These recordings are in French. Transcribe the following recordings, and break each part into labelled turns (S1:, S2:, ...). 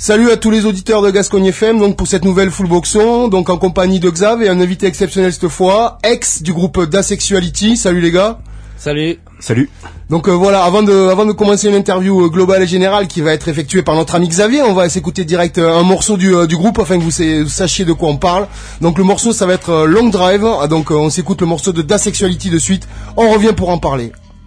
S1: Salut à tous les auditeurs de Gascogne FM, donc pour cette nouvelle Full Boxon, donc en compagnie de Xav et un invité exceptionnel cette fois, ex du groupe Dasexuality. Salut les gars.
S2: Salut.
S3: Salut.
S1: Donc voilà, avant de commencer une interview globale et générale qui va être effectuée par notre ami Xavier, on va s'écouter direct un morceau du groupe afin que vous sachiez de quoi on parle. Donc le morceau ça va être Long Drive, donc on s'écoute le morceau de Dasexuality de suite, on revient pour en parler.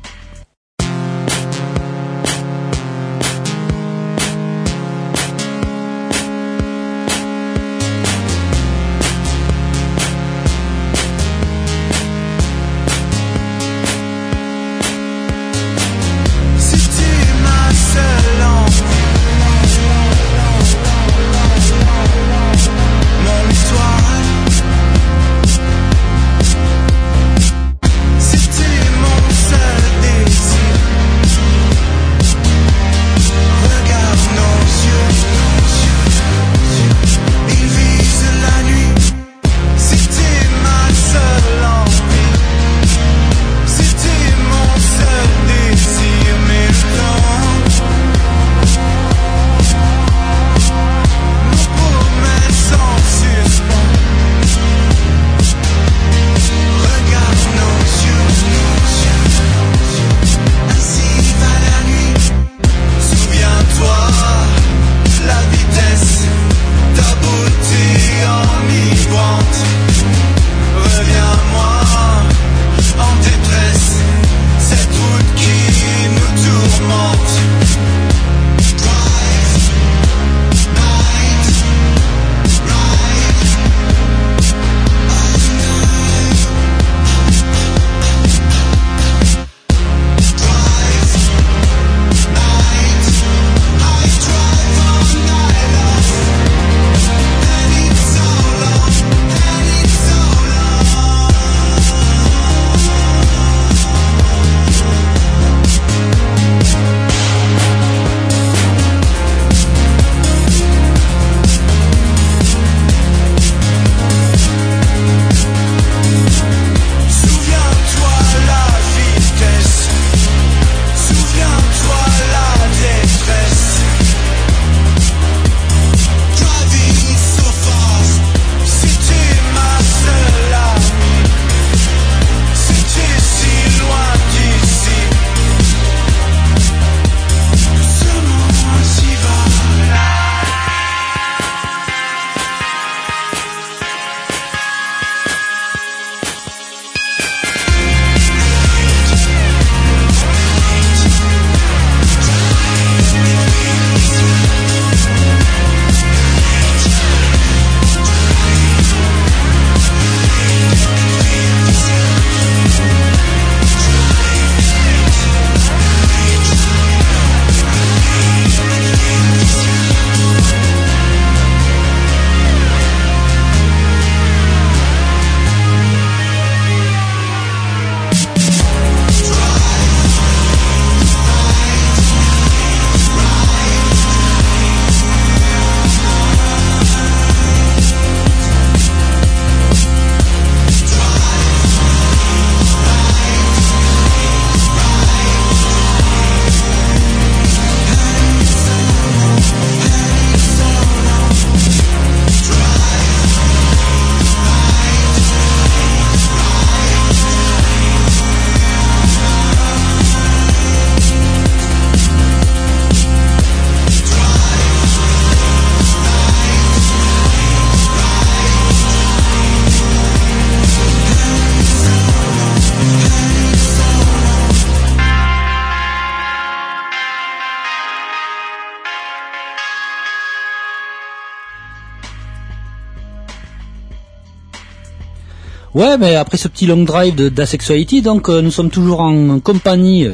S2: Ouais, mais après ce petit long drive de Dasexuality, donc nous sommes toujours en compagnie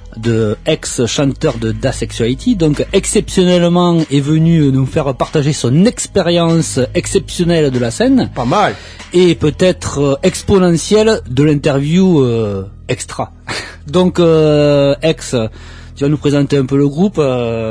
S2: de ex-chanteur de Dasexuality, donc exceptionnellement est venu nous faire partager son expérience exceptionnelle de la scène.
S1: Pas mal.
S2: Et peut-être exponentielle de l'interview extra. Donc ex, tu vas nous présenter un peu le groupe.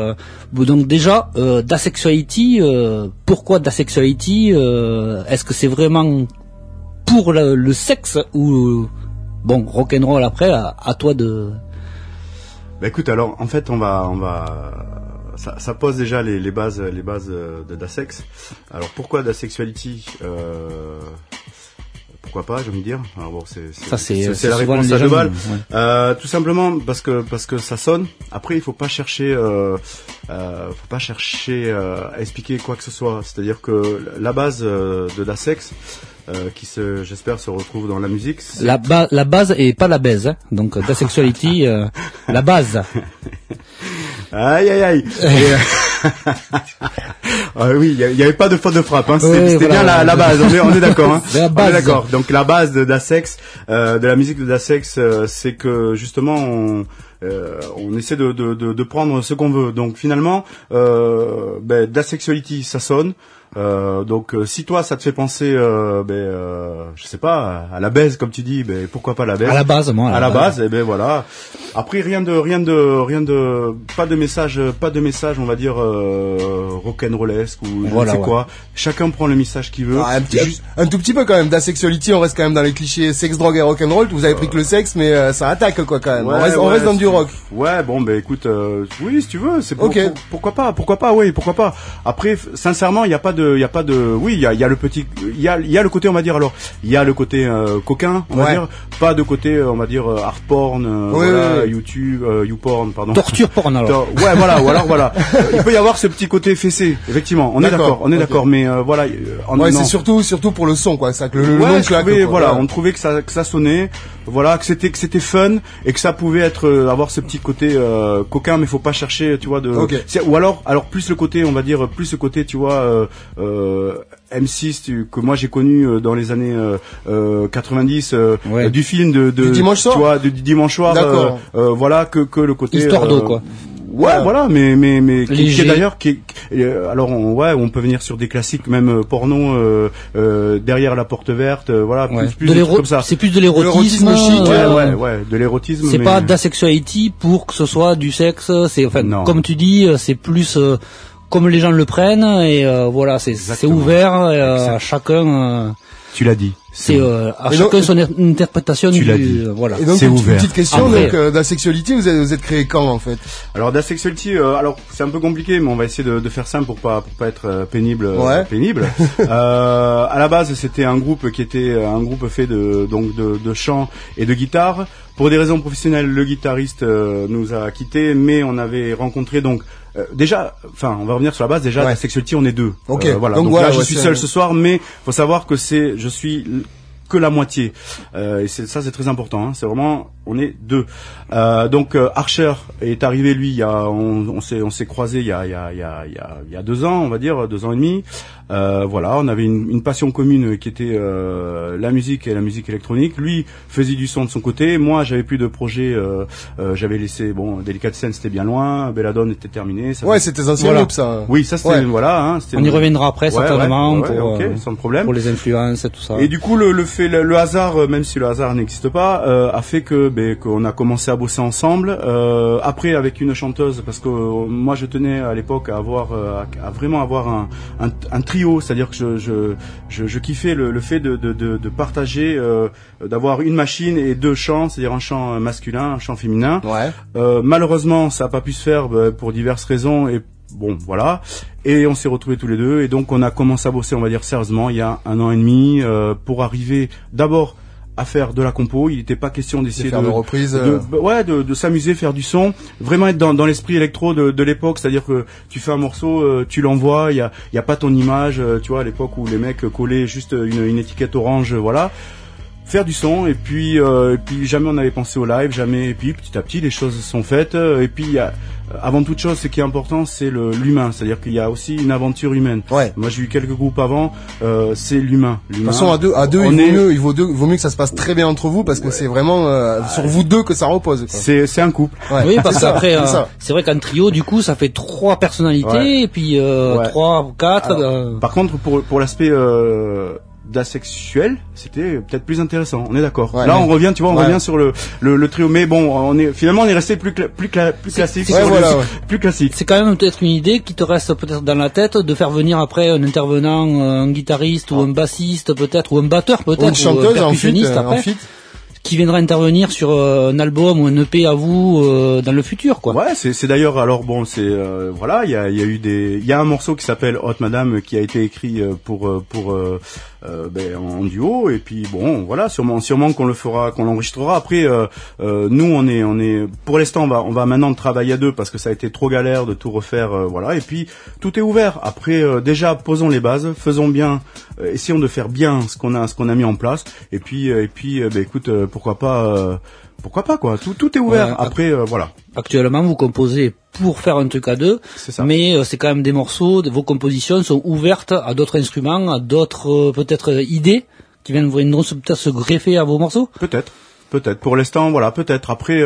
S2: Donc déjà, Dasexuality, pourquoi Dasexuality est-ce que c'est vraiment pour le sexe ou bon rock'n'roll après à toi de...
S3: Bah écoute, alors en fait on va ça pose déjà les bases de Dasex. Alors pourquoi Dasexuality? Pourquoi pas, je vais me dire. Alors bon, c'est la réponse à deux balles. Ouais. Tout simplement parce que ça sonne. Après, il faut pas chercher à expliquer quoi que ce soit. C'est-à-dire que la base de Dasex, j'espère se retrouve dans la musique.
S2: La base et pas la baise, hein. Donc Dasexuality, la base.
S3: Aïe aïe aïe. Oui, il y avait pas de faute de frappe, hein. C'était voilà, bien la base. On est d'accord, hein. On est d'accord. Donc la base de Dasex, de la musique de Dasex, c'est que justement on essaie de prendre ce qu'on veut. Donc finalement, Dasexuality, ça sonne. Donc si toi ça te fait penser je sais pas à la baise comme tu dis, pourquoi pas la baise
S2: à la base, moi
S3: à la base, et voilà. Après rien de pas de message on va dire rock'n'rollesque ou
S1: voilà,
S3: je sais quoi. Chacun prend le message qu'il veut.
S1: Un tout petit peu quand même. Dasexuality, on reste quand même dans les clichés sexe, drogue et rock'n'roll. Vous avez pris que le sexe, mais ça attaque quoi quand même.
S3: Ouais,
S1: on reste dans du rock.
S3: Ouais, bon écoute, oui si tu veux, c'est pourquoi pas, oui pourquoi pas. Après sincèrement il y a pas de oui il y a le petit il y a le côté on va dire alors il y a le côté coquin on va dire, pas de côté on va dire hard porn YouTube YouPorn pardon,
S2: torture porn alors.
S3: Ouais voilà ou alors voilà il peut y avoir ce petit côté fessé effectivement, on est d'accord mais voilà
S1: c'est surtout pour le son quoi, ça que le
S3: nom claque, voilà, on trouvait que ça sonnait, voilà, que c'était fun et que ça pouvait être avoir ce petit côté coquin, mais faut pas chercher tu vois ou alors plus le côté on va dire plus ce côté tu vois M6 que moi j'ai connu dans les années 90 du film
S1: du dimanche soir,
S3: tu vois, du dimanche soir, voilà que le côté
S2: histoire d'eau quoi.
S3: Ouais, voilà, mais qui est d'ailleurs alors on peut venir sur des classiques même porno derrière la porte verte, voilà, plus comme ça.
S2: C'est plus de l'érotisme
S3: chic, de l'érotisme.
S2: C'est pas d'asexuality pour que ce soit du sexe, c'est comme tu dis, c'est plus comme les gens le prennent et voilà, c'est ouvert à chacun.
S3: Tu l'as dit.
S2: C'est à chacun son interprétation
S3: tu l'as dit.
S2: Voilà.
S1: Et donc
S3: c'est
S1: une
S3: ouvert.
S1: Petite question, donc Dasexuality, vous êtes créé quand en fait?
S3: Alors Dasexuality, alors c'est un peu compliqué, mais on va essayer de faire simple pour pas être pénible. À la base, c'était un groupe qui était un groupe fait de chant et de guitare. Pour des raisons professionnelles, le guitariste nous a quittés, mais on avait rencontré donc déjà, enfin, on va revenir sur la base. Déjà, Dasexuality, on est deux.
S1: Ok.
S3: Voilà. Donc là, je suis seul ce soir, mais faut savoir que je suis que la moitié. Et c'est très important. Hein. C'est vraiment, on est deux. Donc Archer est arrivé, lui, on s'est croisés il y a 2 ans, on va dire 2 ans et demi. Voilà, on avait une passion commune qui était la musique et la musique électronique. Lui faisait du son de son côté. Moi, j'avais plus de projet. J'avais laissé, Delicatessen, c'était bien loin. Belladone était terminé.
S1: C'était ancien groupe, ça.
S3: Oui, ça c'était voilà. Hein,
S2: on y reviendra après certainement pour
S3: sans problème.
S2: Pour les influences et tout ça.
S3: Et du coup, le hasard, même si le hasard n'existe pas, a fait qu'on a commencé à bosser ensemble. Après, avec une chanteuse, parce que moi, je tenais à l'époque à vraiment avoir un trio, c'est-à-dire que je kiffais le fait de partager, d'avoir une machine et 2 chants, c'est-à-dire un chant masculin, un chant féminin. Malheureusement, ça n'a pas pu se faire pour diverses raisons et bon, voilà. Et on s'est retrouvés tous les deux et donc on a commencé à bosser, on va dire sérieusement, il y a 1 an et demi pour arriver d'abord à faire de la compo. Il n'était pas question d'essayer de s'amuser, faire du son, vraiment être dans l'esprit électro de l'époque, c'est-à-dire que tu fais un morceau, tu l'envoies, il y a pas ton image, tu vois, à l'époque où les mecs collaient juste une étiquette orange, voilà. Faire du son et puis jamais on avait pensé au live, jamais, et puis petit à petit les choses sont faites et puis avant toute chose, ce qui est important, c'est l'humain, c'est-à-dire qu'il y a aussi une aventure humaine. Moi, j'ai eu quelques groupes avant, c'est l'humain.
S1: De toute façon, à deux, il vaut mieux que ça se passe très bien entre vous, parce que c'est vraiment sur vous deux que ça repose. Quoi.
S3: C'est un couple.
S2: Oui, parce qu'après, c'est vrai qu'un trio, du coup, ça fait 3 personnalités et puis 3 ou 4.
S3: Alors, par contre, pour l'aspect d'asexuel, c'était peut-être plus intéressant. On est d'accord. Là, on revient, tu vois, revient sur le trio. Mais bon, finalement, on est resté plus classique. Plus classique.
S2: C'est quand même peut-être une idée qui te reste peut-être dans la tête de faire venir après un intervenant, un guitariste ou un bassiste peut-être, ou un batteur peut-être,
S1: ou une chanteuse,
S2: un percussionniste après. qui viendra intervenir sur un album ou un EP à vous dans le futur, quoi.
S3: Ouais, c'est d'ailleurs, alors bon, c'est voilà, il y a un morceau qui s'appelle Hot Madame qui a été écrit en duo, et puis bon, voilà, sûrement qu'on l'enregistrera. Après, nous on est pour l'instant on va maintenant travailler à deux parce que ça a été trop galère de tout refaire, voilà. Et puis tout est ouvert. Après, déjà posons les bases, faisons bien, essayons de faire bien ce qu'on a mis en place. Et puis écoute, pourquoi pas quoi. Tout est ouvert.
S2: Ouais,
S3: après, voilà.
S2: Actuellement, vous composez pour faire un truc à deux,
S3: C'est ça.
S2: mais c'est quand même des morceaux, vos compositions sont ouvertes à d'autres instruments, à d'autres peut-être idées qui viennent peut-être se greffer à vos morceaux.
S3: Peut-être. Pour l'instant, voilà, peut-être. Après,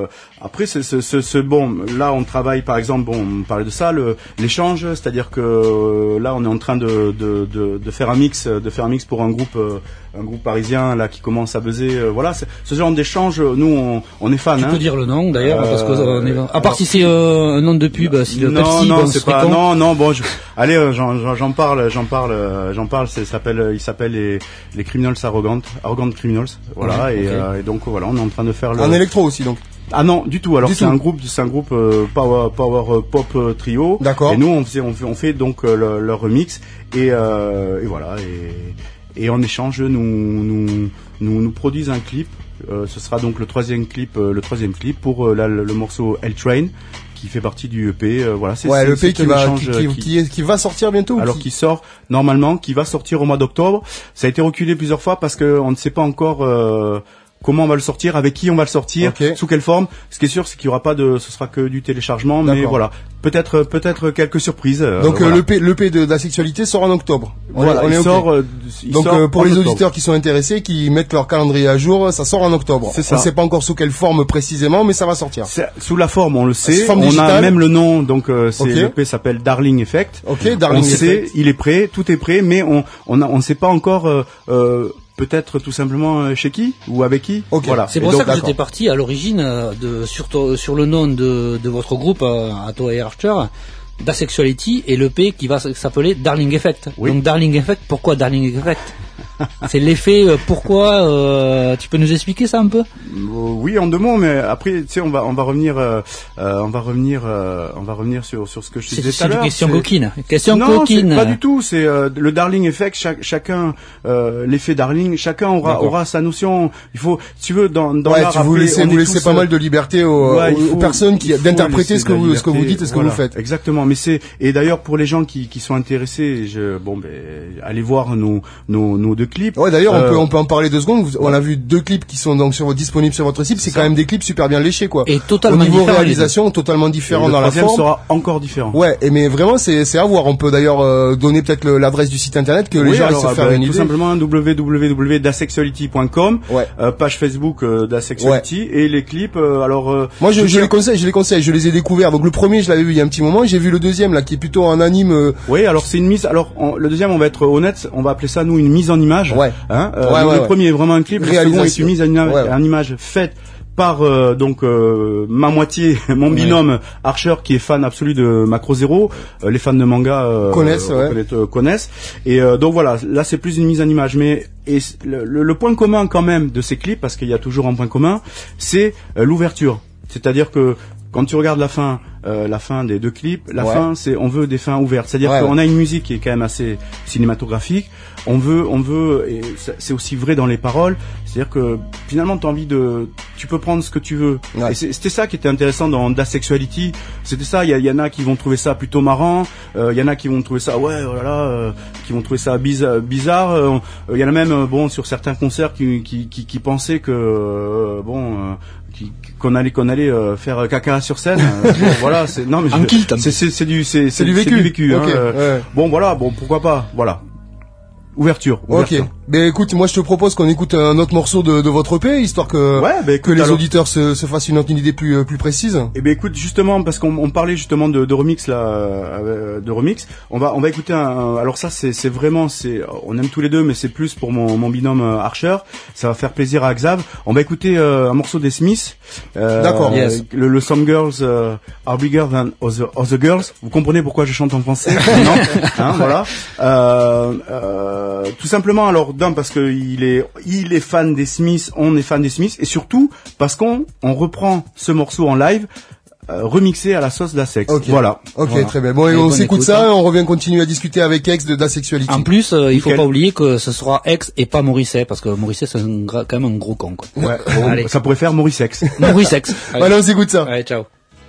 S3: bon, là, on travaille, par exemple, bon, on parlait de ça, l'échange, c'est-à-dire que là, on est en train de faire un mix, pour un groupe parisien là qui commence à buzzer. Voilà, ce genre d'échange, nous, on est fans.
S2: Tu peux dire le nom d'ailleurs, parce que à part si c'est un nom de pub, si le Pepsi,
S3: non,
S2: bon,
S3: c'est pas, non, bon, allez, j'en parle. Il s'appelle les Criminals Arrogant Criminals. Voilà,
S2: okay.
S3: Et donc voilà, on est en train de faire
S1: Un électro aussi, donc.
S3: Ah non, du tout. Alors
S1: Du
S3: c'est
S1: tout.
S3: un groupe power pop trio.
S1: D'accord.
S3: Et nous on fait donc leur remix et voilà, et en échange nous produisent un clip. Ce sera donc le troisième clip pour le morceau L Train qui fait partie du EP. Voilà, c'est
S1: l'EP
S3: un échange
S1: qui va sortir bientôt.
S3: alors qui sort normalement, qui va sortir au mois d'octobre. Ça a été reculé plusieurs fois parce que on ne sait pas encore comment on va le sortir, avec qui on va le sortir,
S1: Okay.
S3: sous quelle forme. Ce qui est sûr, c'est qu'il y aura pas ce sera que du téléchargement, mais
S1: D'accord.
S3: voilà. Peut-être quelques surprises.
S1: Donc
S3: voilà.
S1: l'EP de la sexualité sort en octobre.
S3: Voilà, il
S1: OK.
S3: sort.
S1: Donc pour les auditeurs qui sont intéressés, qui mettent leur calendrier à jour, ça sort en octobre.
S3: C'est ça.
S1: On ne sait pas encore sous quelle forme précisément, mais ça va sortir.
S3: Sous la forme, on le sait.
S1: Sous forme
S3: On a
S1: digitale.
S3: même le nom, donc c'est
S1: Okay.
S3: l'EP s'appelle Darling Effect.
S1: Ok, Darling
S3: on sait,
S1: Effect.
S3: il est prêt, tout est prêt, mais on ne sait pas encore. Peut-être tout simplement chez qui ou avec qui.
S1: Ok.
S3: Voilà.
S2: C'est
S3: Et
S2: pour
S3: donc,
S2: ça que
S1: d'accord.
S2: j'étais parti à l'origine sur le nom de votre groupe à toi et Archer, d'Asexuality, et l'EP qui va s'appeler Darling Effect.
S3: Oui.
S2: Donc Darling Effect, pourquoi Darling Effect? C'est l'effet, pourquoi, tu peux nous expliquer ça un peu?
S3: Oui, en deux mots, mais après, tu sais, on va revenir sur ce que je te disais tout à
S2: C'est une
S3: l'heure.
S2: question
S3: C'est-
S2: coquine. Question
S3: Non,
S2: coquine.
S3: c'est pas du tout. C'est le Darling Effect. Chacun, l'effet Darling. Chacun aura sa notion. Il faut, si tu veux, dans
S1: Ouais,
S3: l'art,
S1: vous
S3: après,
S1: laissez
S3: on est tous,
S1: pas mal de liberté aux personnes
S3: il faut
S1: d'interpréter
S3: laisser
S1: ce que
S3: de la
S1: vous
S3: liberté.
S1: dites et ce que
S3: Voilà,
S1: vous faites.
S3: Exactement. Mais et d'ailleurs pour les gens qui sont intéressés, allez voir nos deux clips.
S1: Ouais, d'ailleurs, on peut en parler 2 secondes. On a vu 2 clips qui sont donc disponibles sur votre site. C'est quand même des clips super bien léchés, quoi.
S2: Et totalement
S1: Au niveau
S2: différents,
S1: réalisation, totalement différent
S3: le
S1: dans la
S3: troisième
S1: forme.
S3: sera encore différent.
S1: Ouais, mais vraiment, c'est à voir. On peut d'ailleurs donner peut-être l'adresse du site internet que les
S3: Oui,
S1: gens
S3: alors,
S1: se faire une
S3: tout
S1: idée.
S3: simplement www.dasexuality.com,
S1: Ouais.
S3: page Facebook d'Asexuality, et les clips.
S1: Moi, je les conseille, je les ai découverts. Donc le premier, je l'avais vu il y a un petit moment. J'ai vu le deuxième là, qui est plutôt un anime.
S3: Oui, alors c'est une mise. Alors le deuxième, on va être honnête, on va appeler ça nous une mise en image.
S1: Ouais.
S3: Hein,
S1: Ouais,
S3: donc,
S1: ouais,
S3: le premier est vraiment un clip. Le second est
S1: Réalisation.
S3: une mise en image,
S1: Ouais, ouais.
S3: en image faite par ma moitié, mon binôme Archer, qui est fan absolu de Macro Zero. Les fans de manga connaissent. Et donc voilà, là c'est plus une mise en image. Mais le point commun quand même de ces clips, parce qu'il y a toujours un point commun, c'est l'ouverture. C'est-à-dire que quand tu regardes la fin des deux clips, la fin, on veut des fins ouvertes. C'est-à-dire qu'on a une musique qui est quand même assez cinématographique. On veut, et c'est aussi vrai dans les paroles. C'est-à-dire que finalement, tu peux prendre ce que tu veux.
S1: Ouais.
S3: Et c'était ça qui était intéressant dans Dasexuality. C'était ça. Il y en a qui vont trouver ça plutôt marrant. Il y en a qui vont trouver ça, qui vont trouver ça bizarre. Il y en a même, sur certains concerts qui pensaient que, qu'on allait faire caca sur scène. Voilà, c'est non mais c'est du vécu.
S1: Okay,
S3: hein. Bon voilà, pourquoi pas. Voilà. Ouverture.
S1: Ok. Ben écoute, moi je te propose qu'on écoute un autre morceau de votre EP, histoire que les auditeurs se fassent une idée plus précise.
S3: Eh ben écoute, justement, parce qu'on parlait justement de remix là, de remix, on va écouter alors ça c'est vraiment, on aime tous les deux, mais c'est plus pour mon binôme Archer. Ça va faire plaisir à Xav. On va écouter un morceau des Smiths.
S1: D'accord.
S2: Yes.
S3: Le Some Girls Are Bigger Than Other Girls. Vous comprenez pourquoi je chante en français? Non, hein, voilà. Tout simplement, alors parce que il est fan des Smiths, on est fan des Smiths, et surtout parce qu'on reprend ce morceau en live. Remixé à la sauce d'Asex.
S1: Okay.
S3: Voilà.
S1: Très bien. Bon, et on s'écoute ça, et on revient continuer à discuter avec X de d'Asexuality.
S2: En plus, il faut pas oublier que ce sera X et pas Morisset, parce que Morisset c'est quand même un gros con, quoi.
S3: Ouais. Allez. Ça pourrait faire Morissex.
S2: Morissex.
S1: Allez, on s'écoute ça.
S2: Allez, ciao.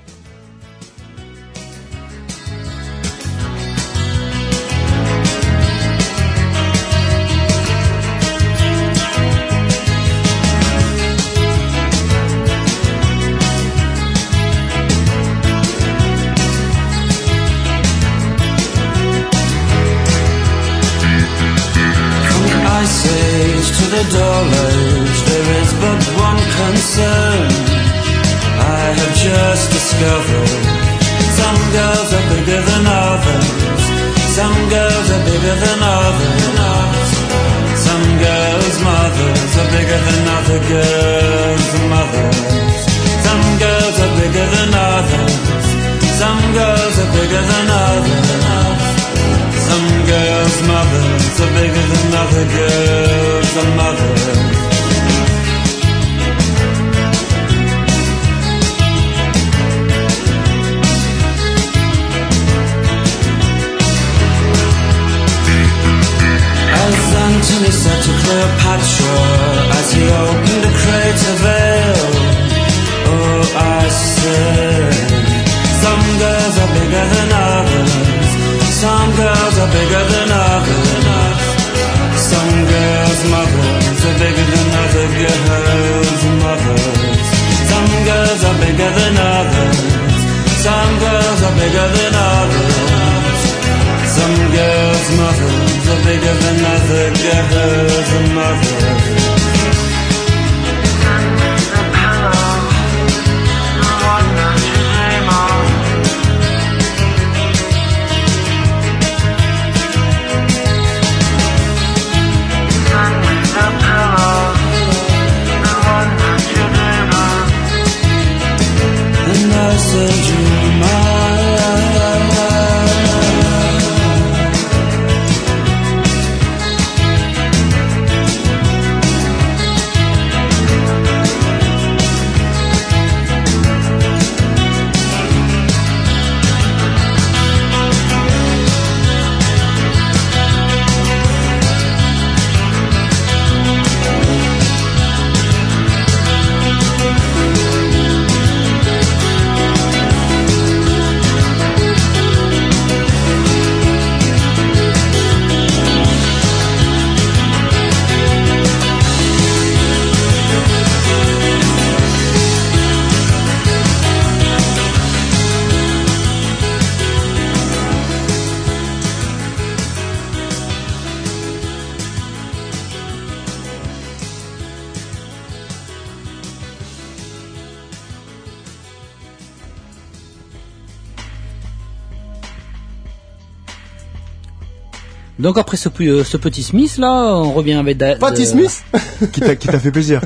S2: Donc après ce petit Smith là, on revient avec
S1: Patty Smith
S3: qui t'a fait plaisir,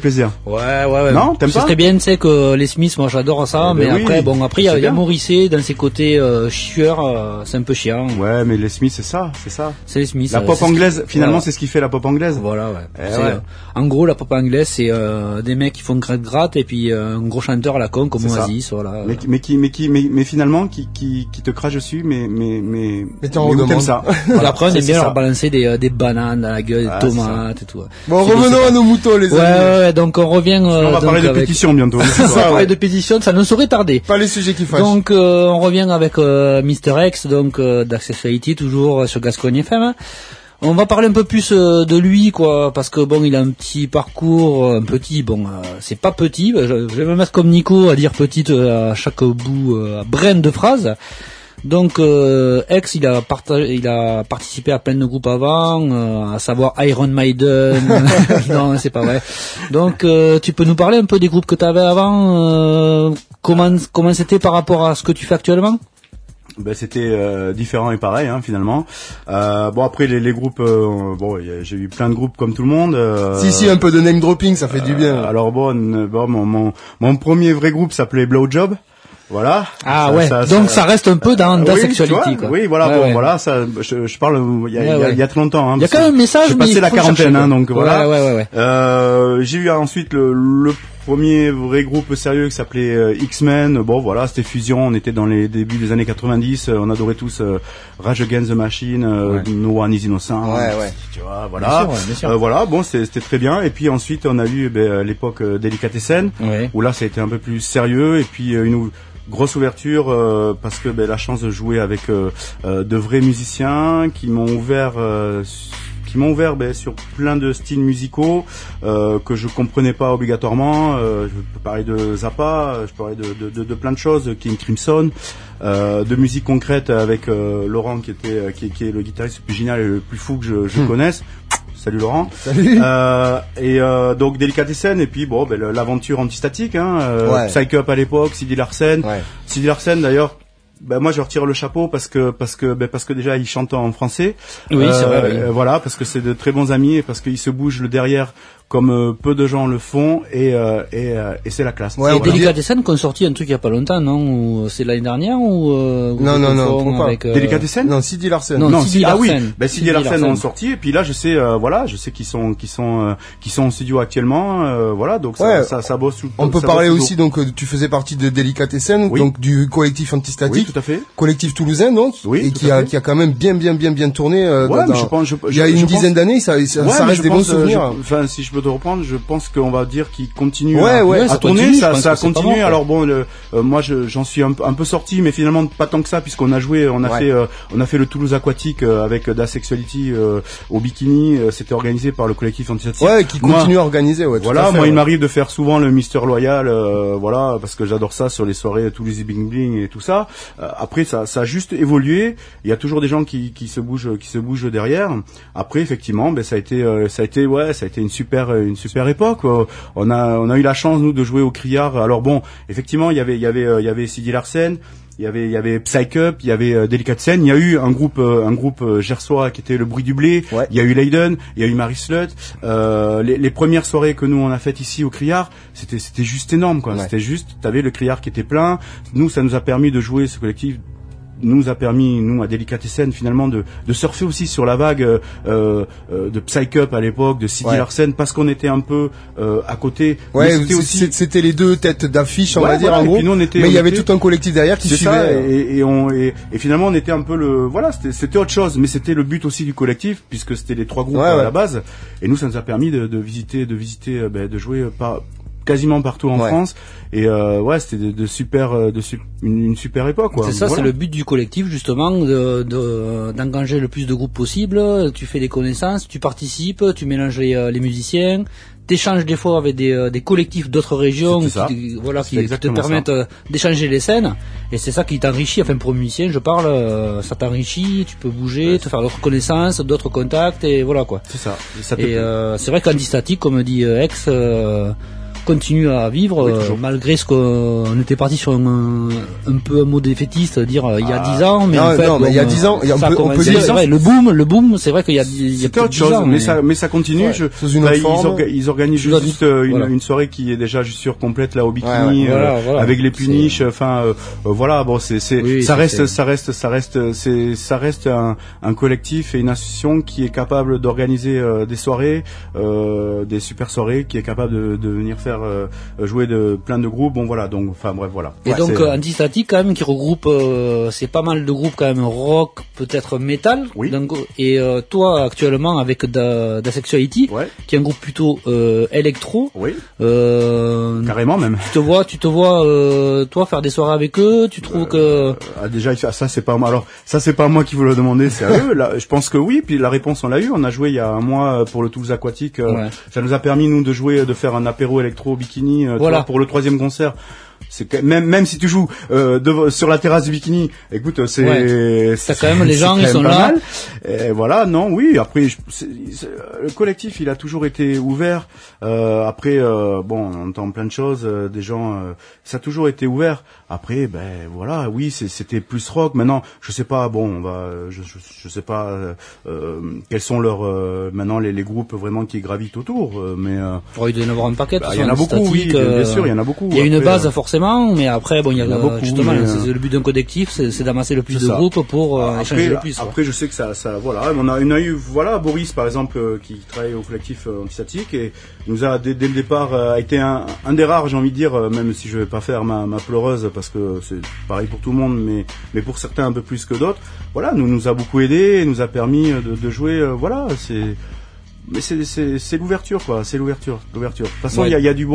S2: Ouais.
S3: Non, t'aimes pas?
S2: C'est très bien, tu sais que les Smiths, moi j'adore ça, mais après il y a Morrissey dans ses côtés chieurs, c'est un peu chiant.
S3: Ouais, mais les Smiths c'est ça.
S2: C'est les Smiths.
S3: La pop anglaise, finalement c'est ce qui fait la pop anglaise.
S2: Voilà, ouais. En gros la pop anglaise c'est des mecs qui font gratte et puis un gros chanteur à la con comme Oasis, voilà.
S3: Mais finalement qui te crache dessus, mais
S1: t'aimes
S3: ça.
S2: Voilà. Après on aime bien leur balancer des bananes dans la gueule, des tomates et tout.
S1: Bon, revenons à nos moutons, les amis.
S2: Ouais, donc on revient.
S3: On va parler de pétition bientôt.
S2: On va parler de pétition, ça ne saurait tarder.
S1: Pas les sujets qui fâchent.
S2: Donc on revient avec Mr. X, donc d'Accessibility, toujours sur Gascogne FM. On va parler un peu plus de lui, quoi, parce que bon, il a un petit parcours, c'est pas petit. Je vais me mettre comme Nico à dire petite à chaque bout, brain de phrase. Donc X, il a participé à plein de groupes avant, à savoir Iron Maiden. Non, c'est pas vrai. Donc tu peux nous parler un peu des groupes que tu avais avant, comment c'était par rapport à ce que tu fais actuellement?
S3: Ben c'était différent et pareil finalement. Bon après les groupes, j'ai eu plein de groupes comme tout le monde.
S1: Si un peu de name dropping, ça fait du bien.
S3: Alors mon premier vrai groupe s'appelait Blowjob. Voilà.
S2: Ah ouais. Donc ça reste un peu dans la sexualité, quoi.
S3: Oui, voilà.
S2: Ouais,
S3: bon,
S2: ouais.
S3: voilà. Ça, je parle. Il y a très longtemps. Hein,
S2: il y a quand même un message.
S3: J'ai passé la quarantaine, hein, donc voilà.
S2: Ouais.
S3: J'ai eu ensuite le premier vrai groupe sérieux qui s'appelait X-Men. Bon, voilà, c'était fusion. On était dans les débuts des années 90. On adorait tous Rage Against the Machine, No One is Innocent.
S1: Ouais.
S3: Tu vois, voilà.
S2: Bien sûr.
S3: Voilà. Bon, c'était très bien. Et puis ensuite, on a eu l'époque Delicatessen, où là, ça a été un peu plus sérieux. Et puis une grosse ouverture parce que la chance de jouer avec de vrais musiciens qui m'ont ouvert sur plein de styles musicaux que je comprenais pas obligatoirement. Je peux parler de Zappa, je peux parler de plein de choses, King Crimson, de musique concrète avec Laurent qui est le guitariste le plus génial et le plus fou que je connaisse. Salut Laurent.
S1: Salut.
S3: Donc Delicatessen et puis l'aventure antistatique, Psych Up à l'époque, Sidi Larsen. Sidi Larsen d'ailleurs. Moi je retire le chapeau parce que déjà il chante en français.
S2: Oui, c'est vrai. Oui.
S3: Voilà, parce que c'est de très bons amis et parce qu'il se bouge le derrière comme peu de gens le font et c'est la classe.
S2: Ouais, et Delicatessen qui ont sorti un truc il y a pas longtemps, non? Ou c'est l'année dernière ou
S1: non,
S2: avec
S3: Delicatessen?
S1: Non, Sidi Larsen.
S2: Sidi Larsen.
S3: Sidi Larsen ont sorti et puis là je sais qu'ils sont en studio actuellement, voilà, donc ça bosse tout.
S1: On peut parler aussi donc tu faisais partie de Delicatessen, donc du collectif Antistatique.
S3: Oui, tout à fait.
S1: Collectif toulousain donc, et qui a quand même bien tourné il y a une dizaine d'années, ça reste des bons souvenirs.
S3: Enfin, si je peux te reprendre, je pense qu'on va dire qu'il continue
S2: à
S3: tourner, ça a continué. Alors bon, moi j'en suis un peu sorti, mais finalement pas tant que ça, puisqu'on a joué, on a fait le Toulouse Aquatique avec Da Sexuality au bikini, c'était organisé par le collectif Antistatique.
S1: Ouais, qui continue à organiser,
S3: voilà, moi il m'arrive de faire souvent le Mister Loyal, voilà, parce que j'adore ça sur les soirées Toulouse Bling Bling et tout ça. Après ça a juste évolué, il y a toujours des gens qui se bougent derrière. Après effectivement, ça a été une super époque. On a eu la chance nous de jouer au Criard. Alors bon, effectivement, il y avait Sidi Larsen, il y avait Psych Up, il y avait Delicatessen, il y a eu un groupe gersois qui était le Bruit du Blé, il y a eu Leiden, il y a eu Marie Slut. Les premières soirées que nous on a faites ici au Criard, c'était juste énorme quoi. C'était juste, t'avais le Criard qui était plein. Nous ça nous a permis de jouer, ce collectif nous a permis, nous à Delicatessen finalement de surfer aussi sur la vague de Psych Up à l'époque, de Sidi Larsen, parce qu'on était un peu à côté.
S1: Ouais, c'était les deux têtes d'affiche, on va dire en gros. Mais il y avait tout un collectif derrière qui suivait.
S3: Et finalement on était un peu c'était autre chose, mais c'était le but aussi du collectif puisque c'était les trois groupes à la base. Et nous ça nous a permis de visiter, de jouer quasiment partout en France et c'était une super époque quoi.
S2: C'est ça, c'est le but du collectif justement d'engager le plus de groupes possible. Tu fais des connaissances, tu participes, tu mélanges les musiciens, t'échanges des fois avec des collectifs d'autres régions qui te permettent d'échanger les scènes, et c'est ça qui t'enrichit. Enfin pour un musicien je parle, ça t'enrichit, tu peux bouger, te faire d'autres connaissances, d'autres contacts et voilà quoi.
S3: C'est ça.
S2: Et c'est vrai qu'Antistatique, comme dit Ex, continue à vivre malgré ce qu'on était parti sur un peu un mot défaitiste, dire il y a 10 ans, mais en fait
S1: il y a 10 ans on peut dire
S2: c'est vrai, le boom c'est vrai qu'il y a
S3: autre chose ans, mais ça continue. Ils organisent juste une soirée qui est déjà sûr complète là au bikini avec les puniches, enfin voilà, bon ça reste un collectif et une association qui est capable d'organiser des soirées, des super soirées, qui est capable de venir faire jouer de plein de groupes. Bon voilà, donc enfin bref voilà.
S2: Et donc Antistatique quand même qui regroupe c'est pas mal de groupes quand même rock, peut-être metal.
S3: Oui.
S2: Donc, et toi actuellement avec Da Sexuality, qui est un groupe plutôt électro.
S3: Oui. Carrément même.
S2: Tu te vois toi faire des soirées avec eux, tu trouves que
S3: déjà ça c'est pas moi. Alors ça c'est pas moi qui vous le demander, c'est à eux. Là, je pense que oui, puis la réponse on l'a eu. On a joué il y a un mois pour le Toulouse Aquatique. Ça nous a permis nous de faire un apéro électro au bikini pour le 3e concert. C'est même si tu joues sur la terrasse du bikini, écoute,
S2: t'as quand même les gens ils sont là.
S3: Et voilà, non, oui. Après, le collectif, il a toujours été ouvert. Après, on entend plein de choses. Des gens, ça a toujours été ouvert. Après, voilà, oui, c'était plus rock. Maintenant, je sais pas. Bon, je sais pas quels sont leurs maintenant les groupes vraiment qui gravitent autour. Mais
S2: il doit y en avoir un paquet.
S3: Il y en a beaucoup, oui, bien sûr, il y en a beaucoup.
S2: Il y a une base forcément forcément, mais après bon il y a
S3: beaucoup,
S2: justement
S3: mais,
S2: c'est le but d'un collectif, c'est d'amasser le plus de groupes pour échanger le plus.
S3: Après je sais que ça voilà, on a eu voilà Boris par exemple qui travaille au collectif Antistatique et nous a dès le départ a été un des rares, j'ai envie de dire, même si je vais pas faire ma pleureuse parce que c'est pareil pour tout le monde, mais pour certains un peu plus que d'autres. Voilà, nous a beaucoup aidé, et nous a permis de jouer. Voilà, c'est l'ouverture quoi, c'est l'ouverture. De toute façon, il y a du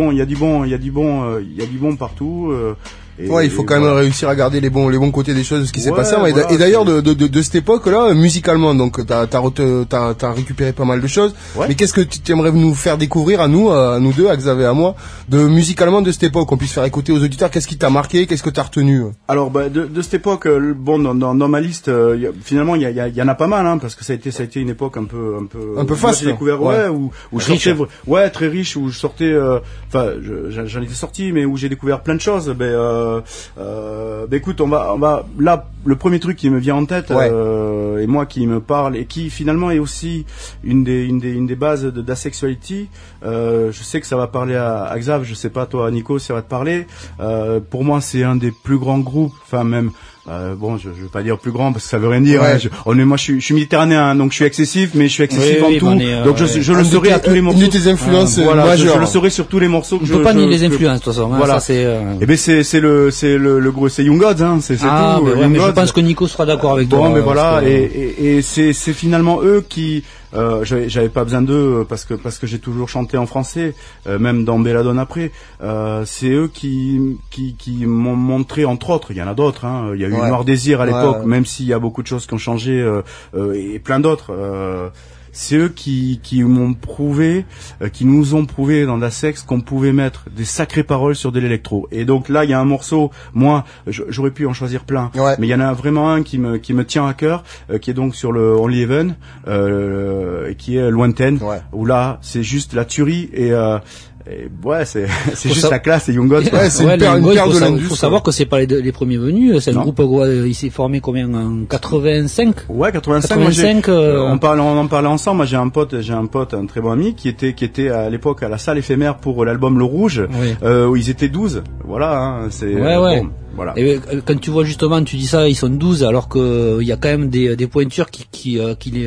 S3: bon partout.
S1: Il faut quand même réussir à garder les bons côtés des choses, de ce qui s'est passé.
S3: Voilà,
S1: et d'ailleurs, de cette époque-là, musicalement, donc, t'as récupéré pas mal de choses.
S3: Ouais.
S1: Mais qu'est-ce que tu aimerais nous faire découvrir à nous deux, à Xavier et à moi, musicalement de cette époque, qu'on puisse faire écouter aux auditeurs? Qu'est-ce qui t'a marqué? Qu'est-ce que t'as retenu?
S3: Alors, de cette époque, bon, dans ma liste, finalement, il y en a pas mal, hein, parce que ça a été une époque un peu
S1: faste.
S3: J'ai découvert, où je sortais, très riche, où je sortais, j'en étais sorti, mais où j'ai découvert plein de choses. Écoute, on va là, le premier truc qui me vient en tête, et moi qui me parle et qui finalement est aussi une des bases d'Asexuality. Je sais que ça va parler à Xav, je sais pas toi Nico, ça va te parler. Pour moi, c'est un des plus grands groupes, enfin même. Bon, je vais pas dire plus grand parce que ça veut rien dire.
S1: Ouais.
S3: Moi, je suis méditerranéen, donc je suis excessif, mais je suis excessif en tout. Donc je le saurai à tous les morceaux.
S1: Une de tes influences majeures.
S3: Je le saurai sur tous les morceaux que
S2: je. On peut pas nier les influences, de toute façon.
S3: Voilà.
S2: Ça, c'est.
S3: Eh ben c'est le gros, c'est Young Gods, hein. C'est tout.
S2: Mais je pense que Nico sera d'accord avec toi.
S3: Bon, mais voilà, et c'est finalement eux qui. J'avais pas besoin d'eux parce que j'ai toujours chanté en français, même dans Belladone après. C'est eux qui m'ont montré, entre autres. Il y en a d'autres. Hein. Il y a eu Noir Désir à l'époque, même s'il y a beaucoup de choses qui ont changé et plein d'autres. C'est eux qui m'ont prouvé, qui nous ont prouvé dans la sexe qu'on pouvait mettre des sacrées paroles sur de l'électro. Et donc là, il y a un morceau, moi, j'aurais pu en choisir plein, mais il y en a vraiment un qui me tient à cœur, qui est donc sur le Only Heaven, qui est Lointaine, où là, c'est juste la tuerie et c'est juste la classe et Young Gods.
S1: C'est une perle de l'industrie.
S2: Il faut savoir que c'est pas les premiers venus. C'est un groupe, il s'est formé combien en 85.
S3: Ouais, 85. On en parlait ensemble. Moi, j'ai un pote, un très bon ami qui était à l'époque à la salle éphémère pour l'album Le Rouge, où ils étaient 12. Voilà, hein, c'est. Bon, voilà.
S2: Et quand tu vois justement, tu dis ça, ils sont 12, alors que il y a quand même des pointures qui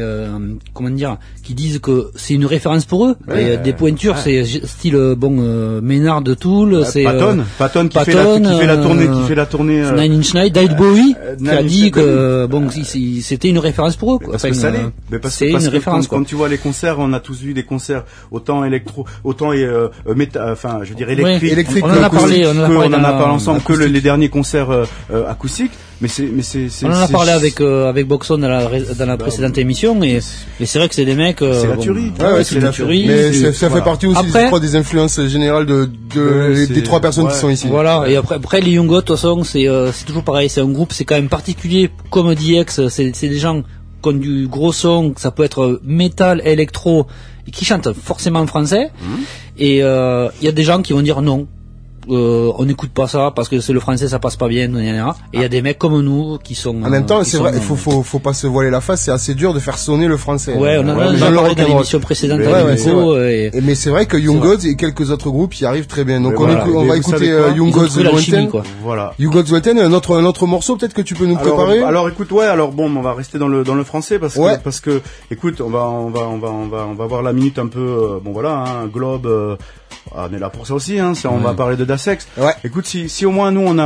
S2: disent que c'est une référence pour eux. Et des pointures, c'est style Ménard de Toul, c'est
S3: Patton qui fait la tournée
S2: Nine Inch Nails, David Bowie qui a dit que c'était une référence pour eux, quoi.
S3: Parce que c'est une référence. Quand tu vois les concerts, on a tous vu des concerts autant électro, autant électrique.
S2: On en a parlé
S3: ensemble que les derniers concerts acoustiques. Mais
S2: on en a parlé avec Boxon dans la précédente émission, et c'est vrai que c'est des mecs.
S3: C'est la tuerie.
S1: C'est la tuerie. Mais ça fait partie aussi, je crois, des influences générales des trois personnes qui sont ici.
S2: Voilà. Et après les Young Gods, de toute façon, c'est toujours pareil. C'est un groupe, c'est quand même particulier. Comme dit X, c'est des gens qui ont du gros son. Ça peut être métal, électro, et qui chantent forcément en français. Et il y a des gens qui vont dire non. On n'écoute pas ça parce que c'est le français, ça passe pas bien, et il y a des mecs comme nous qui sont.
S1: En même temps, c'est vrai, faut pas se voiler la face, c'est assez dur de faire sonner le français.
S2: Ouais, on en a déjà parlé dans l'émission précédente.
S1: Mais c'est vrai que Young Gods et quelques autres groupes y arrivent très bien. Donc on va écouter Young Gods Lointaine.
S3: Voilà.
S1: Young Gods Lointaine, un autre morceau peut-être que tu peux nous préparer.
S3: Alors écoute, on va rester dans le français parce que écoute, on va voir la minute un peu, Globe. On est là pour ça aussi, hein. On va parler de Dasex. Écoute, si au moins nous on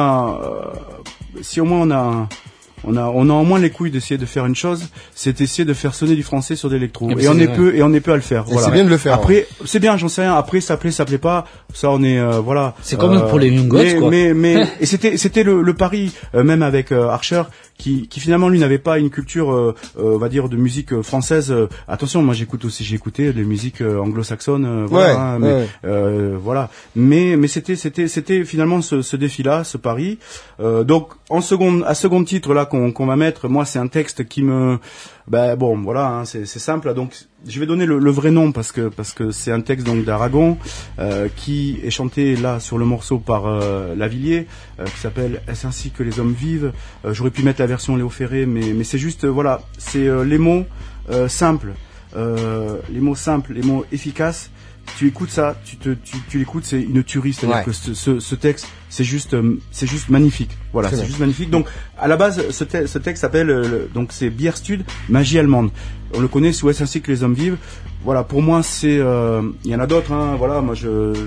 S3: a au moins les couilles d'essayer de faire une chose, c'est essayer de faire sonner du français sur de l'électro. Et on est peu à le faire. Voilà.
S1: C'est bien de le faire.
S3: Après, c'est bien, j'en sais rien. Après, ça plaît pas. Ça, on est, voilà.
S2: C'est comme pour les Young Gods, quoi.
S3: Mais, et c'était le pari, même avec Archer, qui finalement lui n'avait pas une culture, on va dire, de musique française. Attention, moi j'ai écouté des musiques anglo-saxonnes, voilà. Voilà. Mais c'était finalement ce défi-là, ce pari. Donc à second titre là qu'on va mettre, moi c'est un texte qui me, c'est simple. Donc je vais donner le vrai nom parce que c'est un texte donc d'Aragon qui est chanté là sur le morceau par Lavilliers, qui s'appelle Est-ce ainsi que les hommes vivent. J'aurais pu mettre la version Léo Ferré, mais c'est juste c'est les mots simples, les mots efficaces tu écoutes ça, tu l'écoutes, c'est une tuerie, c'est-à-dire que ce texte, c'est juste magnifique. Voilà, c'est juste magnifique. Donc, à la base, ce texte s'appelle, donc c'est Bierstud, magie allemande. On le connaît sous ainsi que les hommes vivent. Voilà, pour moi, c'est, il y en a d'autres, hein. Voilà, moi,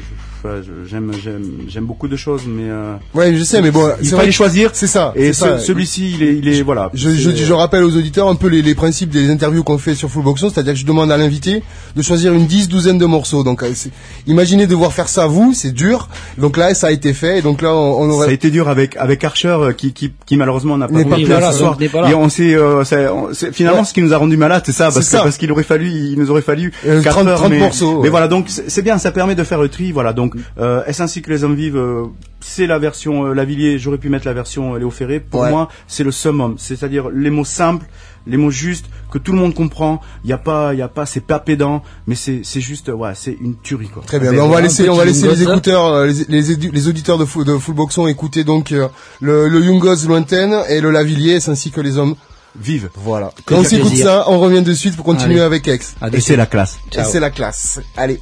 S3: j'aime beaucoup de choses, mais
S1: ouais, je sais, mais bon,
S3: il fallait choisir.
S1: C'est ça.
S3: Et celui-ci, il est voilà.
S1: Je rappelle aux auditeurs un peu les principes des interviews qu'on fait sur Fullboxon, c'est-à-dire que je demande à l'invité de choisir une douzaine de morceaux. Donc, imaginez devoir faire ça vous, c'est dur. Donc là, ça a été fait. Et donc là, on aurait...
S3: Ça a été dur avec Archer, qui malheureusement n'a pas pu
S2: ce
S3: soir. Et on s'est, finalement, ce qui nous a rendu malade, c'est ça, parce qu'il nous aurait fallu
S1: 30 morceaux.
S3: Mais voilà, donc c'est bien, ça permet de faire le tri, voilà. Donc Est-ce ainsi que les hommes vivent, c'est la version Lavilliers, j'aurais pu mettre la version Léo Ferré. Pour moi, c'est le summum, c'est-à-dire les mots simples, les mots justes, que tout le monde comprend. Il y a pas, c'est pas pédant, mais c'est juste, c'est une tuerie, quoi.
S1: Très bien. On va laisser les écouteurs, les auditeurs de Fullboxon écouter donc le Youngos lointaine et le Lavilliers, Est-ce ainsi que les hommes vivent. Voilà. Quand on s'écoute ça, on revient de suite pour continuer avec X.
S3: Et c'est la classe.
S1: Et c'est la classe. Allez.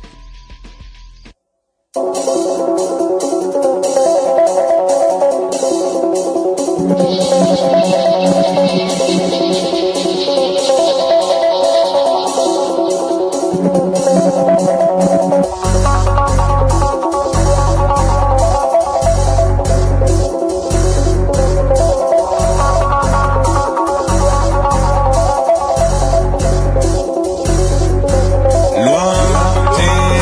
S4: Loin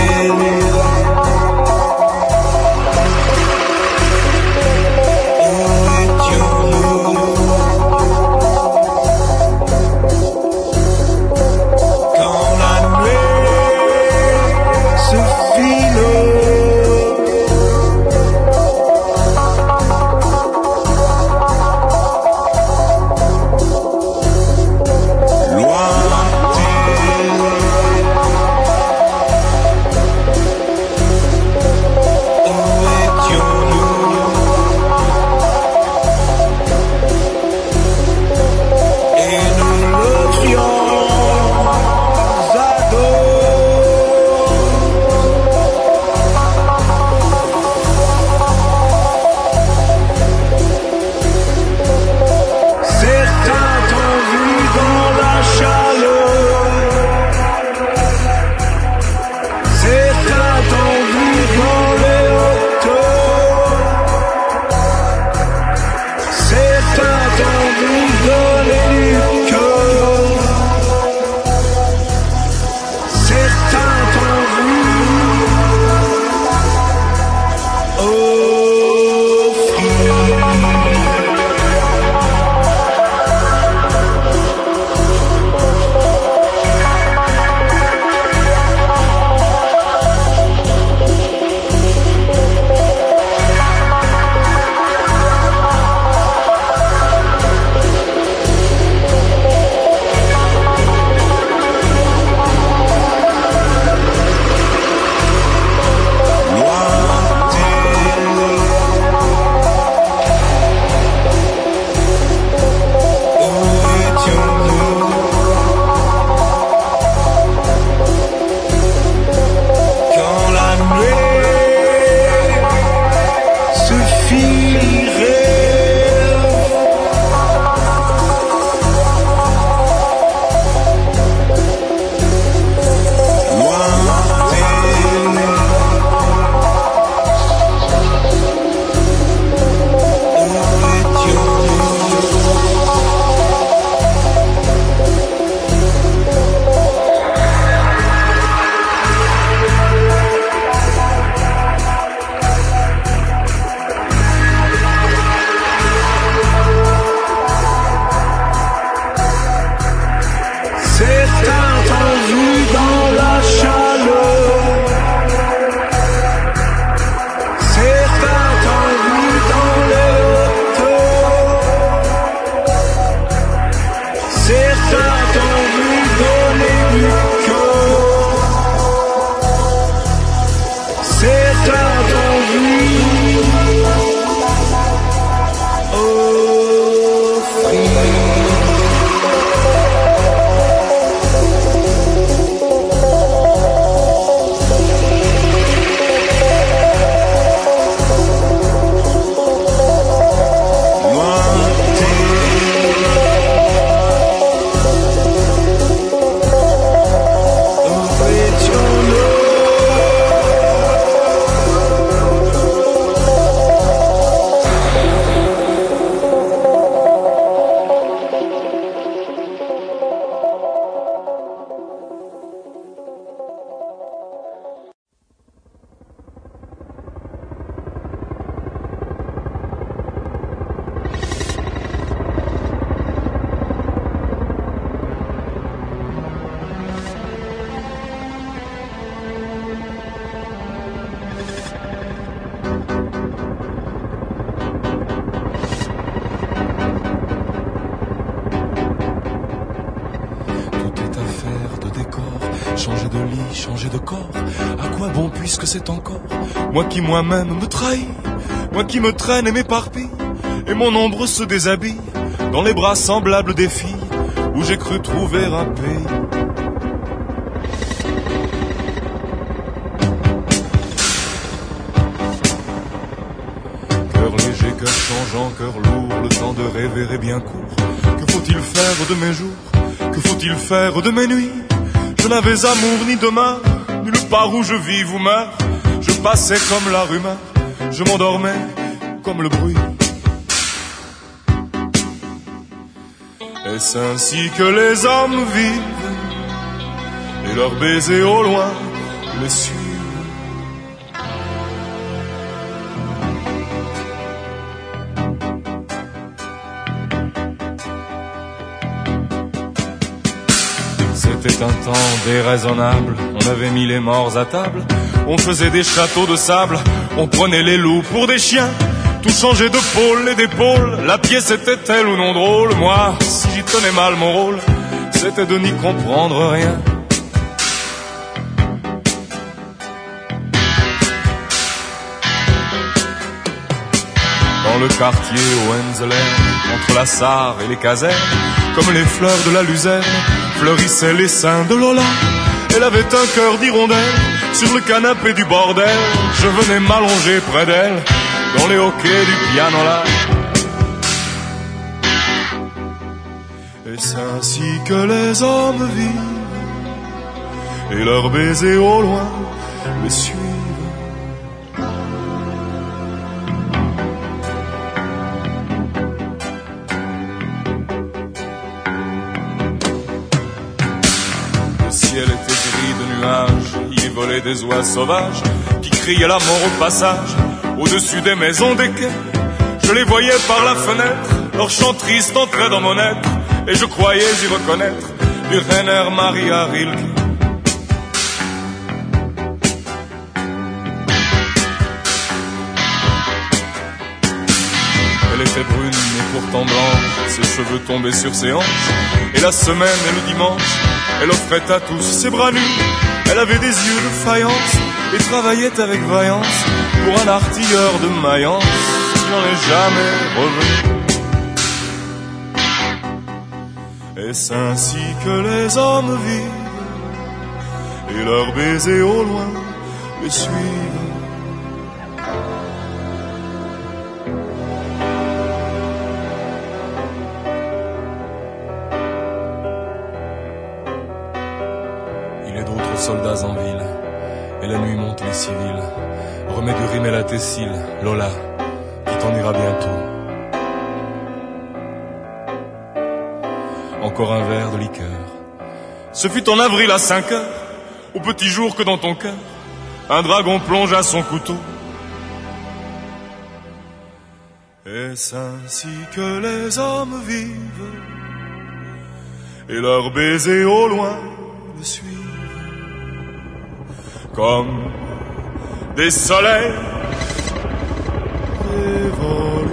S4: changer de corps. À quoi bon puisque c'est encore moi qui moi-même me trahis, moi qui me traîne et m'éparpille, et mon ombre se déshabille dans les bras semblables des filles où j'ai cru trouver un pays. Cœur léger, cœur changeant, cœur lourd, le temps de rêver est bien court. Que faut-il faire de mes jours? Que faut-il faire de mes nuits? Je n'avais amour ni demain, nulle part où je vis ou meurs. Je passais comme la rumeur, je m'endormais comme le bruit. Est-ce ainsi que les hommes vivent, et leurs baisers au loin les suivent? C'était un temps déraisonnable, on avait mis les morts à table, on faisait des châteaux de sable, on prenait les loups pour des chiens, tout changeait de pôle et d'épaule, la pièce était-elle ou non drôle? Moi, si j'y tenais mal mon rôle, c'était de n'y comprendre rien. Dans le quartier Hohenzollern, entre la Sarre et les casernes, comme les fleurs de la luzerne, fleurissaient les seins de Lola. Elle avait un cœur d'hirondelle, sur le canapé du bordel, je venais m'allonger près d'elle, dans les hoquets du pianola. Et c'est ainsi que les hommes vivent, et leurs baisers au loin les suivent. Le ciel était gris de nuages, y volaient des oies sauvages qui criaient la mort au passage, au-dessus des maisons des quais. Je les voyais par la fenêtre, leur chant triste entrait dans mon être, et je croyais y reconnaître du Rainer Maria Rilke. Elle était brune et pourtant blanche, ses cheveux tombaient sur ses hanches, et la semaine et le dimanche, elle offrait à tous ses bras nus. Elle avait des yeux de faïence et travaillait avec vaillance pour un artilleur de Mayence qui n'en est jamais revenu. Est-ce ainsi que les hommes vivent, et leurs baisers au loin les suivent? Soldats en ville, et la nuit monte les civils. Remets du rimel à tes cils, Lola, qui t'en ira bientôt. Encore un verre de liqueur. Ce fut en avril à 5 heures, au petit jour que dans ton cœur, un dragon plongea son couteau. Est-ce ainsi que les hommes vivent, et leurs baisers au loin le suivent? Comme des soleils révolus.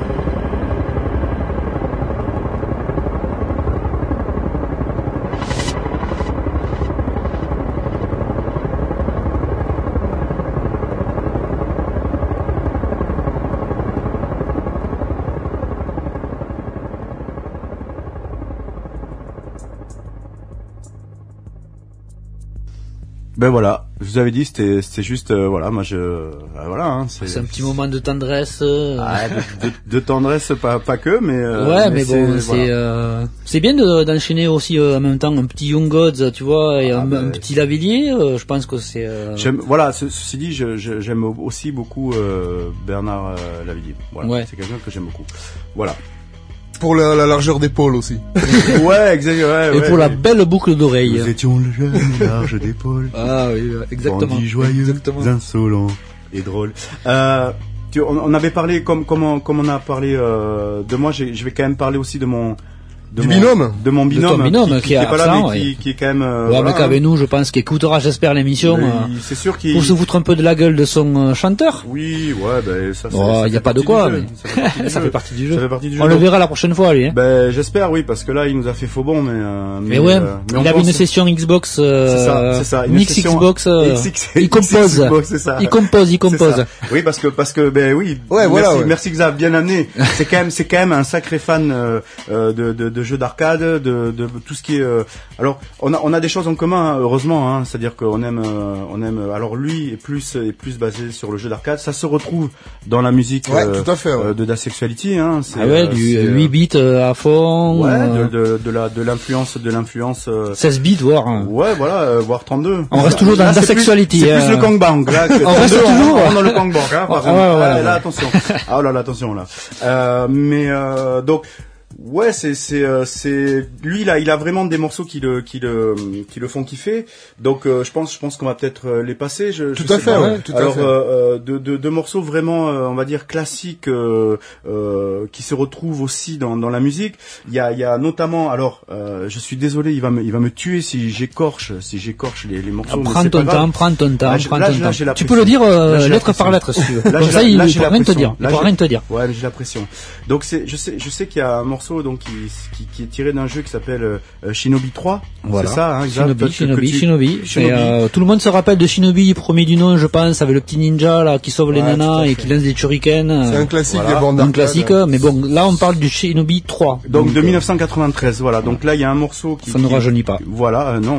S3: Ben voilà, je vous avais dit, c'était juste, voilà, moi voilà, hein,
S2: c'est un petit moment de tendresse.
S3: De tendresse, pas que, mais.
S2: Ouais, mais bon, c'est bien d'enchaîner aussi en même temps un petit Young Gods, tu vois, et un petit Lavilliers. Je pense que c'est.
S3: Voilà, ceci dit, j'aime aussi beaucoup Bernard Lavilliers. Voilà, ouais. C'est quelqu'un que j'aime beaucoup. Voilà.
S1: Pour la largeur d'épaule aussi.
S3: Ouais, exactement.
S2: Et pour la belle boucle d'oreille.
S3: Nous étions le jeune large d'épaule.
S2: Ah oui, exactement.
S3: Bandits joyeux, insolents et drôles. On avait parlé, comme on a parlé de moi, je vais quand même parler aussi de mon
S1: Du binôme.
S3: De mon binôme.
S2: De ton binôme qui est
S3: pas là,
S2: absent,
S3: mais qui est quand même,
S2: ouais, mec avec nous, je pense, qui écoutera, j'espère, l'émission.
S3: C'est sûr qu'il...
S2: Pour se foutre un peu de la gueule de son chanteur.
S3: Oui, ouais, ben, ça,
S2: il y a pas de quoi, mais...
S3: Ça fait partie du jeu.
S2: On le verra la prochaine fois, lui, hein.
S3: Ben, j'espère, oui, parce que là, il nous a fait faux bon,
S2: mais ouais, il avait une session Xbox,
S3: c'est ça, une
S2: mix
S3: session
S2: Xbox, il compose.
S3: Xbox, c'est ça.
S2: Il compose.
S3: Oui, parce que, ben oui.
S1: Ouais, voilà,
S3: merci Xav, bien amené. C'est quand même un sacré fan, de jeux d'arcade, de tout ce qui est, alors, on a des choses en commun, hein, heureusement, hein. C'est-à-dire qu'on aime, alors lui est plus basé sur le jeu d'arcade. Ça se retrouve dans la musique,
S1: tout à fait,
S3: de Dasexuality, hein.
S2: Du 8 bits à fond.
S3: Ouais, de l'influence,
S2: 16 bits, voire.
S3: Ouais, voilà, voire 32.
S2: On reste toujours dans Dasexuality.
S3: C'est plus le Gangbang, là.
S2: On reste toujours
S3: dans le Gangbang, hein.
S2: Ouais.
S3: Là, attention. Ah, là, attention, là. Donc, ouais, c'est lui il a vraiment des morceaux qui le font kiffer. Donc je pense qu'on va peut-être les passer.
S1: Tout à fait.
S3: Alors de morceaux vraiment on va dire classiques qui se retrouvent aussi dans la musique. Il y a notamment je suis désolé, il va me tuer si j'écorche les morceaux.
S2: Prends ton temps. Tu peux le dire lettre par lettre si tu veux.
S3: Là,
S2: comme ça il
S3: pourra
S2: rien te dire.
S3: Ouais, j'ai la pression. Donc je sais qu'il y a un morceau donc qui est tiré d'un jeu qui s'appelle Shinobi 3.
S2: Voilà.
S3: C'est ça, hein,
S2: Shinobi. Et, tout le monde se rappelle de Shinobi, premier du nom, je pense, avec le petit ninja là qui sauve les nanas et qui lance des shurikens.
S1: C'est un classique
S3: voilà.
S1: des bandes d'arcade.
S2: Un classique, mais bon, là on parle du Shinobi 3.
S3: Donc de 1993, voilà. Donc là il y a un morceau qui
S2: ça ne rajeunit pas.
S3: Voilà, non.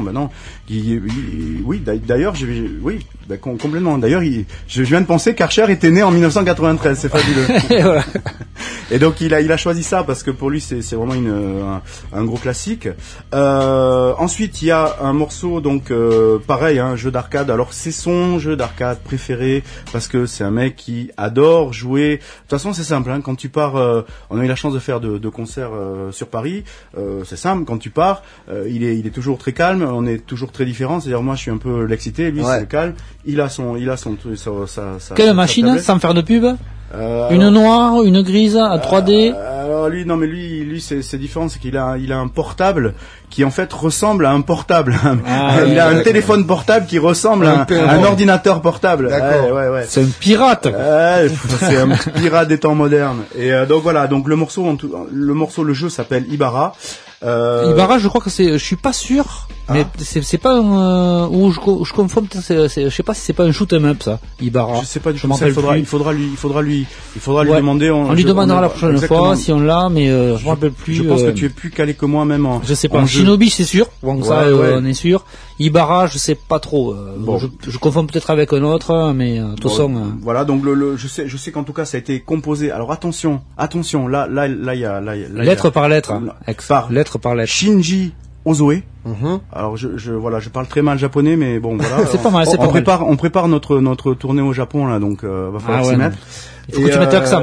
S3: Oui, d'ailleurs, complètement. D'ailleurs, je viens de penser qu'Archer était né en 1993, c'est fabuleux.
S2: Et voilà.
S3: Et donc il a choisi ça parce que pour lui c'est vraiment un gros classique. Ensuite il y a un morceau donc pareil, un jeu d'arcade. Alors c'est son jeu d'arcade préféré parce que c'est un mec qui adore jouer. De toute façon c'est simple, hein, quand tu pars, on a eu la chance de faire de concerts sur Paris. C'est simple, quand tu pars, il est toujours très calme. On est toujours très différents. C'est-à-dire moi je suis un peu l'excité, lui c'est le calme. Il a son truc, sa
S2: quelle machine, sans faire de pub? Une noire, une grise à 3D.
S3: Alors lui c'est différent, c'est qu'il a un portable qui en fait ressemble à un portable. Il a un téléphone portable qui ressemble à un ordinateur portable.
S1: D'accord.
S3: Ouais.
S2: C'est un pirate.
S3: C'est un pirate des temps modernes. Et donc voilà, donc le jeu s'appelle Ibarra.
S2: Ibarra, je crois que je suis pas sûr, mais c'est pas un, ou je confonds peut-être, je sais pas si c'est pas un shoot'em up ça, Ibarra.
S3: Je sais pas du tout. Il faudra lui demander.
S2: On lui demandera la prochaine fois si on l'a, mais je me rappelle plus.
S3: Je pense que tu es plus calé que moi même.
S2: Je sais pas. Shinobi c'est sûr, bon ça on est sûr. Ibarra je sais pas trop. Bon. Je confonds peut-être avec un autre, mais de toute façon.
S3: Voilà, donc je sais qu'en tout cas ça a été composé. Alors attention, là il y a
S2: lettre par lettre. Lettre par lettre.
S3: Shinji Ozoe. Alors je parle très mal japonais, mais bon voilà.
S2: C'est pas mal,
S3: on prépare notre tournée au Japon là, donc va falloir s'y mettre.
S2: Il faut que tu mettes l'accent.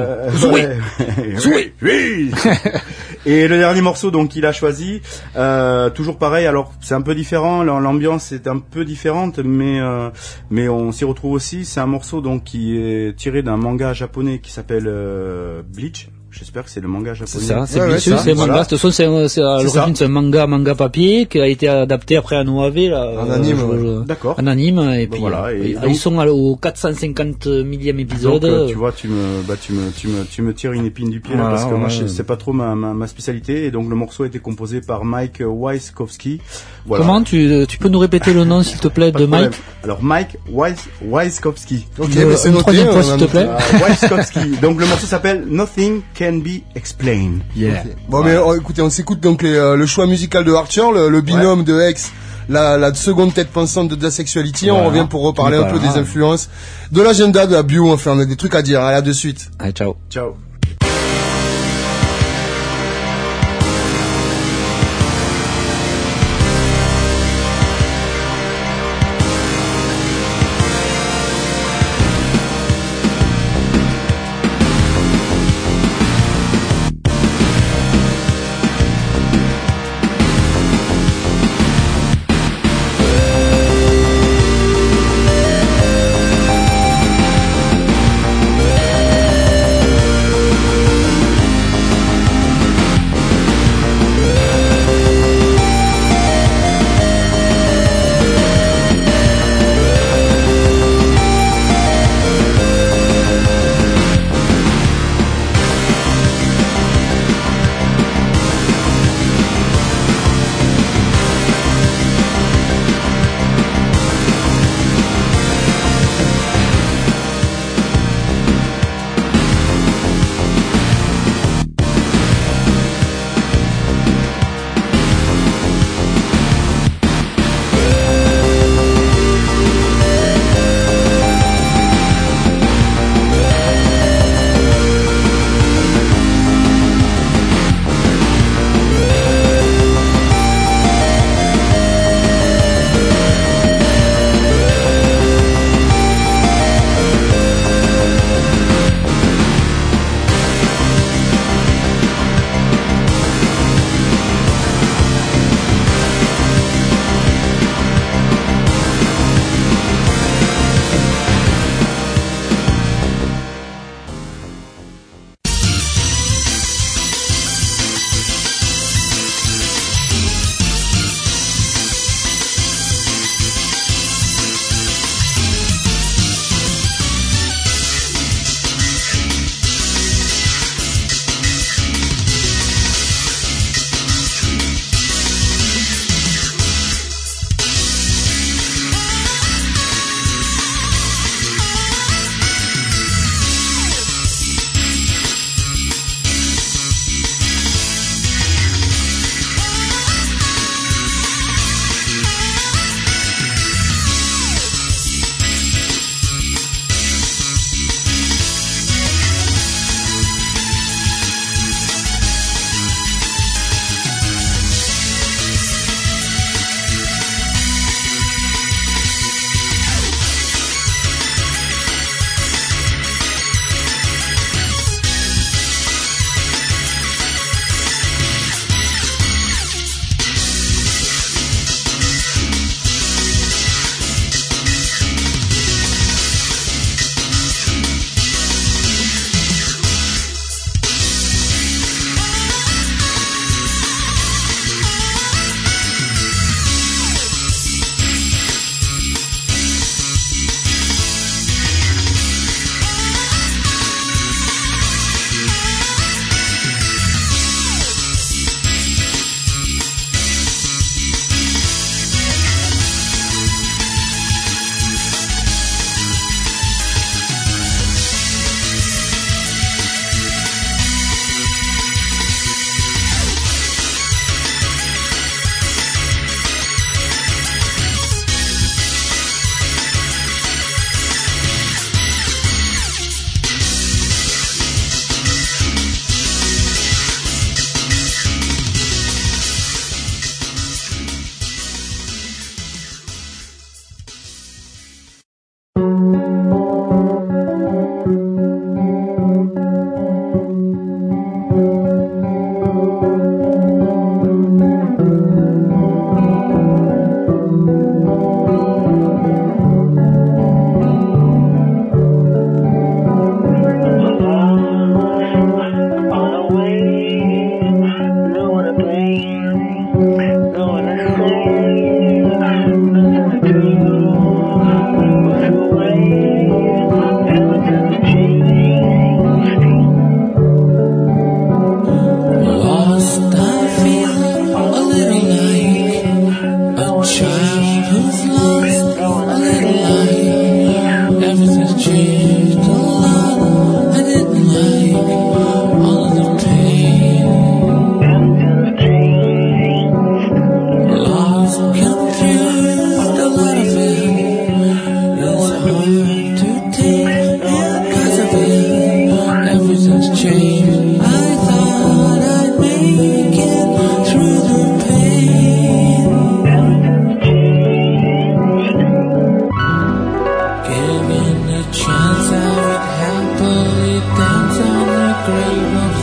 S3: Oui. Et le dernier morceau donc qu'il a choisi, toujours pareil. Alors c'est un peu différent, l'ambiance est un peu différente, mais on s'y retrouve aussi. C'est un morceau donc qui est tiré d'un manga japonais qui s'appelle Bleach. J'espère que c'est le manga japonais.
S2: C'est ça, c'est manga. De toute façon, c'est à l'origine, c'est un manga papier qui a été adapté après en OAV, là.
S1: En anime,
S3: d'accord.
S2: En anime, et puis,
S3: voilà.
S2: ils sont au 450 millième épisode.
S3: Donc, tu vois, tu me tires une épine du pied, là, parce que moi, c'est pas trop ma spécialité, et donc le morceau a été composé par Mike Wyskowski. Voilà.
S2: Comment tu peux nous répéter le nom, s'il te plaît, de Mike?
S3: Alors, Mike Wyskowski.
S1: Ok, mais c'est noté.
S2: Troisième fois, s'il te plaît.
S3: Wyskowski. Donc, le morceau s'appelle Nothing Can Be Explained.
S2: Yeah.
S1: Okay. Bon, mais écoutez, on s'écoute donc le choix musical de Archer, le binôme de X, la seconde tête pensante de Dasexuality. On revient pour reparler un peu des influences, de l'agenda, de la bio. Enfin, on a des trucs à dire. Allez, à de suite.
S2: Allez, ciao.
S3: Ciao.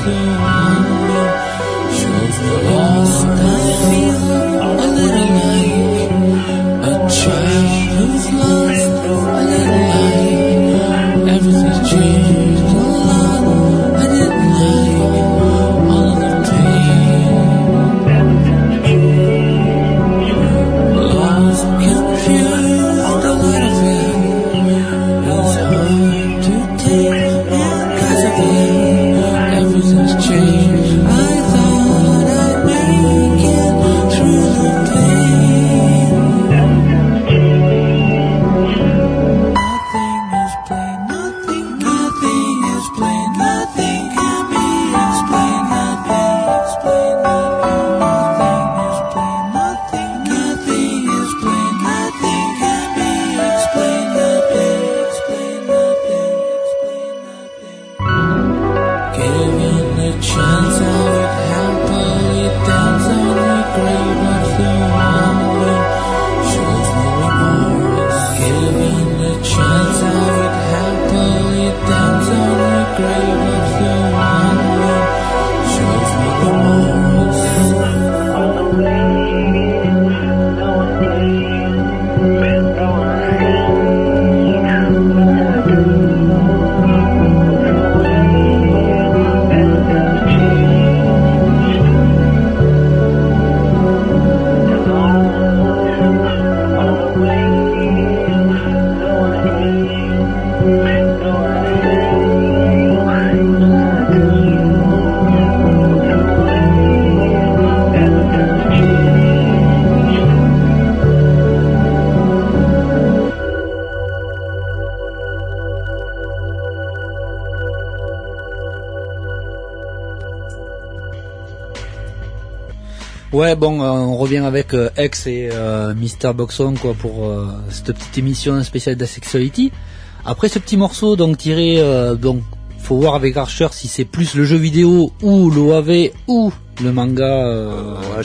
S2: Ouais, bon, on revient avec X et Mr. Boxon quoi pour cette petite émission spéciale d'Asexuality. Après ce petit morceau donc tiré donc faut voir avec Archer si c'est plus le jeu vidéo ou l'OAV ou le manga.
S3: Ouais,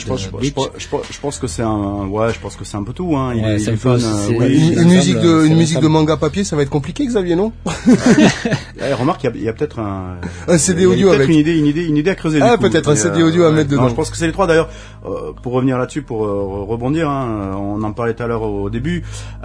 S3: je pense que c'est un peu tout hein.
S2: Ouais,
S3: il est fun,
S1: une musique de manga papier, ça va être compliqué, Xavier, non?
S3: Remarque, il y a peut-être
S1: un CD audio avec
S3: une idée à creuser.
S1: Ah, peut-être un CD audio à mettre dedans.
S3: Non, je pense que c'est les trois d'ailleurs. Pour revenir là-dessus, pour rebondir, hein, on en parlait tout à l'heure au début.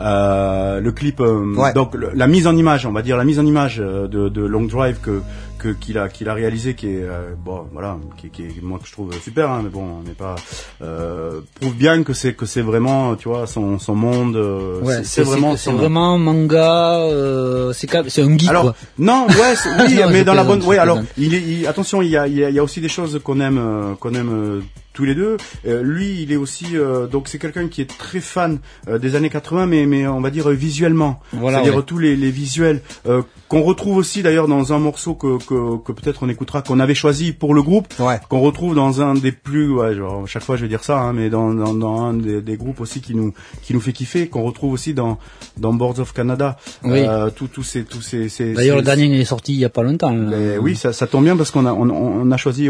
S3: Le clip, donc la mise en image, on va dire la mise en image de Long Drive qu'il a réalisé, qui est bon voilà, qui est moi que je trouve super, hein, mais bon, on n'est pas prouve bien que c'est vraiment, tu vois, son monde.
S2: C'est vraiment manga. C'est un geek.
S3: Alors
S2: quoi.
S3: non, oui,
S2: non,
S3: mais dans la bonne.
S2: Ouais,
S3: alors attention, il y a aussi des choses qu'on aime tous les deux. Lui, il est aussi donc c'est quelqu'un qui est très fan des années 80, mais on va dire visuellement.
S2: Voilà,
S3: c'est-à-dire tous les visuels qu'on retrouve aussi d'ailleurs dans un morceau que peut-être on écoutera, qu'on avait choisi pour le groupe, qu'on retrouve dans un des plus, genre chaque fois je vais dire ça, hein, mais dans un des groupes aussi qui nous fait kiffer, qu'on retrouve aussi dans Boards of Canada.
S2: Oui.
S3: Tous ces.
S2: D'ailleurs, le dernier est sorti il y a pas longtemps.
S3: Oui, ça tombe bien parce qu'on a choisi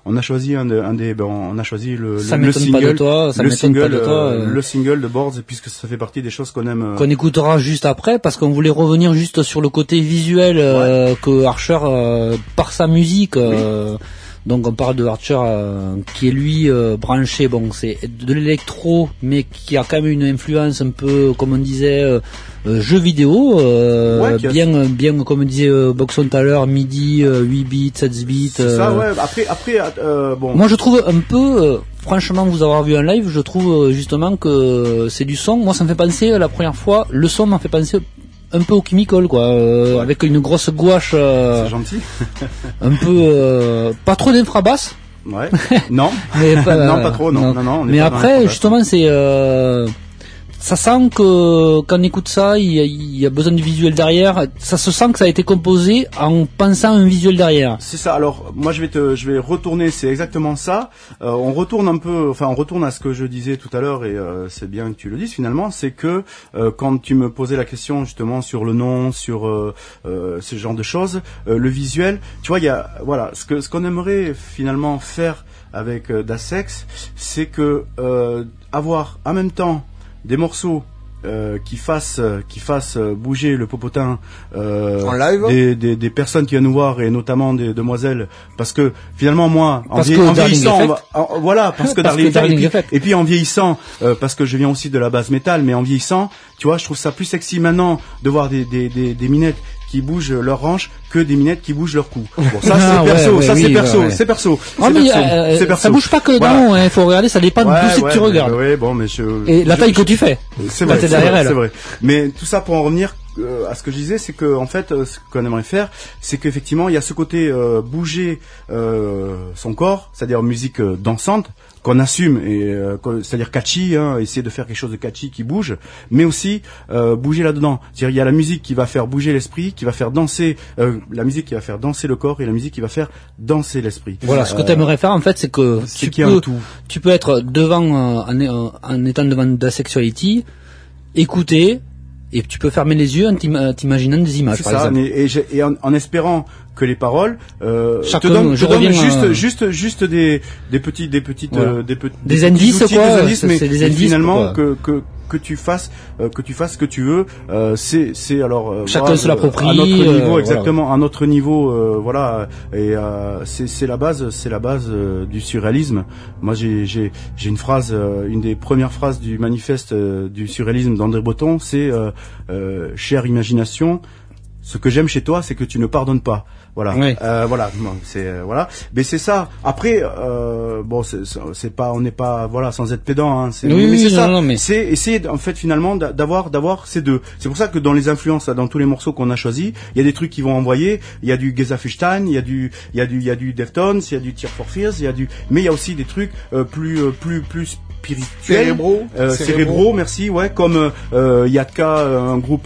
S3: le single de Boards, puisque ça fait partie des choses qu'on aime.
S2: Qu'on écoutera juste après, parce qu'on voulait revenir juste sur le côté visuel que Archer, par sa musique, donc on parle de Archer qui est lui branché, bon c'est de l'électro, mais qui a quand même une influence un peu, comme on disait, jeux vidéo, bien comme disait Boxon tout à l'heure, MIDI, 8 bits, 7 bits.
S3: C'est ça, ouais. Après, bon.
S2: Moi je trouve un peu, franchement, vous avoir vu en live, je trouve justement que c'est du son. Moi ça me fait penser, la première fois, le son m'a fait penser un peu au Chemical, quoi, avec une grosse gouache.
S3: C'est gentil.
S2: Un peu, pas trop d'infrabasse.
S3: Ouais. Non.
S2: Mais pas,
S3: non, pas trop. Non.
S2: Mais après, justement, c'est. Ça sent que quand on écoute ça, il y a besoin de visuel derrière. Ça se sent que ça a été composé en pensant à un visuel derrière.
S3: C'est ça. Alors moi je vais retourner. C'est exactement ça. On retourne à ce que je disais tout à l'heure, et c'est bien que tu le dises finalement. C'est que quand tu me posais la question justement sur le nom, sur ce genre de choses, le visuel, tu vois, il y a ce qu'on aimerait finalement faire avec Dasex, c'est que avoir en même temps des morceaux qui fasse bouger le popotin
S1: en live,
S3: des personnes qui viennent nous voir, et notamment des demoiselles, parce que finalement moi en
S2: parce
S3: vieillissant parce que Darling
S2: Effect.
S3: et puis en vieillissant parce que je viens aussi de la base métal, mais en vieillissant, tu vois, je trouve ça plus sexy maintenant de voir des minettes qui bougent leurs hanches que des minettes qui bougent leur cou. Bon, ça c'est perso.
S2: C'est perso. Ça bouge pas que non, il faut regarder, ça dépend d'où c'est que tu regardes. Et la taille que tu fais.
S3: C'est vrai, c'est vrai. Mais tout ça pour en revenir à ce que je disais, c'est que en fait, ce qu'on aimerait faire, c'est qu'effectivement, il y a ce côté bouger son corps, c'est-à-dire musique dansante, qu'on assume, et c'est-à-dire catchy, essayer de faire quelque chose de catchy qui bouge, mais aussi bouger là-dedans. C'est-à-dire il y a la musique qui va faire bouger l'esprit, qui va faire danser, la musique qui va faire danser le corps, et la musique qui va faire danser l'esprit.
S2: Voilà, ce que tu aimerais faire en fait, c'est que tu peux être devant en étant devant ta sexuality, écouter. Et tu peux fermer les yeux en t'imaginant des images,
S3: c'est
S2: par
S3: ça,
S2: exemple.
S3: Et en espérant que les paroles
S2: te
S3: donnent juste des
S2: indices,
S3: outils,
S2: quoi.
S3: Des indices, mais
S2: des indices,
S3: finalement que tu fasses ce que tu veux, c'est alors
S2: chacun se l'approprie
S3: à notre niveau, exactement, à notre niveau, voilà, et c'est la base du surréalisme. Moi j'ai une phrase, une des premières phrases du manifeste du surréalisme d'André Breton, c'est chère imagination, ce que j'aime chez toi, c'est que tu ne pardonnes pas. Voilà,
S2: oui.
S3: Voilà, mais c'est ça. Après, bon, c'est pas, on n'est pas, voilà, sans être pédant, hein. C'est essayer en fait finalement d'avoir ces deux. C'est pour ça que dans les influences, dans tous les morceaux qu'on a choisis, il y a des trucs qui vont envoyer. Il y a du Gesaffelstein, il y a du Deftones, il y a du Tears for Fears, mais il y a aussi des trucs plus spirituels, cérébraux, merci, ouais, comme Yatka, un groupe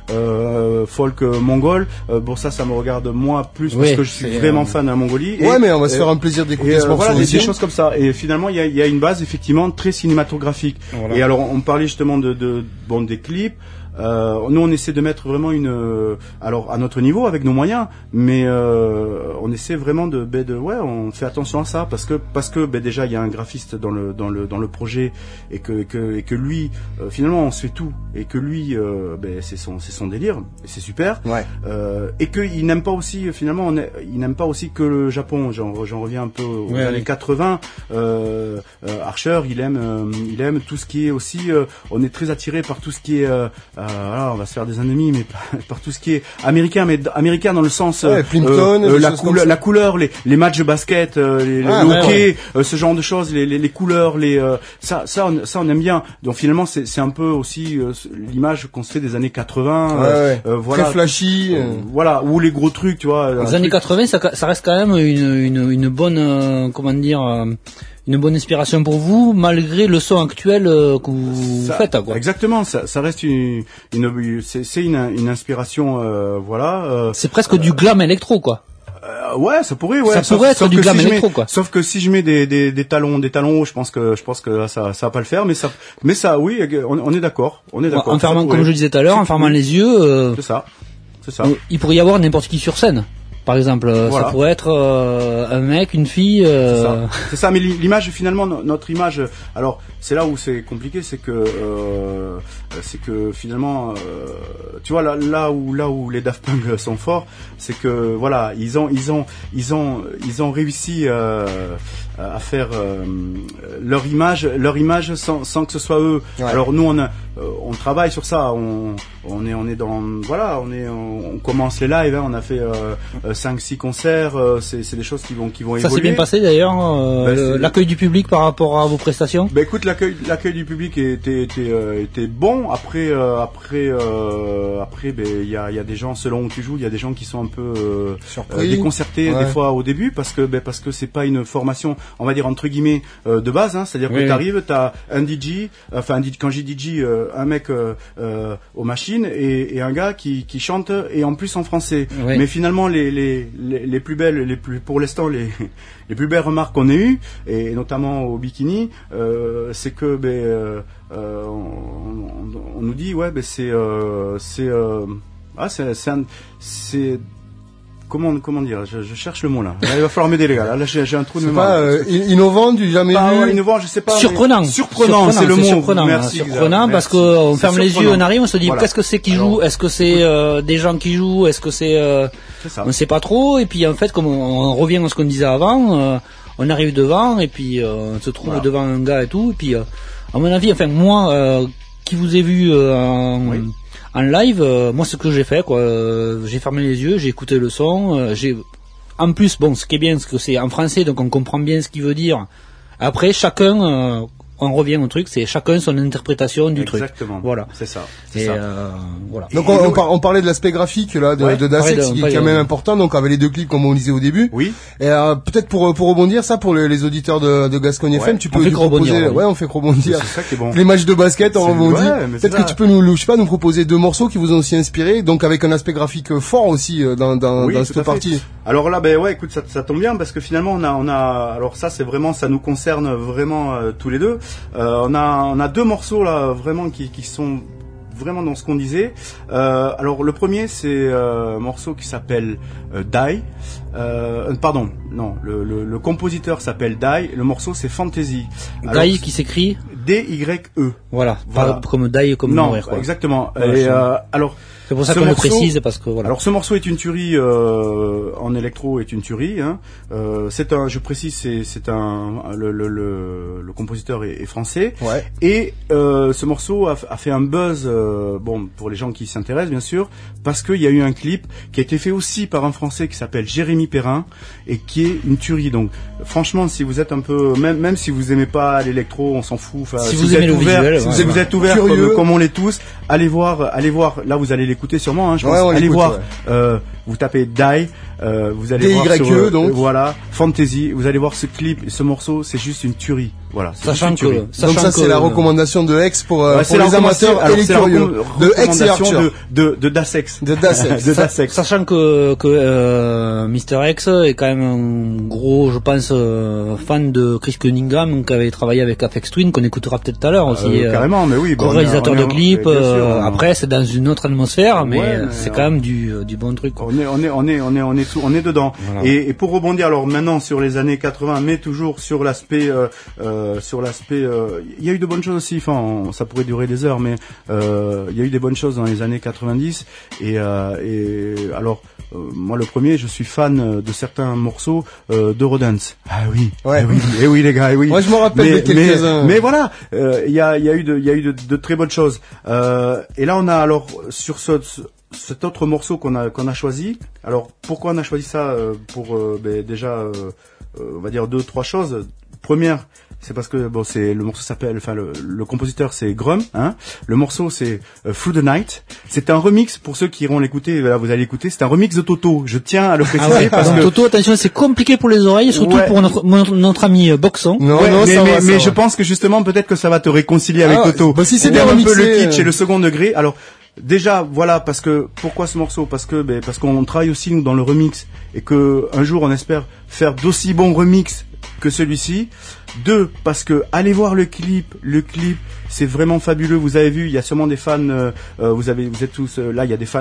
S3: folk mongol. Bon, ça me regarde moi plus parce que je suis vraiment fan de la Mongolie.
S1: Ouais, mais on va se faire un plaisir d'écouter ce morceau.
S3: Voilà, des choses comme ça. Et finalement, il y a une base effectivement très cinématographique. Voilà. Et alors, on parlait justement des clips. Nous on essaie de mettre vraiment alors à notre niveau avec nos moyens, mais on essaie vraiment on fait attention à ça parce que déjà il y a un graphiste dans le projet et que lui finalement on se fait tout et que lui c'est son délire et c'est super,
S1: ouais.
S3: Et qu'il n'aime pas aussi finalement il n'aime pas aussi que le Japon. J'en reviens un peu aux années 80. Archer il aime tout ce qui est aussi on est très attiré par tout ce qui est voilà, on va se faire des ennemis, mais par tout ce qui est américain, mais américain dans le sens la couleur, les matchs de basket, le hockey, ce genre de choses, les couleurs, ça on aime bien. Donc finalement c'est un peu aussi l'image qu'on se fait des années 80, voilà,
S1: très flashy,
S3: voilà, ou les gros trucs, tu vois.
S2: Les années 80, ça reste quand même une bonne comment dire. Une bonne inspiration pour vous, malgré le son actuel que vous faites, quoi.
S3: Exactement, ça reste c'est une inspiration, voilà.
S2: C'est presque du glam électro, quoi.
S3: Ouais, ça pourrait,
S2: ouais. Ça pourrait être du glam électro, quoi.
S3: Sauf que si je mets des talons hauts, je pense que ça va pas le faire, mais ça, oui, on est d'accord,
S2: En fermant, comme je le disais tout à l'heure, en fermant les yeux.
S3: C'est ça.
S2: Il pourrait y avoir n'importe qui sur scène. Par exemple, voilà. Ça pourrait être un mec, une fille.
S3: C'est ça. Mais l'image, finalement, notre image. Alors, c'est là où c'est compliqué, c'est que finalement, tu vois, là où les Daft Punk sont forts, c'est que voilà, ils ont réussi à faire leur image sans que ce soit eux. Ouais. Alors nous, on travaille sur ça. On est dans, voilà, on commence les lives. Hein, on a fait 5-6 concerts, c'est des choses qui vont évoluer.
S2: Ça s'est bien passé d'ailleurs, l'accueil du public par rapport à vos prestations.
S3: Écoute, l'accueil du public était bon. Après, il y a des gens, selon où tu joues, il y a des gens qui sont un peu déconcertés des fois au début parce que c'est pas une formation, on va dire entre guillemets de base. Hein, c'est-à-dire que t'arrives, t'as un DJ, quand j'ai DJ, un mec aux machines et un gars qui chante et en plus en français. Oui. Mais finalement les plus belles, pour l'instant les plus belles remarques qu'on ait eues, et notamment au bikini, c'est que on nous dit c'est comment dire, je cherche le mot là. Il va falloir m'aider les gars. Là j'ai un trou de
S1: C'est
S3: mémoire.
S1: pas innovant, du jamais vu.
S3: Innovant, je sais pas.
S2: Surprenant.
S3: Surprenant, c'est le mot.
S2: Surprenant,
S3: Merci.
S2: surprenant
S3: Merci.
S2: parce qu'on
S3: C'est
S2: ferme les
S3: surprenant.
S2: yeux, on arrive, on se dit
S3: Voilà.
S2: qu'est-ce que c'est qui joue, est-ce que c'est des gens qui jouent, est-ce que c'est
S3: ça.
S2: on sait pas trop, et puis en fait comme on revient à ce qu'on disait avant, on arrive devant et puis on se trouve devant un gars et tout, et puis à mon avis, enfin moi qui vous ai vu en live, moi ce que j'ai fait quoi, j'ai fermé les yeux, j'ai écouté le son, en plus bon, ce qui est bien c'est que c'est en français donc on comprend bien ce qu'il veut dire. Après chacun on revient au truc, c'est chacun son interprétation du truc.
S3: Exactement.
S2: Voilà.
S3: C'est ça.
S2: Et voilà.
S1: Donc on parlait de l'aspect graphique là de Dasex qui est quand même important, donc avec les 2 clips comme on disait au début.
S3: Oui.
S1: Et peut-être pour rebondir ça pour les auditeurs de Gascogne FM, tu peux nous proposer on fait rebondir.
S3: C'est ça qui est bon.
S1: Les matchs de basket on rebondit.
S3: Ouais,
S1: peut-être que tu peux nous proposer 2 morceaux qui vous ont aussi inspiré, donc avec un aspect graphique fort aussi dans cette partie.
S3: Alors là écoute ça tombe bien parce que finalement on a alors ça c'est vraiment ça nous concerne vraiment tous les deux. On a 2 morceaux là vraiment qui sont vraiment dans ce qu'on disait. Alors le premier c'est un morceau qui s'appelle Die. Pardon, non, le compositeur s'appelle Die. Le morceau c'est Fantasy. Alors,
S2: Die qui s'écrit
S3: D-Y-E.
S2: Voilà. Pas comme Die comme
S3: non,
S2: mourir quoi.
S3: exactement.
S2: Voilà,
S3: et alors
S2: c'est pour ça qu'on le précise parce que voilà.
S3: Alors ce morceau est une tuerie en électro est une tuerie. Hein. C'est un, je précise, c'est un le compositeur est français.
S1: Ouais.
S3: Et ce morceau a fait un buzz bon pour les gens qui s'intéressent bien sûr parce qu'il y a eu un clip qui a été fait aussi par un Français qui s'appelle Jérémy Perrin et qui est une tuerie. Donc franchement si vous êtes un peu même si vous aimez pas l'électro on s'en fout.
S2: Si vous aimez
S3: êtes
S2: le
S3: ouvert,
S2: visuel,
S3: si vous êtes ouvert comme on l'est tous, allez voir. Là vous allez l'écouter sûrement. Hein, je pense. Allez voir. Vous tapez Die. Vous allez voir sur
S1: donc.
S3: Voilà Fantasy. Vous allez voir ce clip, ce morceau, c'est juste une tuerie. Voilà.
S2: Sachant que
S1: donc ça c'est la recommandation de Hex pour
S3: c'est
S1: les amateurs et les curieux de Hex et Arthur
S3: de Dasex.
S1: de Dasex.
S3: De Dasex.
S2: Sachant que Mr X est quand même un gros, je pense, fan de Chris Cunningham, qui avait travaillé avec Aphex Twin, qu'on écoutera peut-être tout à l'heure aussi.
S3: Carrément, mais oui.
S2: Réalisateur de clips.
S3: Bien sûr,
S2: après, c'est dans une autre atmosphère, mais c'est quand même du bon truc. Quoi.
S3: On est dedans. Voilà. Et pour rebondir alors maintenant sur les années 80, mais toujours sur l'aspect, il y a eu de bonnes choses aussi. Enfin, ça pourrait durer des heures, mais il y a eu des bonnes choses dans les années 90. Et alors, moi le premier, je suis fan de certains morceaux d'Eurodance. Ah oui.
S1: Ouais.
S3: Oui les gars. Oui.
S1: Moi je me rappelle de quelques-uns.
S3: Mais voilà, il y a eu de très bonnes choses. Et là on a alors sur cet autre morceau qu'on a choisi. Alors pourquoi on a choisi ça déjà on va dire 2-3 choses. Première, c'est parce que bon c'est le morceau s'appelle le compositeur c'est Grum hein. Le morceau c'est Through the Night. C'est un remix pour ceux qui iront l'écouter, là vous allez l'écouter, c'est un remix de Toto. Je tiens à le préciser parce que
S2: Toto, attention, c'est compliqué pour les oreilles, surtout pour notre ami Boxon.
S3: Mais je pense que justement peut-être que ça va te réconcilier avec Toto.
S1: Bah si c'est
S3: bien un peu le kitsch et le second degré. Alors déjà, voilà, parce que pourquoi ce morceau ? Parce qu'on travaille aussi nous dans le remix et que un jour on espère faire d'aussi bons remix que celui-ci. 2, parce que allez voir le clip c'est vraiment fabuleux. Vous avez vu, il y a sûrement des fans. Vous êtes tous là. Il y a des fans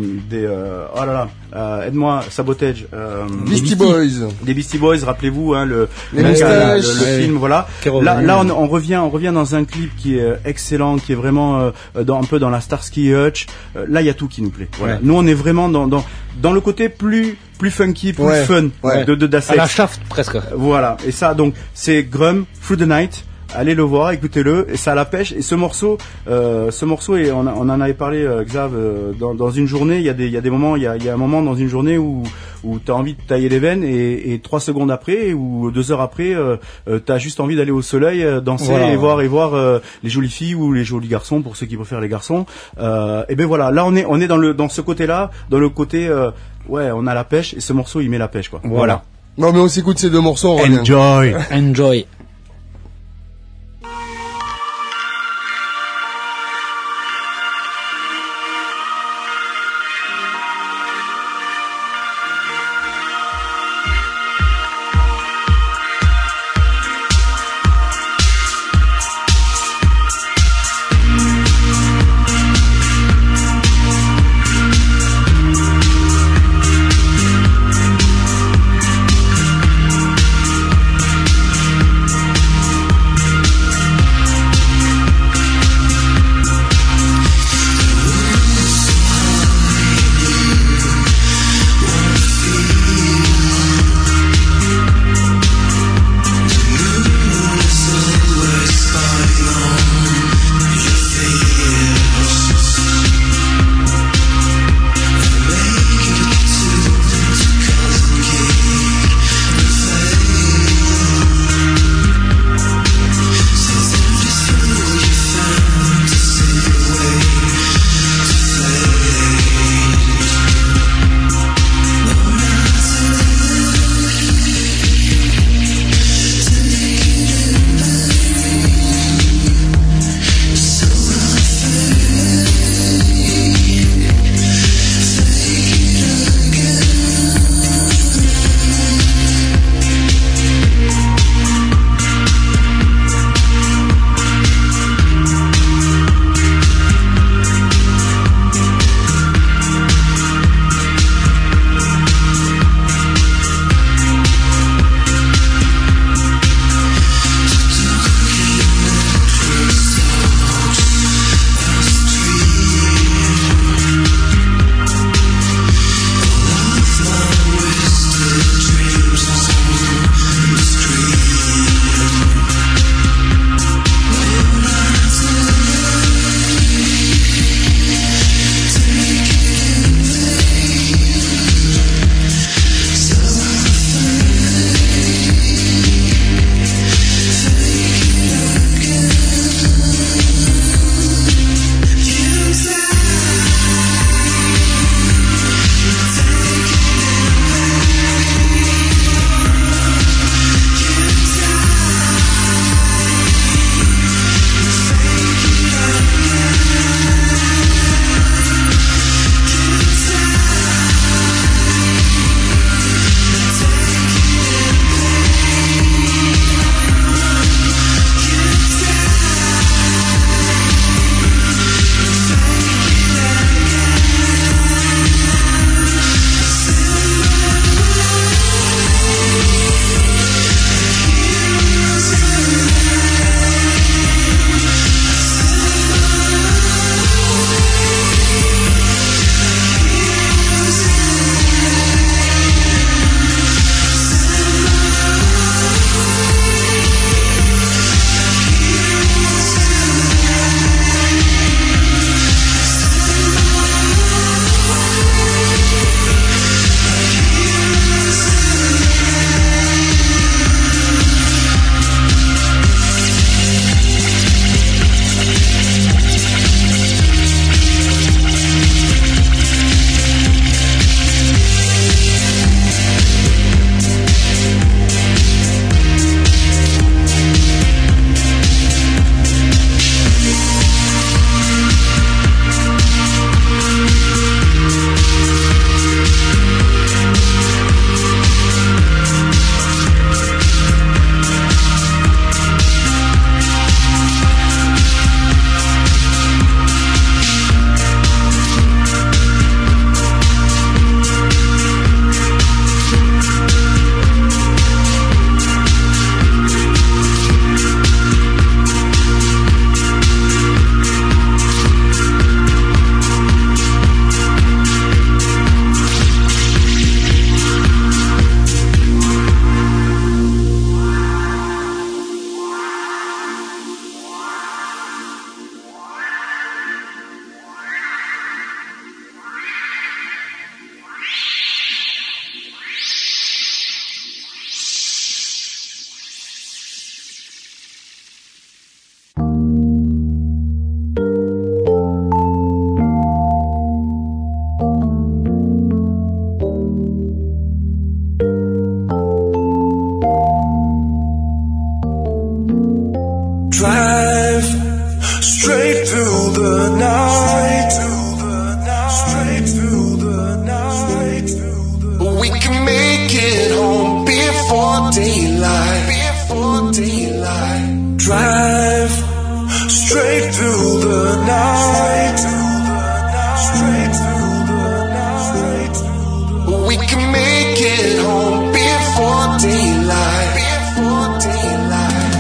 S3: aide-moi, Sabotage.
S1: Beastie Boys.
S3: Des Beastie Boys. Rappelez-vous, hein, le film. Voilà. Là, on revient dans un clip qui est excellent, qui est vraiment un peu dans la Starsky Hutch. Là, il y a tout qui nous plaît. Voilà. Ouais. Nous, on est vraiment dans le côté plus funky, plus fun de Dasex.
S2: À la Shaft presque.
S3: Voilà. Et ça, donc, c'est Grum, Through the Night. Allez le voir, écoutez-le, et ça a la pêche. Et ce morceau, et on en avait parlé, Xav, dans une journée, il y a des moments, il y a un moment dans une journée où t'as envie de tailler les veines, et 3 secondes après ou 2 heures après, t'as juste envie d'aller au soleil, danser et voir les jolies filles ou les jolis garçons pour ceux qui préfèrent les garçons. Et ben voilà, là on est dans ce côté-là, dans le côté, on a la pêche, et ce morceau il met la pêche quoi. Voilà.
S1: Non mais on s'écoute ces 2 morceaux.
S2: Enjoy.
S5: straight through the night, straight through the night. We can make it home before daylight, before daylight. Drive straight through the night, straight through the night. We can make it home before daylight, before daylight.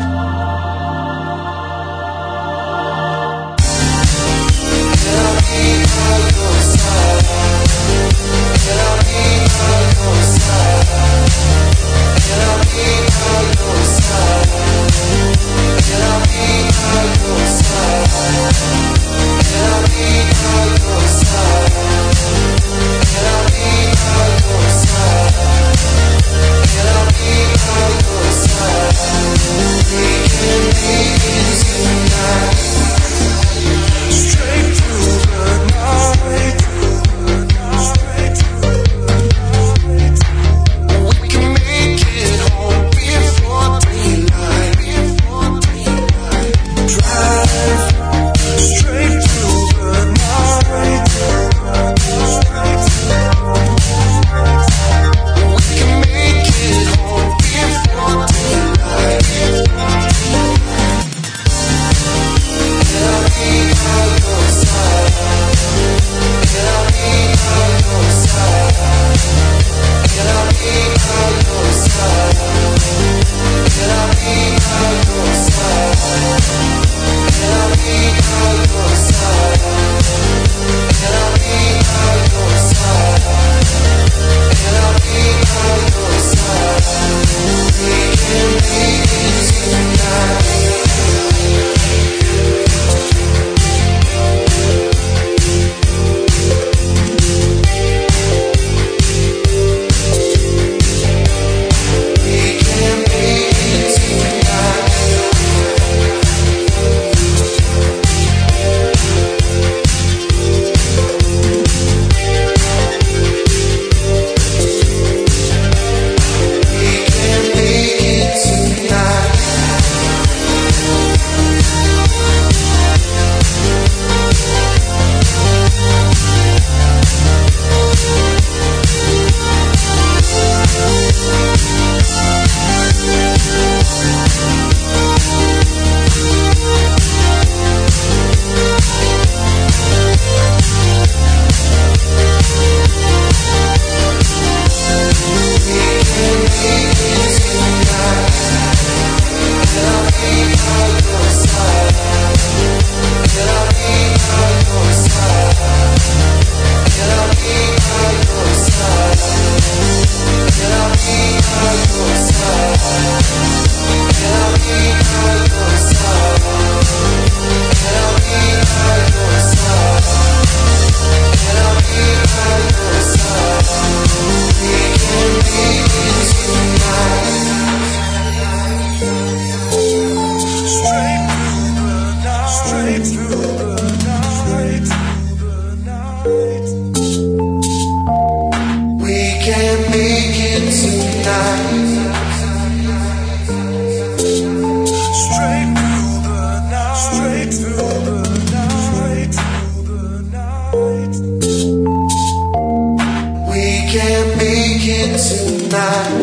S5: And I'll be by your side, and I'll be by your side, and I'll be by your side, and I'll be by your side, and I'll be by your side, and I'll be by your side, and I'll be by your side. We can make it tonight, straight through the night, straight through the night. We can make it home before daylight, before daylight. Drive straight through the night, straight through the night. We can make it home before daylight, before daylight. And I'll be by your side, and I'll be by your side, and I'll be by your side, and I'll be by your side, and I'll be by your side, and I'll be by your side, and I'll be by your side. We can make it tonight. We can make it tonight. We can make it tonight. Straight through the night, we can make it tonight. Straight through the night, straight through the night. We can make it tonight.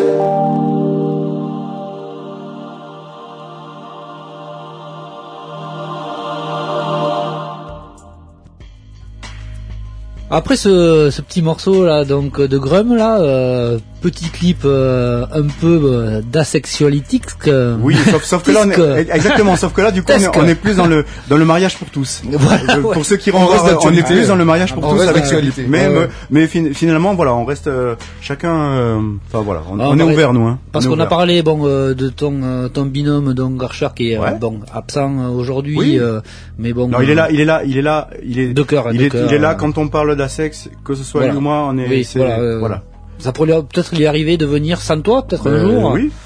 S2: Après ce petit morceau là, donc de Grum là, petit clip un peu d'asexualitique.
S3: Oui, sauf que là, exactement, sauf que là, du coup, on est plus dans le mariage pour tous.
S2: Voilà,
S3: pour
S2: ouais.
S3: ceux qui rentrent, on est plus dans le mariage pour tous avec
S1: d'actualité.
S3: Mais finalement, voilà, on reste chacun. Enfin voilà, on est ouvert nous. Hein.
S2: Parce qu'on a parlé de ton binôme donc Archer qui est absent aujourd'hui,
S3: oui.
S2: mais bon.
S3: Non, il est là, il est
S2: de cœur.
S3: Il est là quand on parle d'Asex, que ce soit lui ou moi, on est.
S2: Oui, voilà. Ça pourrait peut-être lui arriver de venir sans toi, peut-être un jour.
S3: Oui.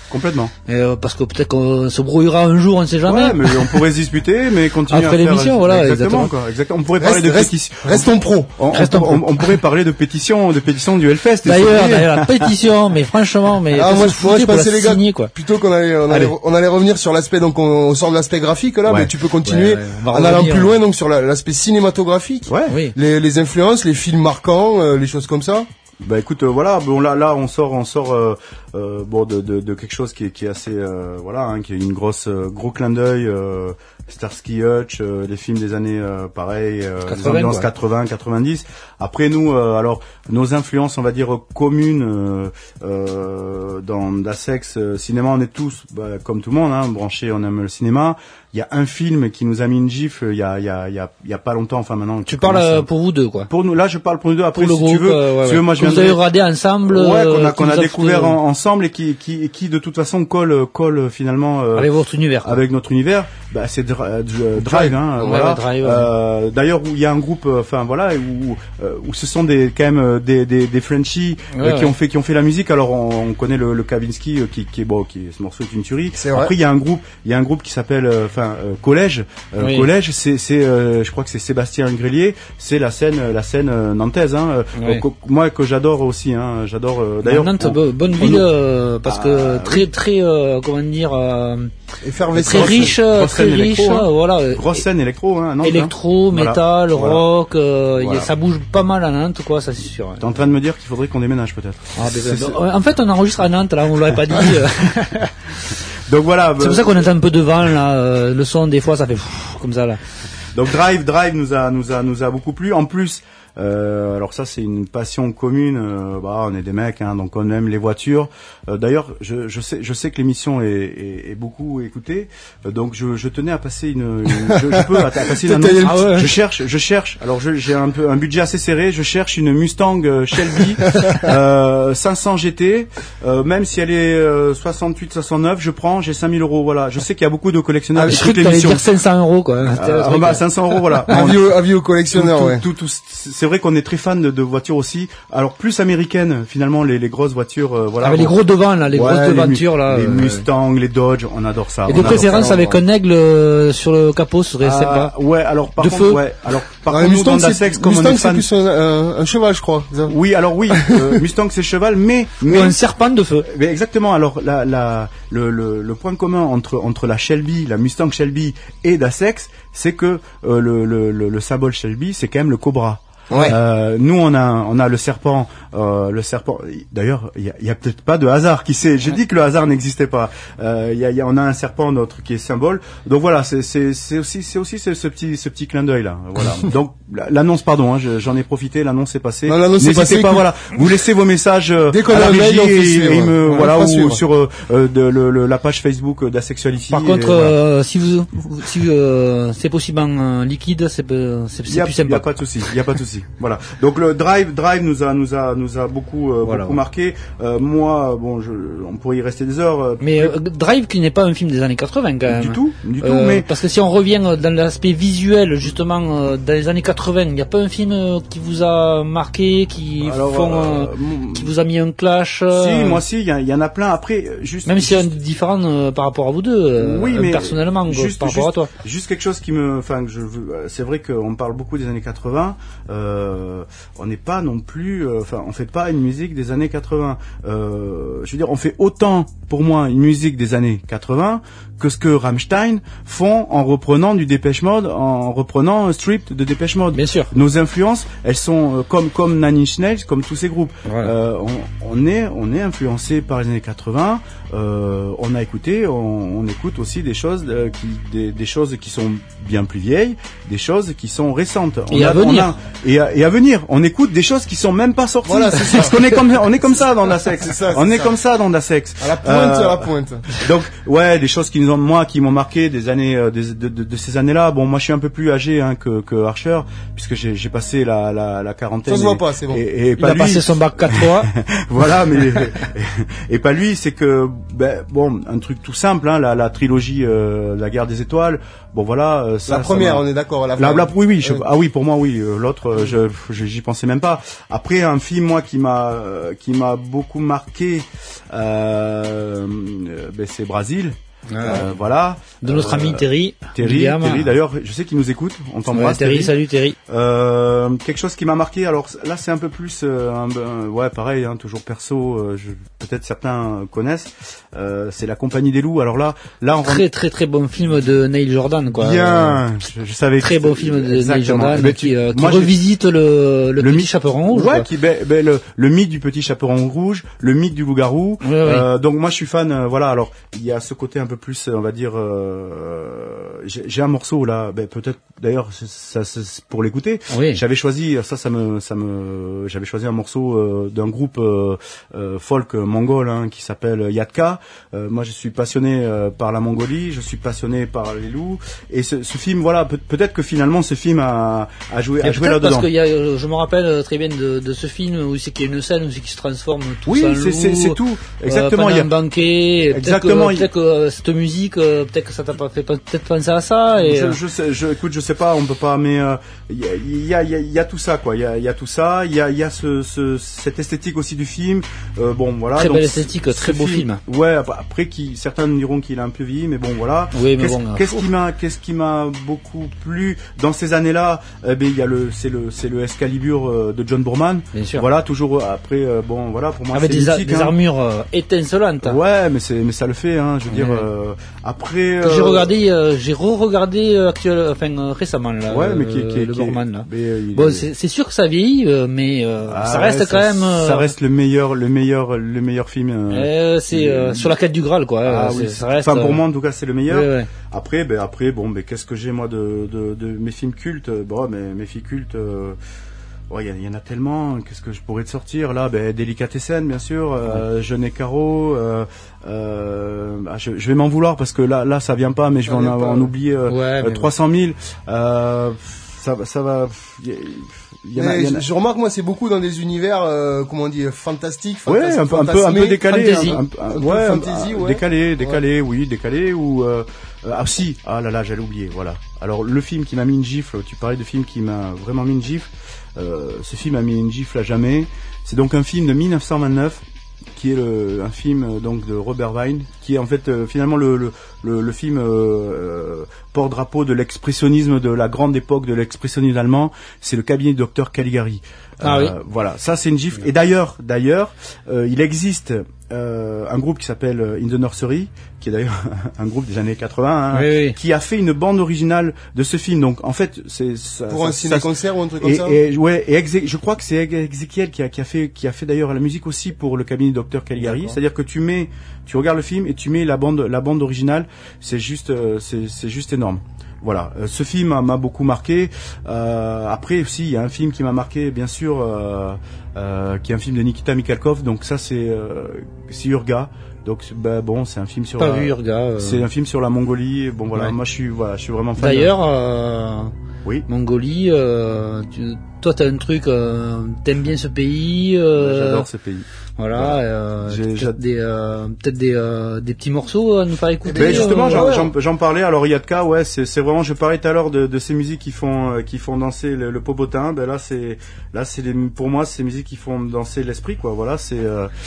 S3: Complètement.
S2: Parce que peut-être qu'on se brouillera un jour, on ne sait jamais.
S3: Ouais, mais on pourrait se disputer, mais continuer
S2: après
S3: à faire...
S2: l'émission, voilà, exactement.
S3: Quoi, exactement. On pourrait parler de pétition.
S1: Restons pro.
S3: On pourrait parler de pétition du Hellfest.
S2: D'ailleurs, la pétition, mais franchement, mais
S1: moi je pensais les gars,
S2: signer, quoi.
S1: plutôt qu'on allait revenir sur l'aspect, donc on sort de l'aspect graphique là, mais tu peux continuer en allant plus loin, donc sur l'aspect cinématographique.
S3: Ouais.
S2: Oui.
S1: Les influences, les films marquants, les choses comme ça.
S3: Bah écoute, voilà, bon là on sort bon de quelque chose qui est assez voilà, hein, qui est une gros clin d'œil, Starsky Hutch, les films des années pareil,
S2: 80,
S3: les ambiances 80, 90. Après nous, alors nos influences, on va dire communes dans Dasex cinéma, on est tous comme tout le monde, hein, branchés, on aime le cinéma. Il y a un film qui nous a mis une gifle il y a pas longtemps, enfin maintenant.
S2: Tu parles pour vous deux, quoi.
S3: Pour nous, là je parle pour nous deux. Après
S2: pour le
S3: si
S2: groupe,
S3: tu veux, si tu veux, moi je
S2: vous avez radé ensemble.
S3: Ouais, qu'on a découvert ensemble et qui de toute façon colle finalement
S2: avec votre univers. Quoi.
S3: Avec notre univers, bah c'est Drive, hein,
S2: ouais,
S3: voilà.
S2: Drive,
S3: d'ailleurs où il y a un groupe, enfin voilà, où ce sont quand même des Frenchies qui ont fait la musique. Alors on connaît le Kavinsky qui ce morceau est une tuerie. Après il y a un groupe qui s'appelle Collège. Collège, c'est je crois que c'est Sébastien Grélier, c'est la scène nantaise, hein. Moi que j'adore aussi, hein, j'adore d'ailleurs
S2: Nantes, bonne ville parce que très comment dire
S1: effervescent,
S2: très riche, voilà.
S3: Grosse scène électro, hein, Nantes,
S2: électro, métal,
S3: voilà.
S2: rock, ça bouge pas mal à Nantes, quoi, ça c'est sûr.
S3: T'es en train de me dire qu'il faudrait qu'on déménage peut-être.
S2: En fait, on enregistre à Nantes, là, on l'aurait pas dit.
S3: Donc voilà.
S2: C'est pour ça qu'on est un peu devant, là, le son des fois ça fait comme ça là.
S3: Donc Drive nous a beaucoup plu. En plus, alors ça c'est une passion commune. On est des mecs, hein, donc on aime les voitures. D'ailleurs, je sais que l'émission est beaucoup écoutée, donc je tenais à passer je peux passer une annonce. Je cherche. Alors j'ai un budget assez serré. Je cherche une Mustang Shelby 500 GT, même si elle est 68, 69, je prends. J'ai 5 000 €. Voilà. Je sais qu'il y a beaucoup de collectionneurs.
S2: Je crois que t'allais dire 500 €, quoi.
S3: 500 €, voilà.
S1: Avis aux collectionneurs, ouais.
S3: C'est vrai qu'on est très fan de voitures aussi. Alors plus américaines finalement les grosses voitures, voilà.
S2: Avec les gros devants là, les grosses devantures là.
S3: Les Mustang, les Dodge, on adore ça.
S2: Et de préférence avec un aigle sur le capot serait sympa.
S3: Ouais, alors par
S2: de
S3: contre,
S2: feu.
S3: Ouais, alors par contre, Mustang, dans Dasex, comme
S1: Mustang,
S3: on est fan,
S1: c'est plus un cheval, je crois.
S3: Oui, alors oui, Mustang c'est cheval, mais
S2: ou un serpent de feu.
S3: Mais exactement. Alors le point commun entre la Shelby, la Mustang Shelby et Dasex, c'est que le symbole Shelby, c'est quand même le cobra.
S1: Ouais.
S3: Nous on a le serpent. D'ailleurs, il y a peut-être pas de hasard. Qui sait? J'ai dit que le hasard n'existait pas. On a un serpent notre qui est symbole. Donc voilà, c'est aussi ce petit clin d'œil là. Voilà. Donc l'annonce, pardon, hein, j'en ai profité. L'annonce est passée. N'hésitez pas. Voilà. Vous laissez vos messages à la régie ou sur la page Facebook d'Asexuality.
S2: Par contre, voilà. si c'est possible en liquide, c'est plus sympa.
S3: Il y a pas de souci. Voilà. Donc le Drive nous a beaucoup marqué. Moi, bon, on pourrait y rester des heures.
S2: Mais Drive qui n'est pas un film des années 80 quand même.
S3: Du tout.
S2: Mais parce que si on revient dans l'aspect visuel, justement, dans les années 80, il n'y a pas un film qui vous a marqué, qui vous a mis un clash.
S3: Si, il y en a plein. Après,
S2: même si c'est différent par rapport à vous deux.
S3: Oui, mais
S2: personnellement, par rapport à toi.
S3: Juste quelque chose c'est vrai qu'on parle beaucoup des années 80. On n'est pas non plus, on fait pas une musique des années 80. Je veux dire, on fait autant, pour moi, une musique des années 80 que ce que Rammstein font en reprenant du Depeche Mode, en reprenant Stripped de Depeche Mode.
S2: Bien sûr.
S3: Nos influences, elles sont comme Nine Inch Nails, comme tous ces groupes. Ouais. On est influencé par les années 80. On a écouté, on écoute aussi des choses des choses qui sont bien plus vieilles, des choses qui sont récentes.
S2: Et à
S3: venir. On écoute des choses qui sont même pas sorties.
S1: Voilà, c'est ça.
S3: Parce qu'on est comme ça dans Dasex. On est comme ça dans Dasex.
S1: À la pointe.
S3: Donc, ouais, des choses qui m'ont marqué des années, de ces années-là. Bon, moi, je suis un peu plus âgé, hein, que Archer, puisque j'ai passé la quarantaine.
S1: Ça se voit pas, c'est bon.
S3: Et
S2: il a passé son bac 4-3.
S3: Voilà, mais, et pas lui, c'est que, un truc tout simple, hein, la trilogie, La Guerre des Étoiles. Bon, voilà, ça.
S1: La première, on est d'accord,
S3: oui, pour moi, oui. L'autre, j'y pensais même pas. Après, un film, moi, qui m'a beaucoup marqué, c'est Brésil. Voilà.
S2: De notre ami Terry.
S3: Terry, d'ailleurs, je sais qu'il nous écoute. On t'embrasse.
S2: Terry, salut Terry.
S3: Quelque chose qui m'a marqué. Alors là, c'est un peu plus, ouais, pareil, hein, toujours perso. Peut-être certains connaissent. C'est La Compagnie des loups. Alors là, on
S2: très bon film de Neil Jordan, quoi.
S3: Bien. Je savais.
S2: Très bon film de Neil Jordan qui
S3: moi,
S2: revisite le petit chaperon rouge.
S3: Ouais, le mythe du petit chaperon rouge, le mythe du loup-garou.
S2: Ouais.
S3: Donc moi, je suis fan. Voilà. Alors il y a ce côté un peu plus, on va dire. J'ai un morceau là, peut-être d'ailleurs ça pour l'écouter.
S2: Oui.
S3: J'avais choisi j'avais choisi un morceau d'un groupe folk mongol qui s'appelle Yatka. Moi je suis passionné par la Mongolie, je suis passionné par les loups et ce film, voilà, peut-être que finalement ce film a joué là-dedans.
S2: Parce que je me rappelle très bien de ce film où c'est qu'il y a une scène où c'est qu'il se transforme tout
S3: oui,
S2: en loup.
S3: c'est tout. Exactement.
S2: Il y a un banquet.
S3: Exactement.
S2: Peut-être que cette musique, peut-être que ça t'a pas fait peut-être penser à ça. Et
S3: écoute, je sais pas, on peut pas, mais il y a tout ça, quoi. Il y a tout ça. Il y a cette esthétique aussi du film. Bon, voilà.
S2: Très
S3: donc,
S2: belle esthétique, très beau film.
S3: Ouais. Après, certains diront qu'il a un peu vieilli, mais bon, voilà.
S2: Oui, mais
S3: qu'est-ce qui m'a beaucoup plu dans ces années-là? Il y a c'est le Excalibur de John Boorman.
S2: Bien sûr.
S3: Voilà, toujours après. Bon, voilà, pour moi,
S2: avec
S3: c'est mythique,
S2: des armures étincelantes.
S3: Ouais, mais ça le fait, hein. Je veux dire. Après.
S2: J'ai re-regardé récemment là.
S3: Ouais, mais
S2: le Boorman là.
S3: Bon,
S2: c'est sûr que ça vieillit, mais ça reste quand même.
S3: Ça reste le meilleur film.
S2: C'est sur la quête du Graal, quoi.
S3: Ah oui.
S2: Ça reste.
S3: Enfin, pour moi, en tout cas, c'est le meilleur.
S2: Ouais.
S3: Après, bon, qu'est-ce que j'ai moi de mes films cultes? Bon, mais mes films cultes. Ouais, il y en a tellement. Qu'est-ce que je pourrais te sortir là? Délicatessen, bien sûr. Jeune et Caro. Je vais m'en vouloir parce que là, ça vient pas, mais je vais en oublier 300 000. Ça va.
S1: Je remarque, moi, c'est beaucoup dans des univers, comment on dit, fantastiques.
S3: Ouais, un peu décalé.
S2: Fantasy.
S1: Fantasy, ouais.
S3: Décalé, oui, décalé ou. J'allais oublier. Voilà. Alors le film qui m'a mis une gifle. Tu parlais de film qui m'a vraiment mis une gifle. Ce film a mis une gifle à jamais. C'est donc un film de 1929 qui est un film donc de Robert Wiene, qui est en fait finalement le film porte-drapeau de l'expressionnisme, de la grande époque de l'expressionnisme allemand. C'est Le Cabinet du Docteur Caligari.
S2: Oui.
S3: Voilà, ça c'est une gifle. Et d'ailleurs, il existe un groupe qui s'appelle In the Nursery, qui est d'ailleurs un groupe des années 80, qui a fait une bande originale de ce film. Donc en fait, c'est ça,
S1: pour un ciné-concert ou un truc comme ça.
S3: Je crois que c'est Ezekiel qui a fait d'ailleurs la musique aussi pour Le Cabinet du Docteur Caligari.
S1: D'accord.
S3: C'est-à-dire que tu regardes le film et tu mets la bande originale. C'est juste énorme. Voilà, ce film m'a beaucoup marqué. Après aussi, il y a un film qui m'a marqué, bien sûr, qui est un film de Nikita Mikhalkov. Donc ça, c'est Urga. Donc c'est un film sur.
S2: Pas vu Urga.
S3: C'est un film sur la Mongolie. Bon voilà, moi je suis vraiment fan.
S2: D'ailleurs,
S3: oui.
S2: Mongolie. Toi, t'as un truc. T'aimes bien ce pays.
S3: J'adore ce pays.
S2: Voilà, peut-être des petits morceaux à nous faire écouter.
S3: Mais justement, j'en parlais. Alors Yatka, ouais, c'est vraiment. Je parlais tout à l'heure de ces musiques qui font danser le popotin. Pour moi, ces musiques qui font danser l'esprit, quoi. Voilà, c'est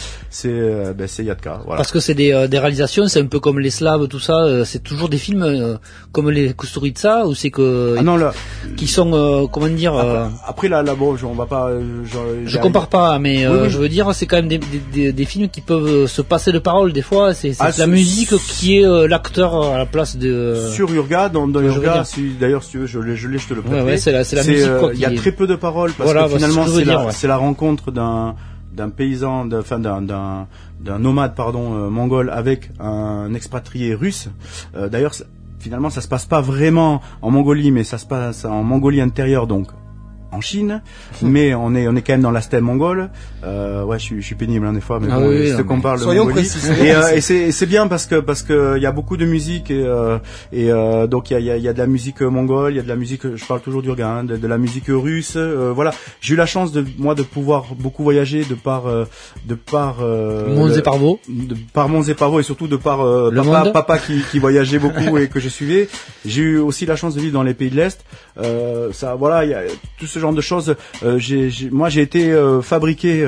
S3: Yatka. Voilà.
S2: Parce que c'est des réalisations, c'est un peu comme les Slaves, tout ça. C'est toujours des films comme les Kusturica, où c'est que qui sont comment dire.
S3: Après là, bon, on va pas.
S2: Je compare pas, mais je veux dire, c'est quand même des films qui peuvent se passer de parole des fois. C'est la musique qui est l'acteur à la place de.
S3: Sur Urga, dans Urga, d'ailleurs, si tu veux, je te le prête.
S2: Ouais, c'est la musique.
S3: Il y a très peu de paroles parce que finalement c'est la rencontre d'un paysan, d'un nomade mongol avec un expatrié russe. D'ailleurs, finalement, ça se passe pas vraiment en Mongolie, mais ça se passe en Mongolie intérieure, donc en Chine, mais on est quand même dans la steppe mongole. Je suis pénible des fois, mais je te compare le Mongolie. Et c'est bien parce que il y a beaucoup de musique et donc il y a de la musique mongole, il y a de la musique, je parle toujours du Urga, de la musique russe. Voilà, j'ai eu la chance de pouvoir beaucoup voyager de par
S2: Mons et Parvaux,
S3: par Mons et Parvaux et surtout de par papa qui voyageait beaucoup et que je suivais. J'ai eu aussi la chance de vivre dans les pays de l'Est. Il y a tout ce genre de choses. Moi, j'ai été fabriqué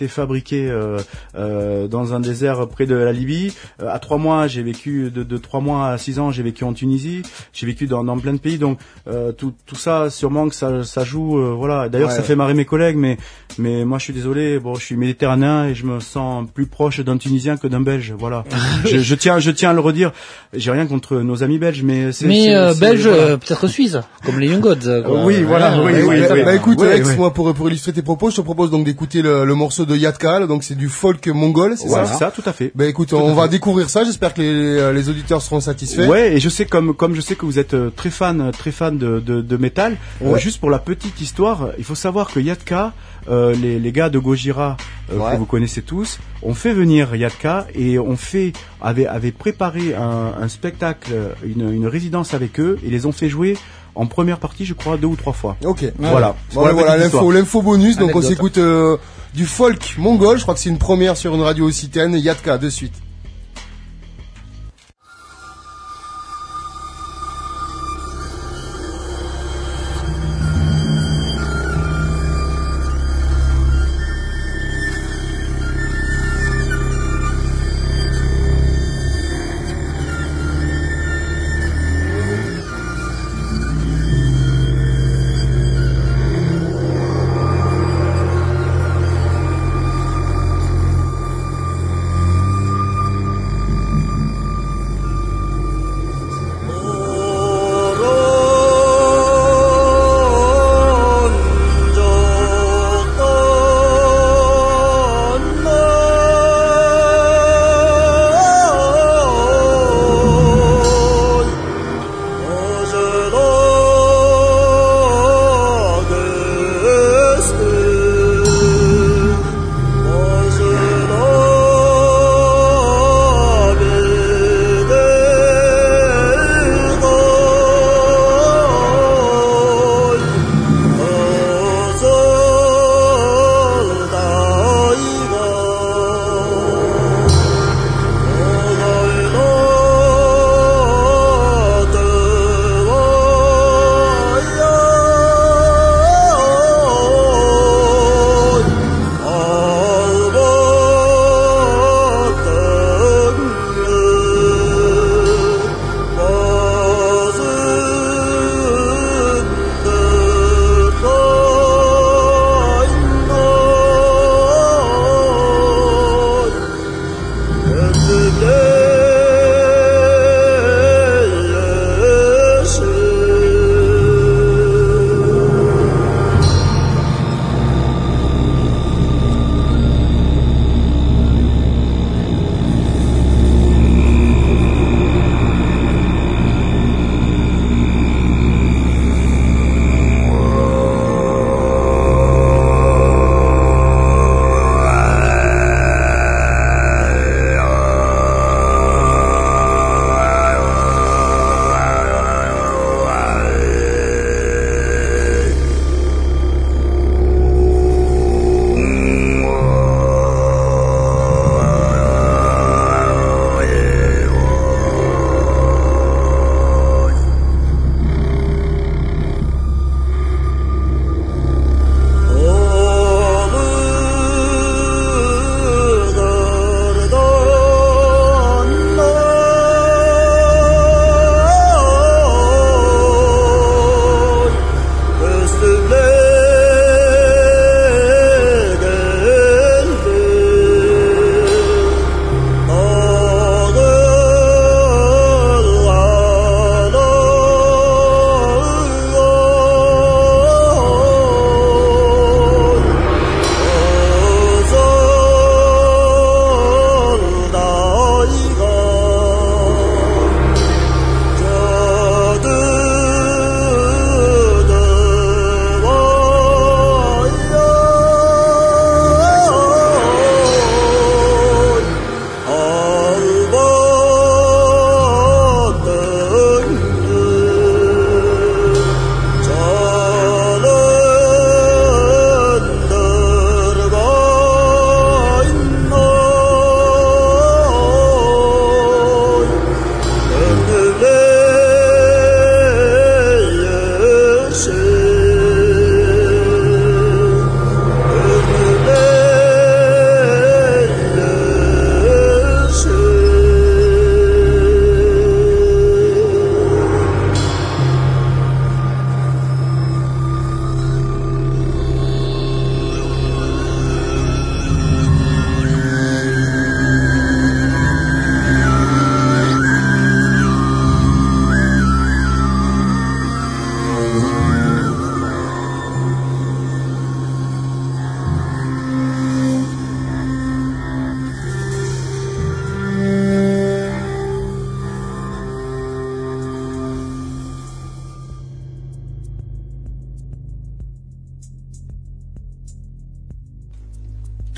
S3: dans un désert près de la Libye. À 3 mois, j'ai vécu de 3 mois à 6 ans, j'ai vécu en Tunisie. J'ai vécu dans plein de pays. Donc tout ça, sûrement que ça joue. Voilà. D'ailleurs, ça fait marrer mes collègues, mais moi, je suis désolé. Bon, je suis méditerranéen et je me sens plus proche d'un Tunisien que d'un Belge. Voilà. je tiens à le redire. J'ai rien contre nos amis belges, mais
S2: belge,
S3: voilà.
S2: peut-être suisse, comme les Young Gods. Quoi.
S3: Oui, voilà. Oui.
S1: Écoute, Alex, moi pour illustrer tes propos, je te propose donc d'écouter le morceau de Yatka. Donc c'est du folk mongol, c'est ça?
S3: C'est ça, tout à fait.
S1: Écoute, on va découvrir ça. J'espère que les auditeurs seront satisfaits.
S3: Ouais, et je sais comme je sais que vous êtes très fan de métal. Juste pour la petite histoire, il faut savoir que Yatka, les gars de Gojira que vous connaissez tous, ont fait venir Yatka et avaient préparé un spectacle, une résidence avec eux et les ont fait jouer en première partie, je crois, 2 ou 3 fois.
S1: Ok.
S3: Voilà.
S1: Voilà l'info bonus. Donc
S2: Anecdote.
S1: on s'écoute du folk mongol. Je crois que c'est une première sur une radio occitane. Yatka de suite.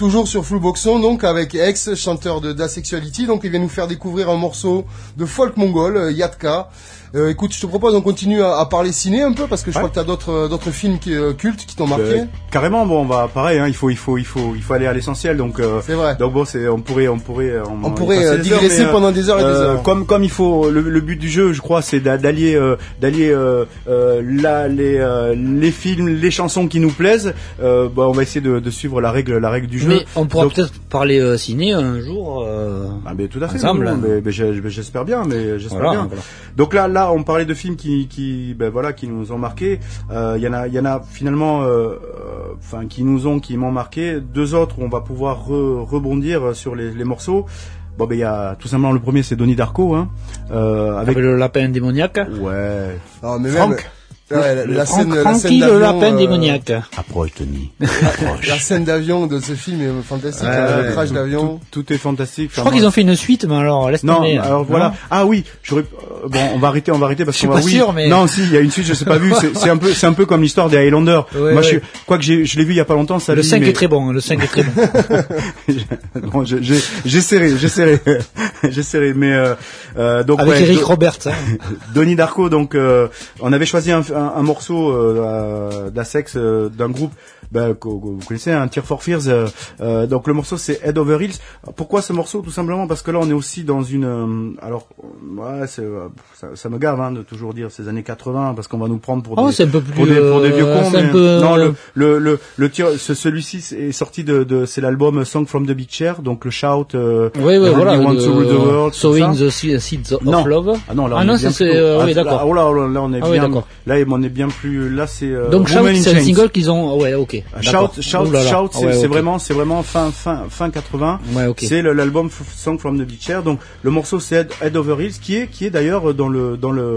S1: toujours sur Fluboxon, donc avec X, chanteur de d'Asexuality, donc il vient nous faire découvrir un morceau de folk mongol, Yatka. Écoute, je te propose on continue à parler ciné un peu parce que je crois que t'as d'autres films cultes qui t'ont marqué.
S3: Carrément, bon, on va pareil, hein, il faut aller à l'essentiel, donc
S1: c'est vrai.
S3: Donc bon, on pourrait
S1: digresser pendant des heures et des heures.
S3: Comme il faut, le but du jeu, je crois, c'est d'allier les films, les chansons qui nous plaisent. On va essayer de suivre la règle du jeu.
S2: Mais on pourra peut-être parler ciné un jour.
S3: Mais tout à fait.
S2: Ensemble.
S3: Mais j'espère bien. Voilà. Donc là, on parlait de films qui nous ont marqué. Il y en a finalement, qui m'ont marqué. Deux autres où on va pouvoir rebondir sur les morceaux. Bon, il y a tout simplement le premier, c'est Donnie Darko, hein, avec
S2: le lapin démoniaque.
S3: Ouais.
S1: Ah, mais
S3: Franck.
S1: La scène
S2: le lapin démoniaque.
S3: Approche, Tony.
S1: La scène d'avion de ce film est fantastique. Le crash d'avion.
S3: Tout est fantastique.
S2: Je crois qu'ils ont fait une suite, mais alors laisse tomber.
S3: Non, alors voilà. Ah oui, on va arrêter parce
S2: qu'on va. Je suis pas sûr, mais.
S3: Non, si, il y a une suite, je sais pas vu. C'est un peu comme l'histoire des Highlanders.
S2: Ouais,
S3: moi, je l'ai vu il y a pas longtemps.
S2: Le 5 est très bon. Le 5 est très bon.
S3: Bon, j'essaierai. Mais donc
S2: avec Eric Roberts.
S3: Donnie Darko. Donc, on avait choisi un morceau d'Asex d'un groupe que vous connaissez, un Tear for Fears. Donc le morceau c'est Head Over Heels. Pourquoi ce morceau? Tout simplement parce que là on est aussi dans une ça me gave de toujours dire ces années 80 parce qu'on va nous prendre pour des vieux cons. Non, celui-ci est sorti c'est l'album Song from the Beach Chair, donc le Shout.
S2: Voilà.
S3: Want to Rule the World.
S2: Sowing the Seeds of Love.
S3: Ah non, là
S2: oui, d'accord.
S3: Là on est bien. Là on est bien plus. Là c'est.
S2: Donc Shout, c'est un single qu'ils ont. Ouais, ok.
S3: Shout, c'est vraiment fin 80.
S2: Ouais, ok.
S3: C'est l'album Song from the Beach Chair. Donc le morceau c'est Head Over Heels qui est d'ailleurs dans le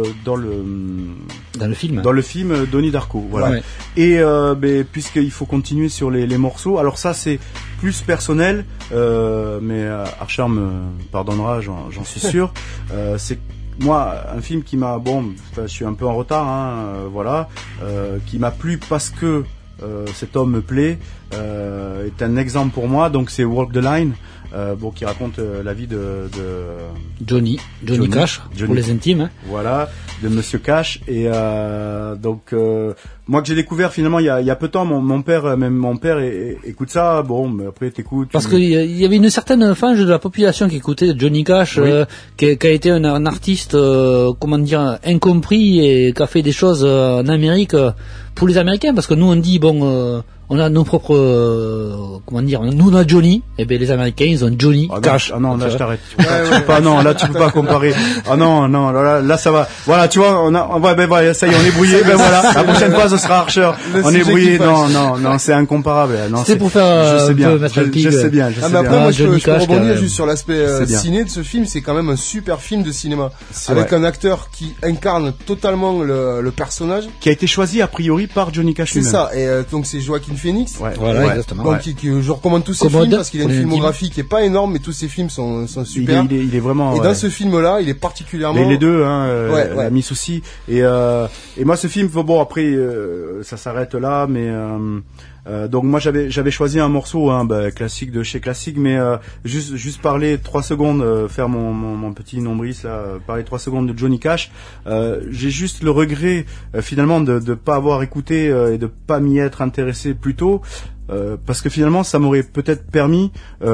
S2: film.
S3: Dans le film Donnie Darko. Voilà. Ouais. Et puisqu'il faut continuer sur les morceaux. Alors ça c'est plus personnel, mais Archer me pardonnera, j'en suis sûr. C'est moi un film qui m'a je suis un peu en retard, qui m'a plu parce que cet homme me plaît, est un exemple pour moi. Donc c'est Walk the Line, qui raconte la vie de
S2: Johnny Cash, pour les intimes. Hein.
S3: Voilà, de Monsieur Cash. Et moi que j'ai découvert finalement il y a peu de temps, mon père écoute ça. Mais après t'écoutes.
S2: Parce qu'il y avait une certaine frange de la population qui écoutait Johnny Cash, oui. qui a été un artiste, incompris et qui a fait des choses en Amérique pour les Américains, parce que nous on dit on a nos propres nous on a Johnny, et les Américains ils ont Johnny Cash.
S3: Ah non, là je t'arrête. Là tu peux pas comparer. Ah non, là ça va. Voilà, tu vois, ça y est, on est brouillé. Voilà, la prochaine fois ce sera Archer. On est brouillé. Non, c'est incomparable. Non,
S2: c'est pour faire
S3: je sais bien.
S1: Mais après moi je peux rebondir juste sur l'aspect ciné de ce film, c'est quand même un super film de cinéma avec un acteur qui incarne totalement le personnage
S3: qui a été choisi a priori par Johnny Cash lui-même.
S1: C'est ça, et donc c'est Joaquin Phoenix.
S2: Voilà, exactement.
S1: Donc je recommande tous ses films parce qu'il a une filmographie qui est pas énorme, mais tous ses films sont super.
S3: Il est vraiment.
S1: Et dans ce film-là, il est particulièrement.
S3: Mais les deux, la Miss aussi. Et moi, ce film, après, ça s'arrête là, mais. Donc moi j'avais choisi un morceau classique de chez classique, mais juste parler 3 secondes, faire mon petit nombril là, parler 3 secondes de Johnny Cash. J'ai juste le regret finalement de pas avoir écouté et de pas m'y être intéressé plus tôt. Parce que finalement ça m'aurait peut-être permis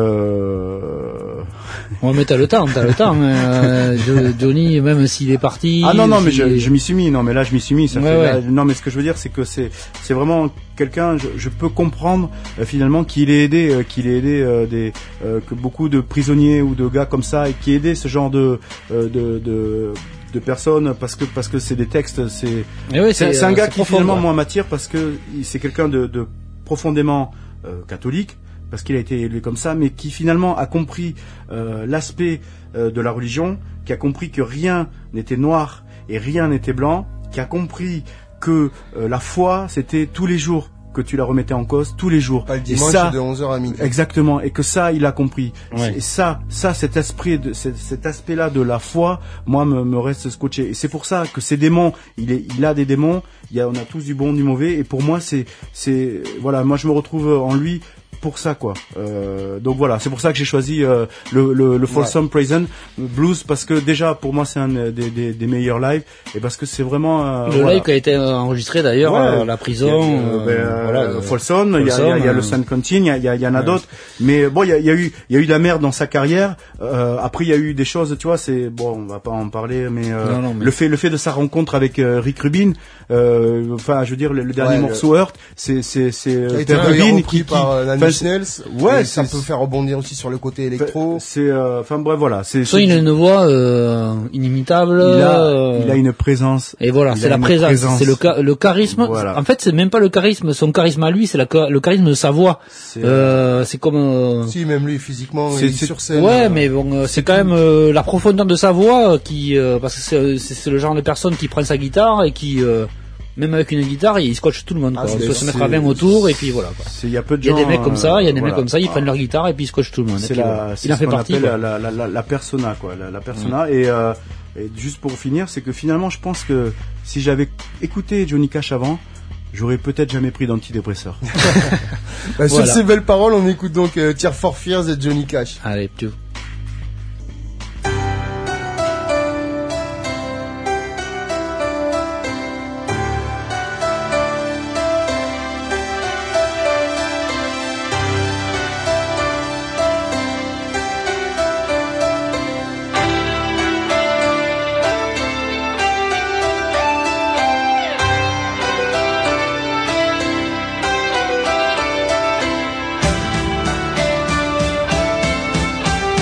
S2: mais t'as le temps Johnny, même s'il est parti.
S3: Mais je m'y suis mis. Non mais là je m'y suis mis, non mais ce que je veux dire c'est que c'est vraiment quelqu'un, je peux comprendre finalement qu'il ait aidé que beaucoup de prisonniers ou de gars comme ça, et qui ait aidé ce genre de personnes, parce que c'est des textes, c'est un gars qui finalement moi m'attire parce que c'est quelqu'un de profondément catholique, parce qu'il a été élevé comme ça, mais qui finalement a compris l'aspect de la religion, qui a compris que rien n'était noir et rien n'était blanc, qui a compris que la foi c'était tous les jours que tu la remettais en cause, tous les jours.
S1: Pas le dimanche de 11h à midi.
S3: Exactement, et que ça il a compris. Ouais. Et cet aspect-là de la foi, moi me reste scotché. Et c'est pour ça que ces démons, il a des démons, on a tous du bon, du mauvais, et pour moi c'est voilà, moi je me retrouve en lui pour ça quoi. Donc voilà, c'est pour ça que j'ai choisi le Folsom Prison Blues, parce que déjà pour moi c'est un des meilleurs lives, et parce que c'est vraiment
S2: le live qui a été enregistré d'ailleurs à la prison.
S3: Folsom, il y a le San Quentin, il y en a d'autres, mais bon il y a eu de la merde dans sa carrière. Après il y a eu des choses, tu vois, c'est bon, on va pas en parler, mais le fait de sa rencontre avec Rick Rubin, enfin je veux dire le dernier morceau Hurt, c'est
S1: Rubin repris par Nine Inch Nails.
S3: Ouais,
S1: ça peut faire rebondir aussi sur le côté électro.
S3: C'est enfin bref voilà,
S2: il a une voix inimitable.
S3: Il a une présence.
S2: Et voilà, c'est la présence, c'est le charisme.
S3: Voilà.
S2: En fait, c'est même pas le charisme, son charisme à lui, c'est le charisme de sa voix. C'est comme
S1: si même lui physiquement il est sur scène.
S2: Ouais, mais bon, c'est quand même la profondeur de sa voix qui parce que c'est le genre de personne qui prend sa guitare et qui même avec une guitare, il scotche tout le monde. Il peut se mettre à 20 autour et puis voilà.
S3: Il y a peu de gens.
S2: Il y a des mecs comme ça, mecs comme ça, ils prennent leur guitare et puis ils scotchent tout le monde.
S3: Il en fait partie. La persona quoi, la persona. Et juste pour finir, c'est que finalement, je pense que si j'avais écouté Johnny Cash avant, j'aurais peut-être jamais pris d'antidépresseur.
S1: Sur ces belles paroles, on écoute donc Tears for Fears et Johnny Cash.
S2: Allez, tu.
S5: Tell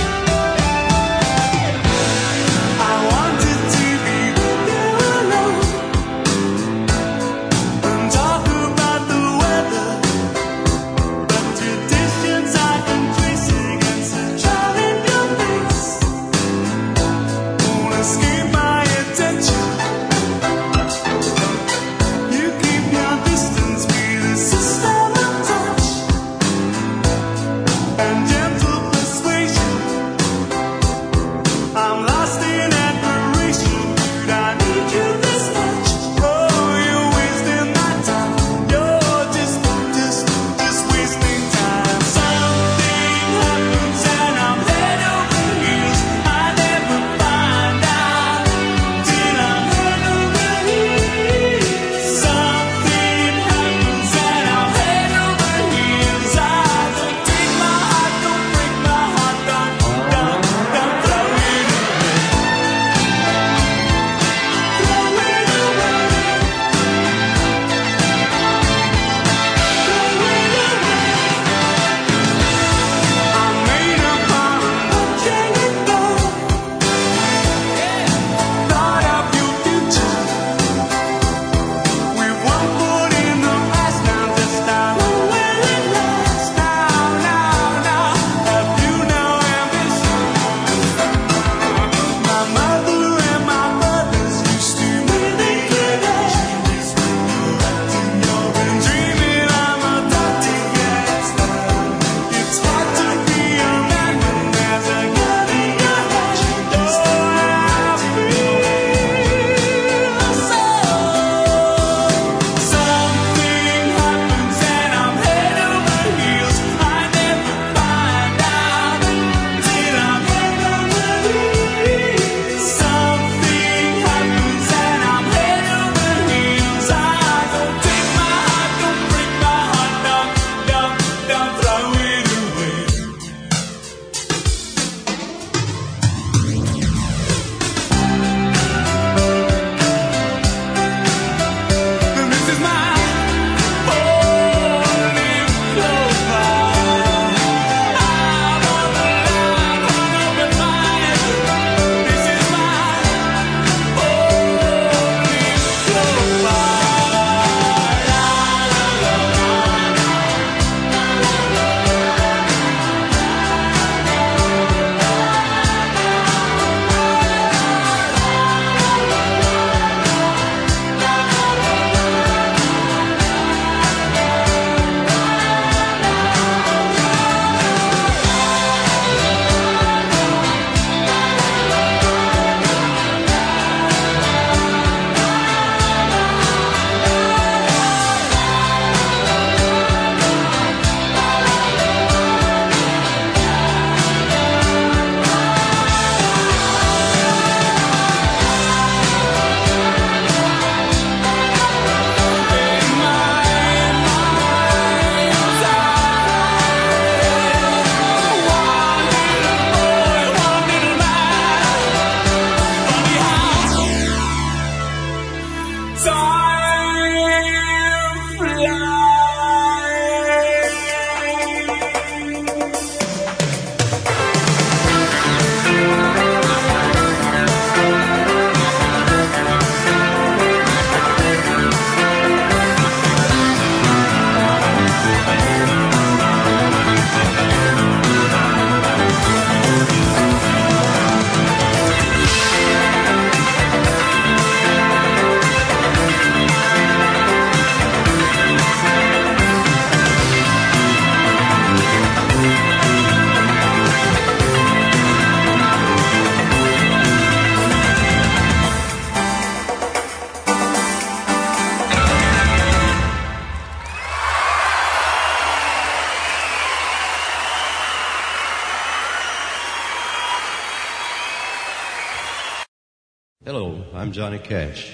S6: Hello, I'm Johnny Cash.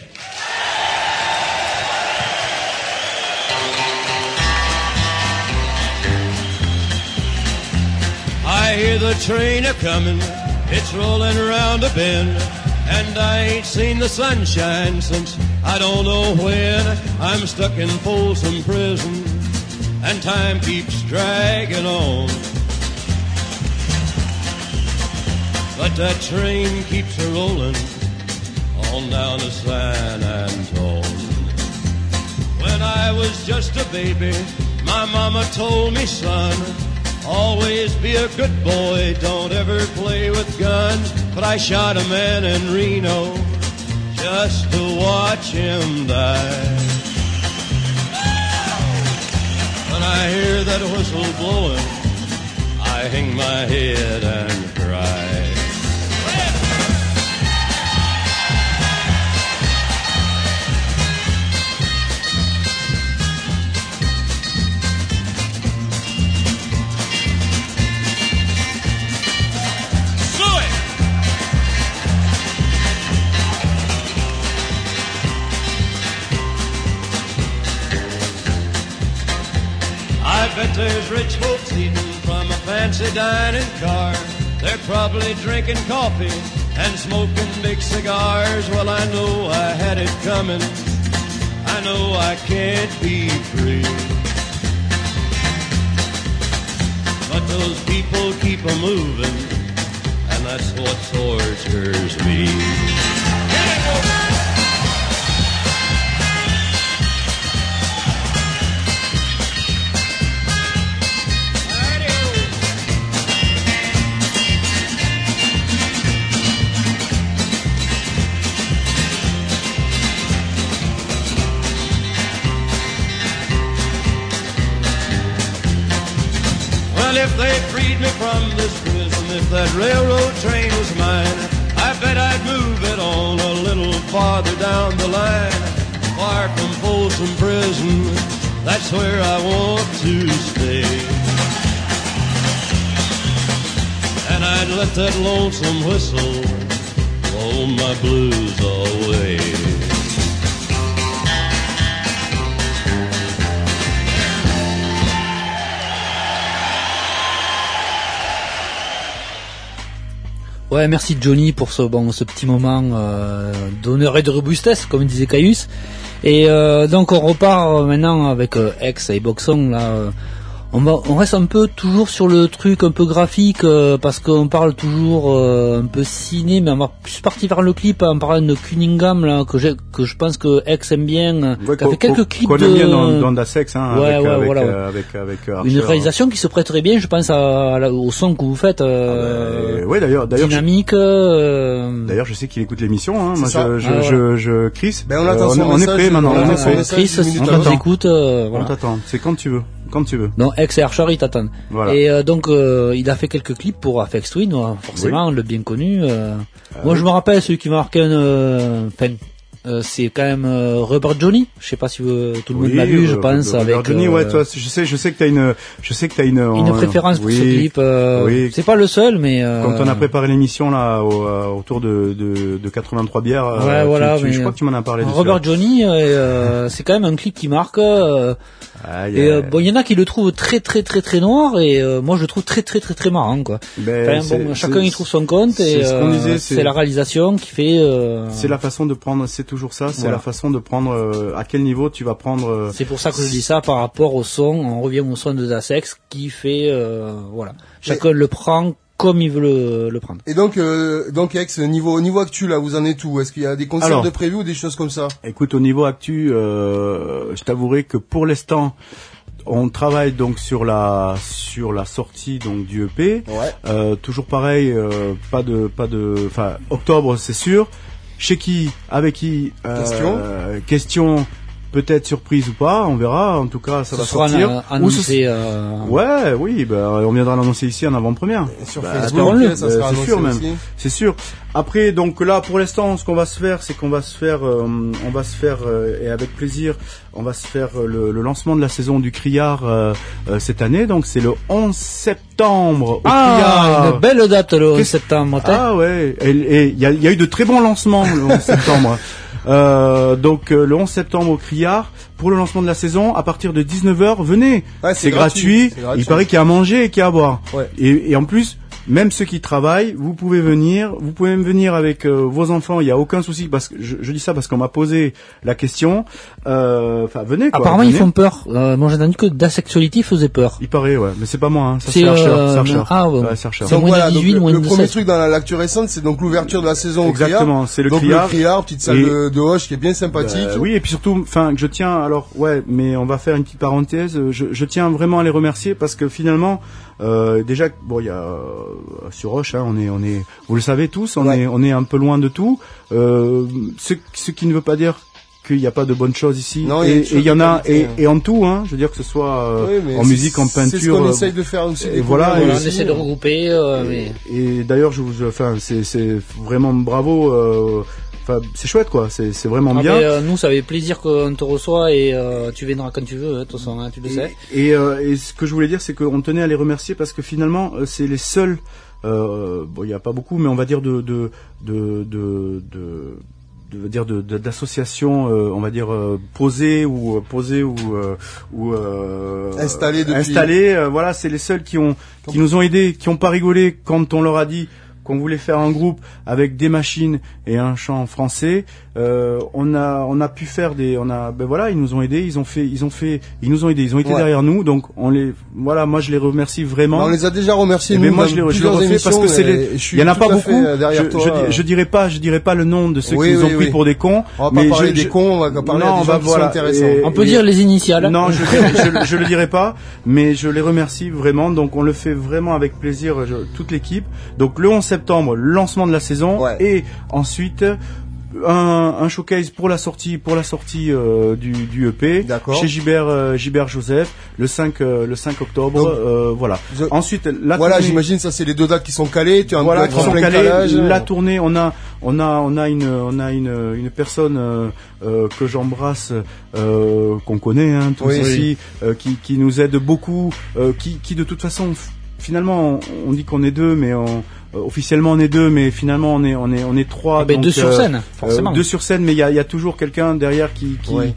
S6: I hear the train a-comin', it's rollin' around a bend, and I ain't seen the sunshine since I don't know when. I'm stuck in Folsom Prison, and time keeps dragging on. But that train keeps a-rollin' on down to San Antone. When I was just a baby, my mama told me, son, always be a good boy, don't ever play with guns. But I shot a man in Reno just to watch him die. When I hear that whistle blowing, I hang my head and cry. I bet there's rich folks eating from a fancy dining car. They're probably drinking coffee and smoking big cigars. Well, I know I had it coming. I know I can't be free. But those people keep a-moving, and that's what tortures me. Well, if they freed me from this prison, if that railroad train was mine, I bet I'd move it on a little farther down the line. Far from Folsom Prison, that's where I want to stay. And I'd let that lonesome whistle blow my blues away.
S2: Ouais, merci Johnny pour ce petit moment d'honneur et de robustesse, comme disait Caius. Et donc on repart maintenant avec X et Boxon là. On reste un peu toujours sur le truc un peu graphique parce qu'on parle toujours un peu ciné, mais on va plus partir vers le clip en parlant de Cunningham là que je pense que X aime bien.
S3: Ouais,
S2: qui a fait quelques clips
S3: qu'on aime bien dans Dasex, hein,
S2: ouais,
S3: avec Archer.
S2: Une réalisation qui se prêterait bien, je pense, au son que vous faites.
S3: Ouais, d'ailleurs,
S2: dynamique.
S3: D'ailleurs, je sais qu'il écoute l'émission. Hein. Moi, Chris.
S1: Ben, on attend
S3: on est prêt maintenant.
S2: On est Chris, si tu nous écoutes,
S3: on t'attend. C'est quand tu veux. Non,
S2: X et Archer, ils t'attendent.
S3: Voilà.
S2: Et donc, il a fait quelques clips pour Aphex Twin, forcément, le bien connu. Moi, je me rappelle celui qui m'a marqué c'est quand même Rubber Johnny. Je sais pas si tout le monde l'a vu, je pense.
S3: Rubber
S2: avec
S3: Johnny, ouais, toi, je sais que t'as une
S2: préférence pour ce clip. C'est pas le seul, mais
S3: quand on a préparé l'émission là autour de 83 bières, je crois que tu m'en as parlé.
S2: Rubber Johnny, c'est quand même un clip qui marque. Bon, il y en a qui le trouvent très très très très noir, et moi je le trouve très très très très marrant, quoi. Chacun y trouve son compte, et c'est la réalisation qui fait.
S3: C'est la façon de prendre, c'est toujours ça, c'est la façon de prendre. À quel niveau tu vas prendre.
S2: C'est pour ça que je dis ça par rapport au son. On revient au son de Dasex qui fait, chacun le prend comme il veut le prendre.
S1: Et donc X, niveau actu là, vous en êtes où? Est-ce qu'il y a des concerts de prévus ou des choses comme ça?
S3: Écoute, au niveau actu, je t'avouerai que pour l'instant, on travaille donc sur la sortie donc du EP. Ouais. Toujours pareil, octobre c'est sûr. Chez qui? Avec qui? Question. peut-être surprise ou pas, on verra. En tout cas, ça va sortir.
S2: Annoncé,
S3: Ouais, oui, on viendra l'annoncer ici en avant-première.
S1: Sur
S3: Facebook,
S1: Facebook, ça sera
S3: c'est sûr
S1: annoncé
S3: même.
S1: aussi.
S3: C'est sûr. Après, donc là, pour l'instant, ce qu'on va se faire, c'est qu'on va se faire, et avec plaisir, on va se faire le lancement de la saison du Criard cette année. Donc c'est le 11 septembre au Criard.
S2: Une belle date le 11 septembre.
S3: Ah ouais. Et il y a eu de très bons lancements le 11 septembre. Donc le 11 septembre au Criard pour le lancement de la saison à partir de 19h, venez.
S1: Ouais,
S3: c'est gratuit. Il paraît qu'il y a à manger et qu'il y a à boire.
S1: Ouais.
S3: Et en plus, même ceux qui travaillent, vous pouvez venir. Vous pouvez même venir avec vos enfants. Il n'y a aucun souci parce que je dis ça parce qu'on m'a posé la question. Enfin, venez. Quoi,
S2: apparemment,
S3: venez.
S2: ils font peur. Moi, j'ai entendu que Dasexuality faisait peur.
S3: Il paraît, ouais. Mais c'est pas moi. Hein. Ça
S2: C'est,
S3: c'est Archer.
S2: ah, ouais.
S3: C'est Archer.
S2: C'est
S1: Donc
S2: moins de
S1: voilà,
S2: 18,
S1: donc
S2: moins
S1: le
S2: de
S1: premier
S2: 16.
S1: truc dans l'actu récente, c'est donc l'ouverture de la saison au Criard.
S3: Exactement, c'est le
S1: donc
S3: Criard.
S1: le Criard, petite salle
S3: Et-
S1: de Hoche qui est bien sympathique.
S3: Oui, et puis surtout, enfin, que je tiens, alors, ouais, mais on va faire une petite parenthèse. Je tiens vraiment à les remercier parce que finalement, déjà, bon, il y a sur Hoche, hein, on est, vous le savez tous, on est un peu loin de tout. Ce qui ne veut pas dire qu'il n'y a pas de bonnes choses ici.
S1: Non,
S3: et il y en a,
S1: qualité,
S3: et en tout, hein, je veux dire que ce soit
S1: Oui, mais
S3: en musique, en peinture.
S1: C'est ce qu'on essaye de faire aussi.
S3: et voilà,
S1: découvrir
S2: On
S1: aussi.
S2: essaie de regrouper, mais...
S3: Et d'ailleurs, c'est vraiment bravo. Enfin, c'est chouette, quoi. C'est vraiment
S2: Ah,
S3: bien.
S2: mais, nous, ça fait plaisir qu'on te reçoit et tu viendras quand tu veux, de toute façon, hein, tu le sais.
S3: Et ce que je voulais dire, c'est qu'on tenait à les remercier parce que finalement, c'est les seuls. Bon, il n'y a pas beaucoup, mais on va dire d'associations, on va dire posées ou
S1: Installées depuis.
S3: installées. Voilà, c'est les seuls qui nous ont aidés, qui ont pas rigolé quand on leur a dit qu'on voulait faire un groupe avec des machines et un chant français. On a pu faire voilà, ils nous ont aidés, ils nous ont aidés, ils ont été
S1: Ouais.
S3: derrière nous, donc moi je les remercie vraiment.
S1: On les a déjà remerciés.
S3: Mais
S1: nous,
S3: moi
S1: dans
S3: je les
S1: plusieurs
S3: refais parce
S1: émissions,
S3: que c'est
S1: et je suis
S3: il y en a
S1: tout
S3: pas
S1: à fait,
S3: beaucoup.
S1: derrière toi.
S3: Je dirais pas le nom de ceux
S1: Oui,
S3: qui nous ont
S1: oui,
S3: pris
S1: oui.
S3: pour des cons.
S1: On va pas
S3: mais
S1: parler des cons, on va parler
S3: Non,
S1: des gens qui sont intéressants.
S2: On peut dire les initiales.
S3: Non, je le dirai pas, mais je les remercie vraiment. Donc on le fait vraiment avec plaisir, toute l'équipe. Donc le 11 septembre, lancement de la saison,
S1: Ouais.
S3: et ensuite un showcase pour la sortie du EP
S1: D'accord.
S3: chez Gilbert Joseph le 5 octobre.
S1: Donc,
S3: voilà.
S1: je-
S3: Ensuite
S1: Voilà,
S3: tournée-
S1: j'imagine ça c'est les deux dates qui sont calées. Tu
S3: voilà,
S1: peux être
S3: qui
S1: en
S3: sont
S1: plein
S3: calés.
S1: calage.
S3: La tournée, on a une personne que j'embrasse, qu'on connaît, hein, tous
S1: Oui,
S3: ici, qui nous aide beaucoup, qui de toute façon, finalement, on dit qu'on est deux, mais officiellement on est deux, mais finalement on est trois.
S2: Ah ben,
S3: donc,
S2: deux sur scène, forcément.
S3: deux sur scène, mais il y a toujours quelqu'un derrière qui
S1: Ouais.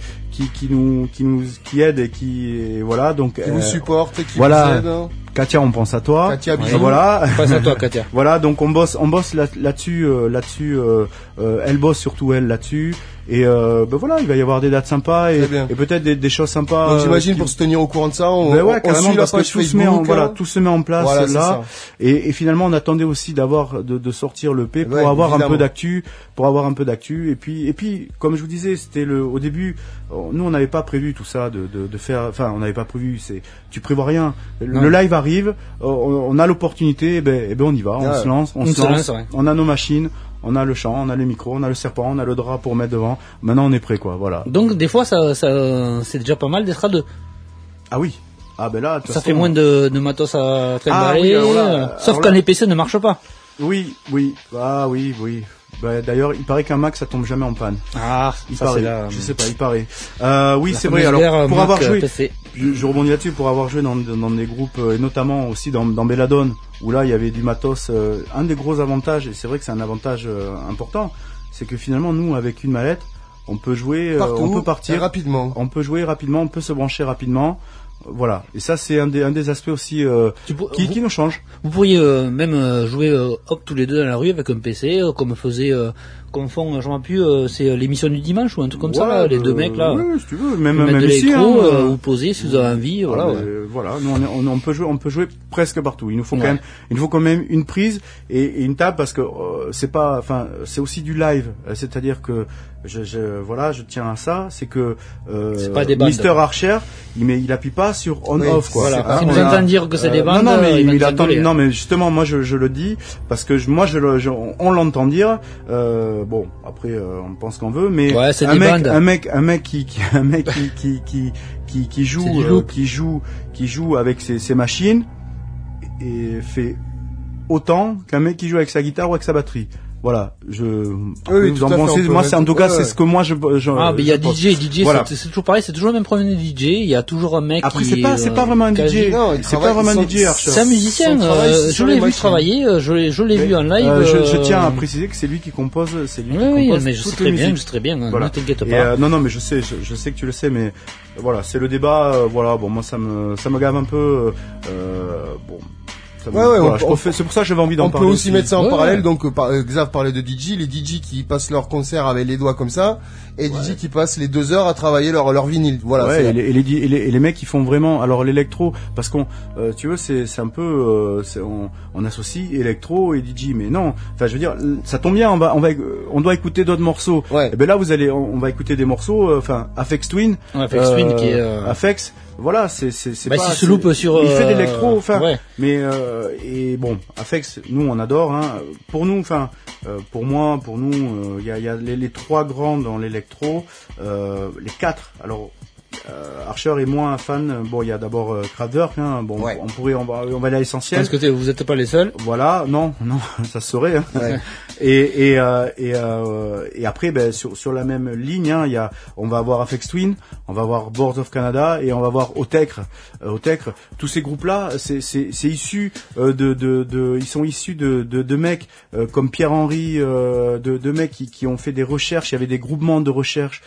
S3: qui aide et voilà, donc
S1: Qui vous supporte, qui
S3: voilà.
S1: vous aide.
S3: Katia, on pense à toi.
S1: Katia,
S3: Et
S1: bisous.
S3: voilà.
S2: Passe à toi, Katia.
S3: Voilà, donc on bosse là-dessus. Elle bosse surtout elle là-dessus. Et voilà, il va y avoir des dates sympas et
S1: Très bien.
S3: peut-être des choses sympas.
S1: Donc j'imagine
S3: qui-
S1: pour se tenir au courant de ça, on,
S3: Ben ouais,
S1: on
S3: carrément,
S1: suit la
S3: parce que
S1: page
S3: tout se met
S1: Facebook. hein.
S3: tout se met en place
S1: Voilà, c'est
S3: là.
S1: ça.
S3: Et finalement, on attendait aussi de sortir le P pour
S1: Ouais,
S3: avoir
S1: évidemment.
S3: un peu d'actu. Et puis, comme je vous disais, c'était au début, nous on n'avait pas prévu tout ça de faire. Enfin, on n'avait pas prévu. Tu prévois rien.
S2: Non.
S3: Le live arrive, on a l'opportunité, et ben on y va, on
S1: Ouais.
S3: se lance,
S2: On se lance, ouais.
S3: on a nos machines. On a le chant, on a les micros, on a le serpent, on a le drap pour mettre devant. Maintenant, on est prêt, quoi. Voilà.
S2: Donc, des fois, ça c'est déjà pas mal d'être à deux.
S3: Ah oui. Ah ben là, de toute
S2: Ça
S3: façon,
S2: fait moins de matos à trimballer,
S3: oui, alors là,
S2: sauf
S3: alors
S2: quand
S3: là-
S2: les PC ne marchent pas.
S3: Oui. Ah oui. Bah, d'ailleurs, il paraît qu'un Mac ça tombe jamais en panne.
S2: Ah,
S3: Il
S2: ça
S3: paraît.
S2: c'est là.
S3: Je sais pas, il paraît. Oui, c'est vrai.
S2: fameuse
S3: Alors,
S2: guerre
S3: pour
S2: Mac,
S3: avoir joué,
S2: PC.
S3: je rebondis là-dessus, pour avoir joué dans des groupes, et notamment aussi dans Belladone, où là il y avait du matos. Un des gros avantages, et c'est vrai que c'est un avantage important, c'est que finalement nous, avec une mallette, on peut jouer,
S1: Partout,
S3: on peut
S1: et
S3: partir
S1: rapidement.
S3: on peut jouer rapidement, on peut se brancher rapidement. Voilà. Et ça, c'est un des aspects aussi qui nous change.
S2: Vous pourriez même jouer hop tous les deux dans la rue avec un PC, comme font, j'en ai plus, c'est l'émission du dimanche ou un truc comme ça, là, les deux mecs là.
S3: Oui, si tu veux,
S2: Vous
S3: même
S2: mettre de
S3: ici.
S2: l'électro,
S3: hein,
S2: ou poser si vous avez envie, voilà.
S3: Ah,
S2: ouais.
S3: mais voilà, nous on peut jouer presque partout. Il nous faut
S2: Ouais.
S3: il nous faut quand même une prise et une table parce que c'est aussi du live. C'est-à-dire que je tiens à ça, c'est que
S2: C'est pas des bandes.
S3: Mister Archer, il appuie pas pas sur on-off, quoi.
S2: Voilà.
S3: Hein,
S2: Si
S3: on
S2: nous
S3: a-
S2: entend dire que c'est des bandes,
S3: non, mais
S2: il
S3: il
S2: va
S3: attend.
S2: nous gueuler.
S3: Non, mais justement, moi, je le dis parce que on l'entend dire. Bon, après, on pense qu'on veut, mais
S2: Ouais, c'est
S3: un
S2: des
S3: mec,
S2: bandes.
S3: un mec qui joue,
S2: C'est du loop.
S3: qui joue avec ses machines et fait autant qu'un mec qui joue avec sa guitare ou avec sa batterie. Voilà,
S1: oui,
S3: vous
S1: tout
S3: en
S1: à fait,
S3: pensez.
S1: on peut
S3: Moi, c'est en tout
S1: mettre-
S3: cas,
S1: ouais,
S3: c'est ce que moi je
S2: Ah, mais il y a
S3: je pense.
S2: DJ,
S3: Voilà.
S2: c'est toujours pareil, c'est toujours le même problème de DJ. Il y a toujours un mec
S3: Après,
S2: qui.
S3: c'est pas vraiment un DJ.
S1: Non, il
S3: C'est
S1: travaille-
S3: pas vraiment un
S1: son-
S3: DJ, Archer.
S2: C'est un musicien.
S1: Son travail, c'est
S2: Je
S1: sur
S2: l'ai
S1: les
S2: vu
S1: machines.
S2: travailler. Je l'ai vu en live.
S3: Je tiens à préciser que c'est lui qui compose, c'est lui
S2: Oui,
S3: qui
S2: oui,
S3: compose
S2: mais je sais
S3: toutes
S2: très
S3: les
S2: bien,
S3: musiques.
S2: je sais très bien.
S3: Voilà.
S2: Ne t'inquiète
S3: Et,
S2: pas.
S3: non, mais je sais que tu le sais, mais voilà, c'est le débat. Voilà, bon, moi ça me gave un peu. Bon. Ça me-
S1: Ouais,
S3: voilà,
S1: on-
S3: c'est pour ça que j'avais envie d'en
S1: On peut
S3: parler.
S1: aussi mettre ça en
S2: Ouais,
S1: parallèle,
S2: ouais.
S1: donc Xav parlait de DJ, les DJ qui passent leur concert avec les doigts comme ça, et DJ qui passent les 2 heures à travailler leur vinyle. Voilà.
S3: Ouais,
S1: c'est-
S3: et les mecs qui font vraiment alors l'électro parce qu'on tu vois c'est un peu on associe électro et DJ mais non, enfin je veux dire ça tombe bien, on doit écouter d'autres morceaux.
S1: Ouais.
S3: Et ben là on va écouter des morceaux enfin Aphex Twin
S2: Ouais, Aphex Twin qui est,
S3: Aphex, voilà, c'est
S2: Bah,
S3: pas
S2: s'il se loupe sur,
S3: il fait de l'électro enfin
S2: ouais.
S3: mais et bon Aphex nous on adore hein. Pour nous enfin pour moi pour nous il y a les 3 grands dans l'électro, les 4 alors Archer est moins fan. Bon, il y a d'abord Kraftwerk. Hein. Bon,
S1: Ouais.
S3: on va aller à l'essentiel.
S2: Parce que vous êtes pas les seuls.
S3: Voilà, non, ça se saurait. Hein.
S1: Ouais.
S3: Et après, ben, sur la même ligne, hein, on va avoir Aphex Twin, on va avoir Boards of Canada et on va avoir Otecre. Tous ces groupes-là, c'est issu ils sont issus de mecs comme Pierre-Henry, de mecs qui ont fait des recherches. Il y avait des groupements de recherche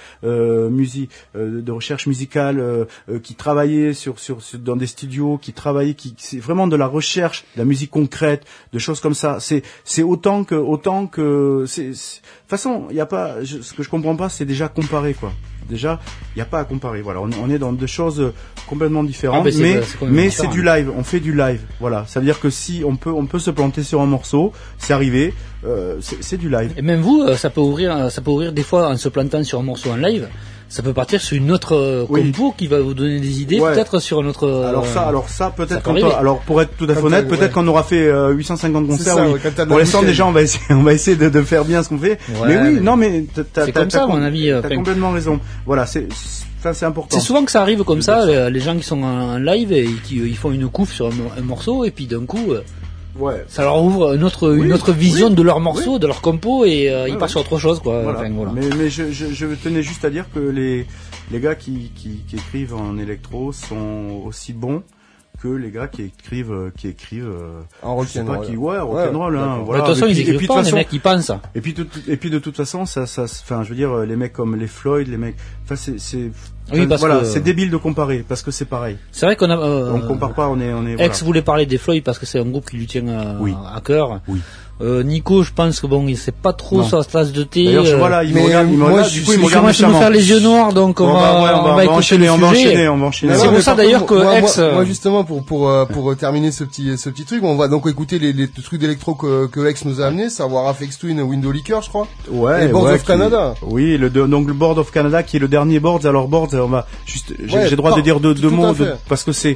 S3: de recherche musicale qui travaillaient dans des studios, c'est vraiment de la recherche, de la musique concrète, de choses comme ça. C'est autant que de toute façon, il y a pas ce que je comprends pas, c'est déjà comparer quoi. Déjà, il y a pas à comparer. Voilà, on est dans deux choses complètement différentes, mais c'est du live, on fait du live. Voilà, ça veut dire que si on peut se planter sur un morceau, c'est arrivé, c'est du live.
S2: Et même vous, ça peut ouvrir des fois en se plantant sur un morceau en live. Ça peut partir sur une autre compo qui va vous donner des idées, peut-être sur notre.
S3: Alors ça peut-être
S2: alors
S3: pour être tout à fait honnête, peut-être qu'on aura fait 850 concerts.
S1: ça,
S3: Oui. Pour l'instant déjà on va essayer de faire bien ce qu'on fait.
S2: Ouais,
S3: mais oui, non mais
S2: c'est comme ça à mon avis.
S3: T'as complètement raison. Voilà, c'est important.
S2: C'est souvent que ça arrive comme ça, les gens qui sont en live et qui ils font une couve sur un morceau et puis d'un coup
S3: ouais.
S2: ça leur ouvre une autre vision de leur morceau, de leur compo et ils passent sur autre chose quoi.
S3: Voilà.
S2: Enfin, voilà.
S3: Mais je tenais juste à dire que les gars qui écrivent en électro sont aussi bons que les gars qui écrivent
S1: en rock'n'roll.
S3: Rock'n'roll hein,
S2: De
S3: voilà.
S2: toute façon, ils
S3: et puis
S2: écrivent pas, les mecs, ils pensent.
S3: Et puis de toute façon, ça, enfin, je veux dire, les mecs comme les Floyd, les mecs, enfin,
S2: Oui, parce
S3: voilà,
S2: que
S3: c'est débile de comparer parce que c'est pareil.
S2: c'est vrai qu'on a.
S3: On compare pas, on est.
S2: Ex voulait parler des Floyd parce que c'est un groupe qui lui tient à cœur.
S3: Oui.
S2: Nico, je pense que bon, il sait pas trop sur sa tasse de thé.
S3: D'ailleurs, voilà, il me
S1: mais
S3: regarde,
S1: moi,
S3: du coup, il me
S2: Il
S3: regarde
S2: commence à nous
S3: méchamment.
S2: faire les yeux noirs, donc on va écouter
S3: enchaîner,
S2: le
S3: on va
S2: sujet.
S3: enchaîner.
S2: C'est
S1: Non,
S2: pour
S1: mais
S2: ça
S1: par
S2: d'ailleurs
S1: contre,
S2: que Ex.
S1: moi justement pour terminer ce petit truc, on va donc écouter les trucs d'électro que Ex nous a amené, savoir Aphex Twin, Window Liquor, je crois.
S3: Ouais,
S1: et Boards of Canada.
S3: Oui, donc le Board of Canada qui est le dernier Boards. Alors Boards, on va juste, j'ai le droit de dire deux
S1: tout
S3: mots
S1: à fait.
S3: parce que c'est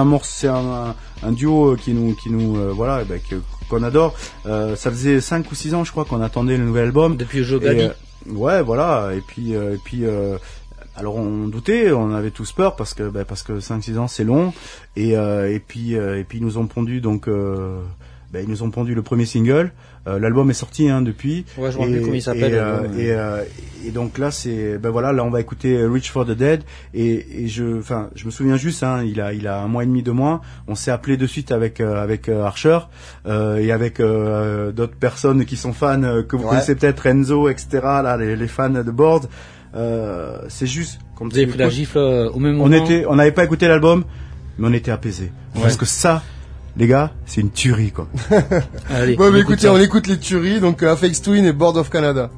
S3: un duo qui nous voilà, qu'on adore. Ça faisait 5 ou 6 ans, je crois, qu'on attendait le nouvel album.
S2: Depuis Joe Gaddy.
S3: Ouais, voilà. Et puis alors on doutait, on avait tous peur parce que 5-6 ans c'est long. Et puis ils nous ont pondu ils nous ont pondu le premier single. L'album est sorti depuis.
S2: Ouais, je me rappelle comment il s'appelle.
S3: Et donc là c'est là on va écouter Reach for the Dead et je me souviens juste il a 1 mois et demi 2 mois, on s'est appelé de suite avec Archer et avec d'autres personnes qui sont fans que vous connaissez peut-être, Enzo, etc. là les fans de Board. C'est juste
S2: Vous avez pris la gifle au même moment.
S3: on n'avait pas écouté l'album mais on était apaisés parce que ça les gars, c'est une tuerie quoi.
S2: Allez,
S1: Bon, mais écoutez, on écoute les tueries, donc Aphex Twin et Board of Canada.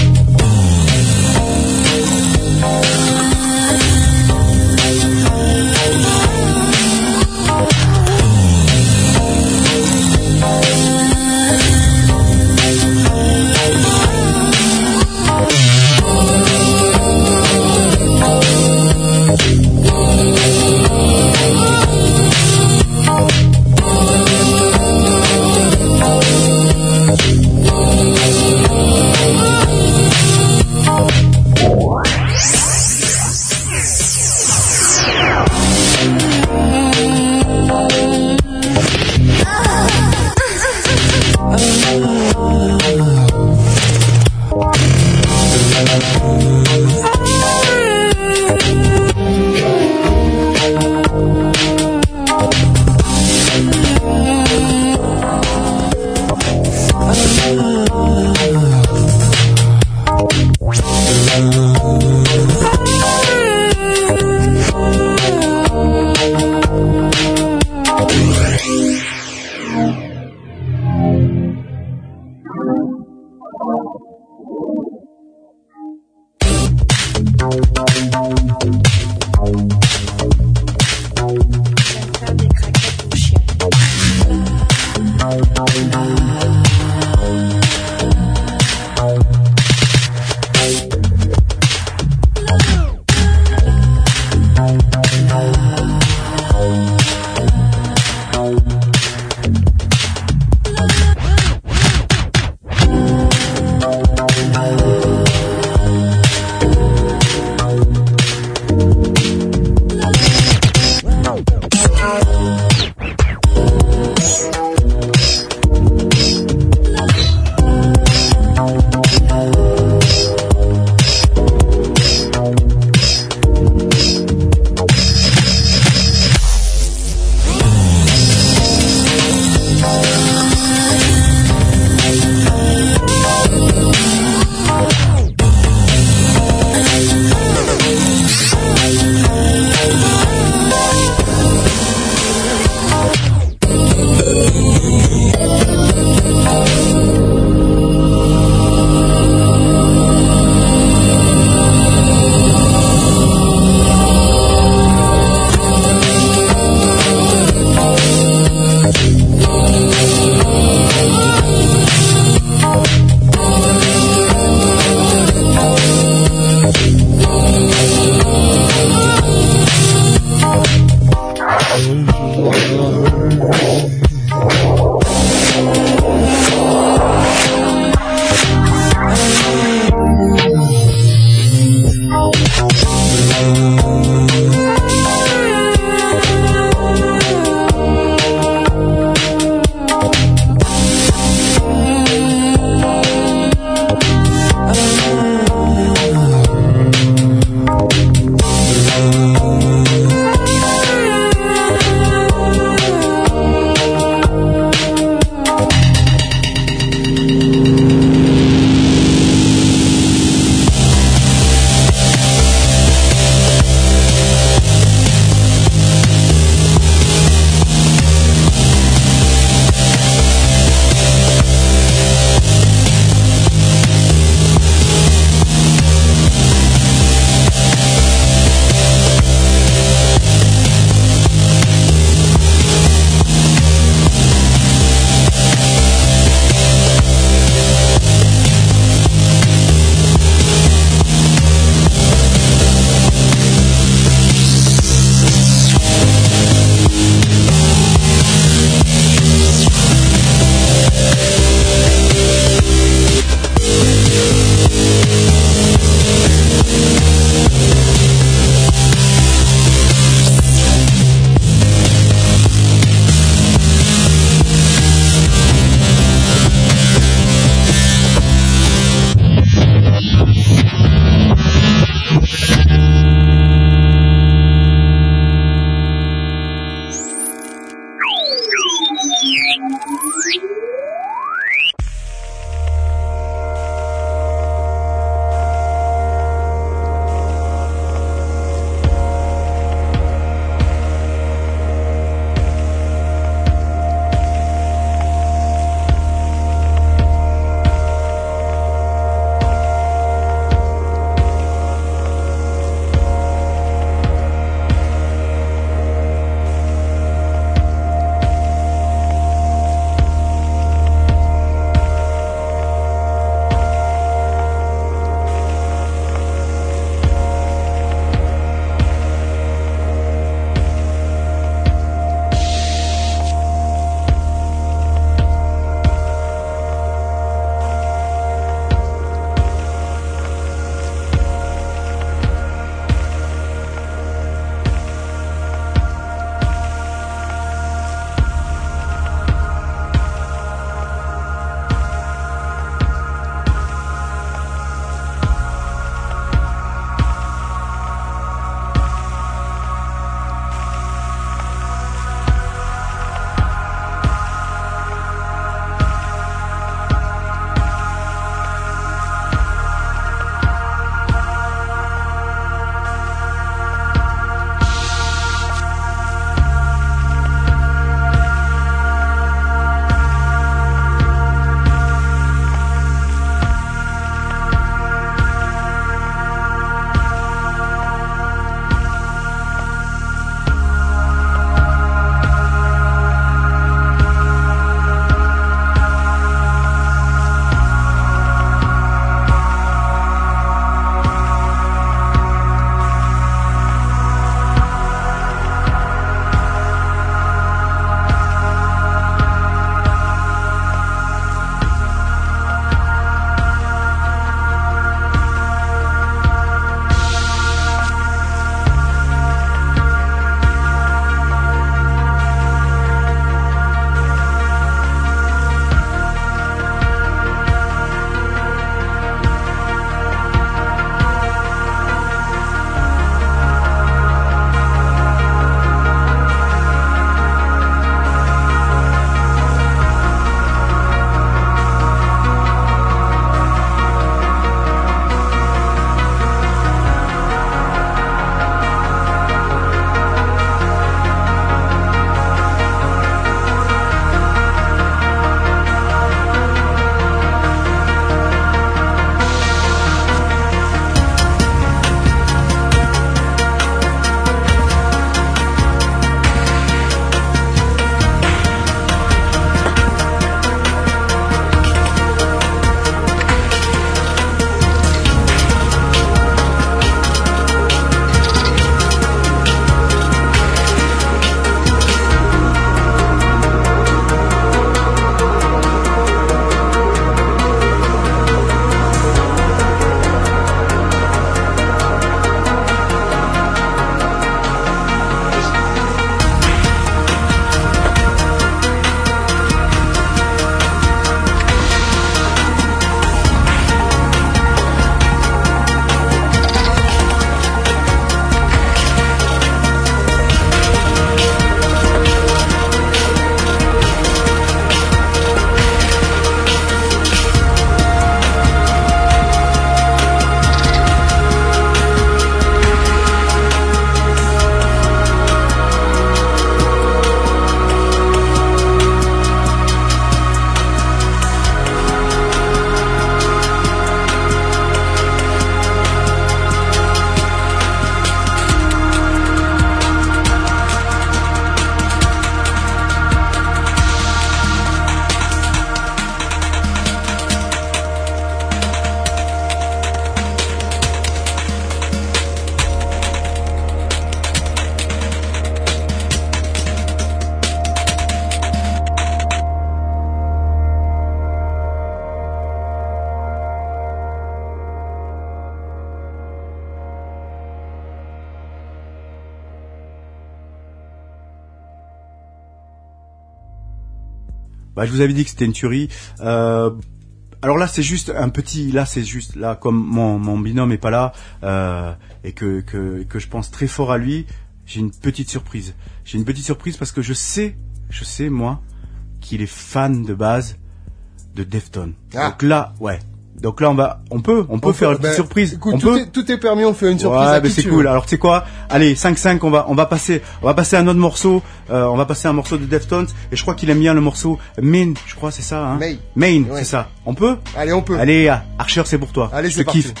S3: Bah, je vous avais dit que c'était une tuerie. Alors là, c'est juste un petit. Là, c'est juste là, comme mon binôme est pas là et que je pense très fort à lui. J'ai une petite surprise. J'ai une petite surprise parce que je sais moi qu'il est fan de base de Deftones.
S1: Ah.
S3: Donc là, ouais. Donc là, on peut faire une petite surprise.
S1: Écoute,
S3: On peut.
S1: tout est permis, on fait une surprise.
S3: Ouais,
S1: à
S3: mais
S1: qui
S3: c'est
S1: tu
S3: cool.
S1: veux.
S3: Alors tu sais quoi? Allez, 5-5, on va passer un autre morceau. On va passer un morceau de Deftones et je crois qu'il aime bien le morceau Main. Je crois c'est ça. Hein? Main,
S1: Ouais.
S3: c'est ça. On peut?
S1: Allez, on peut.
S3: Allez, Archer, c'est pour toi.
S1: Allez,
S3: je
S1: c'est
S3: te
S1: parti.
S3: kiffe.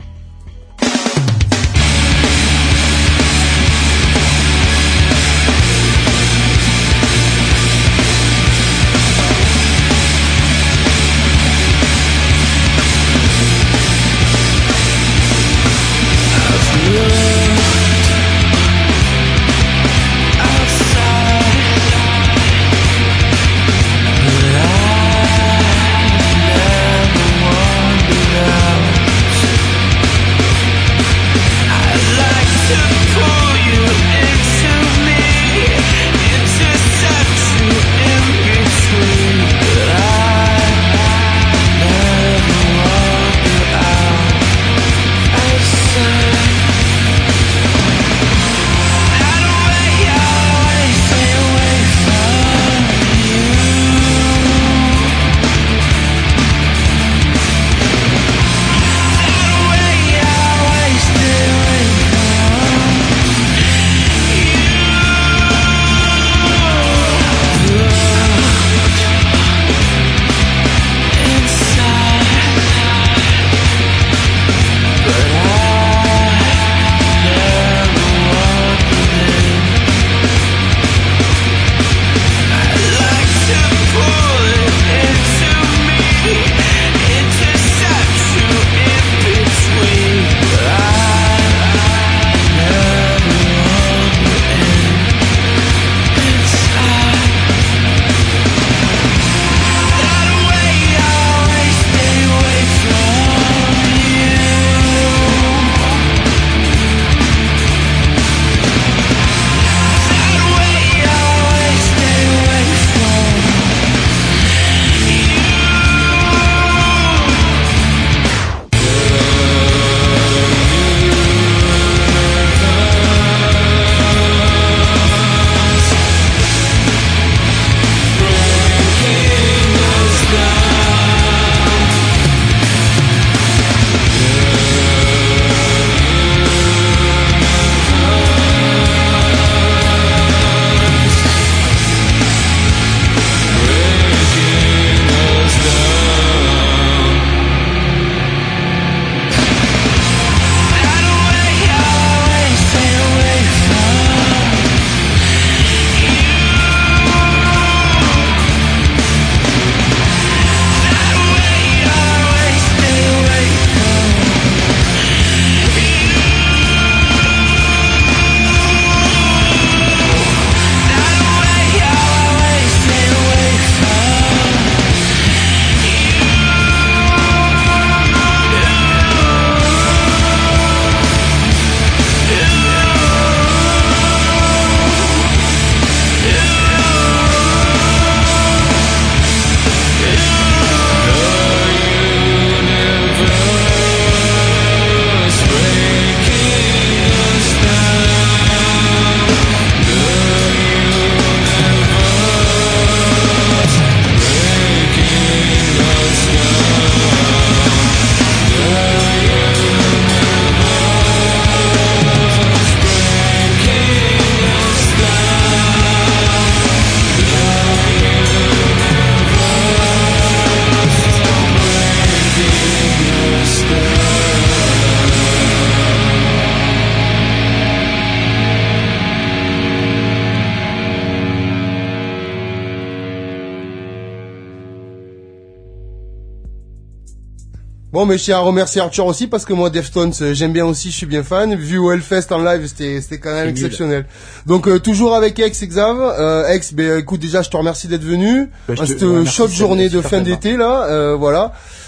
S1: Bon, mais je tiens à remercier Arthur aussi parce que moi, Deftones, j'aime bien aussi, je suis bien fan. Vu au Hellfest en live, c'était quand même exceptionnel. Donc, toujours avec Ex et Xav. Ex, ben, écoute, déjà, je te remercie d'être venu.
S3: Bah,
S1: Cette chaude journée de fin d'été, là, voilà.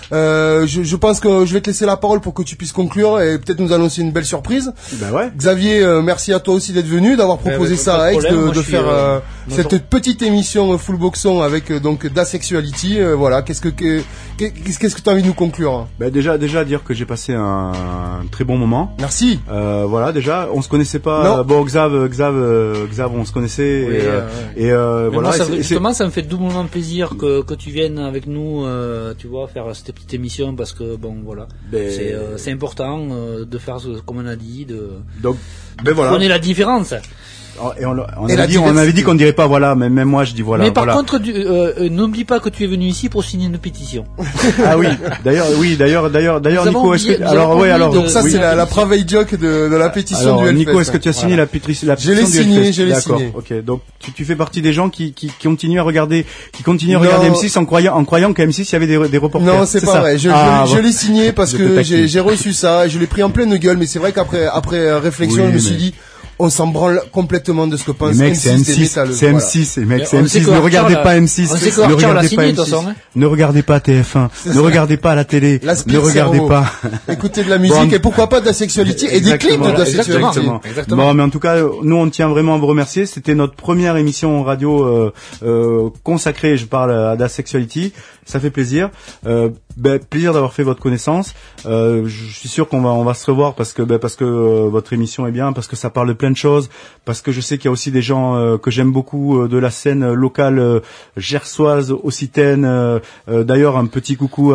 S1: Je pense que je vais te laisser la parole pour que tu puisses conclure et peut-être nous annoncer une belle surprise.
S3: Ben ouais.
S1: Xavier, merci à toi aussi d'être venu, d'avoir proposé ça à Aix, de faire cette petite émission Full Boxon avec donc d'Asexuality. Voilà, qu'est-ce que tu as envie de nous conclure?
S3: Ben déjà dire que j'ai passé un très bon moment.
S1: Merci.
S3: Voilà, déjà, on se connaissait pas.
S1: Non.
S3: Bon, Xav, on se connaissait.
S2: Oui,
S3: et voilà.
S2: Moi, justement, ça me fait doublement plaisir que tu viennes avec nous, tu vois, faire cette petite émission parce que bon, voilà, c'est important de faire comme on a dit,
S3: donc, voilà.
S2: Connaître la différence.
S3: Et on avait dit qu'on dirait pas voilà, mais même moi je dis voilà.
S2: Mais par
S3: voilà.
S2: contre, n'oublie pas que tu es venu ici pour signer une pétition.
S3: Ah oui, d'ailleurs, Nico, est-ce que
S1: donc ça c'est la private joke de la pétition
S3: alors,
S1: du Hellfest.
S3: Nico, est-ce que tu as signé la pétition
S1: Je l'ai signé, je l'ai signé.
S3: Ok, donc tu fais partie des gens qui continuent à regarder, M6 en croyant qu'à M6 il y avait des reporters.
S1: Non, c'est pas
S3: ça.
S1: vrai. Je l'ai signé parce que j'ai reçu ça et je l'ai pris en pleine gueule, mais c'est vrai qu'après réflexion, je me suis dit on s'en branle complètement de ce que pense
S3: M6. C'est M6, ne regardez pas M6. Ne regardez pas M6. Ne regardez pas TF1. Ne regardez pas la télé. Ne regardez pas.
S1: Écoutez de la musique et pourquoi pas de la sexualité et des clips de la sexualité.
S3: Exactement. Bon, mais en tout cas, nous on tient vraiment à vous remercier. C'était notre première émission radio consacrée, je parle à la sexualité. Ça fait plaisir. Plaisir d'avoir fait votre connaissance. Je suis sûr qu'on va se revoir parce que votre émission est bien, parce que ça parle de plein de choses, parce que je sais qu'il y a aussi des gens que j'aime beaucoup de la scène locale gersoise, occitane. D'ailleurs, un petit coucou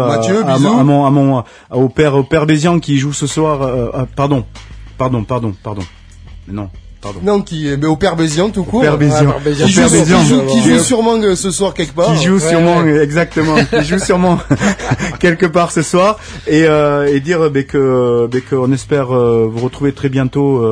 S3: au père Bézian qui joue ce soir. Pardon. Mais non. Pardon.
S1: Non, mais au Père Bézian tout court.
S3: Père Bézian.
S1: Qui joue sûrement ce soir quelque part.
S3: Qui joue sûrement, exactement. Qui joue sûrement quelque part ce soir. Et dire qu'on espère vous retrouver très bientôt.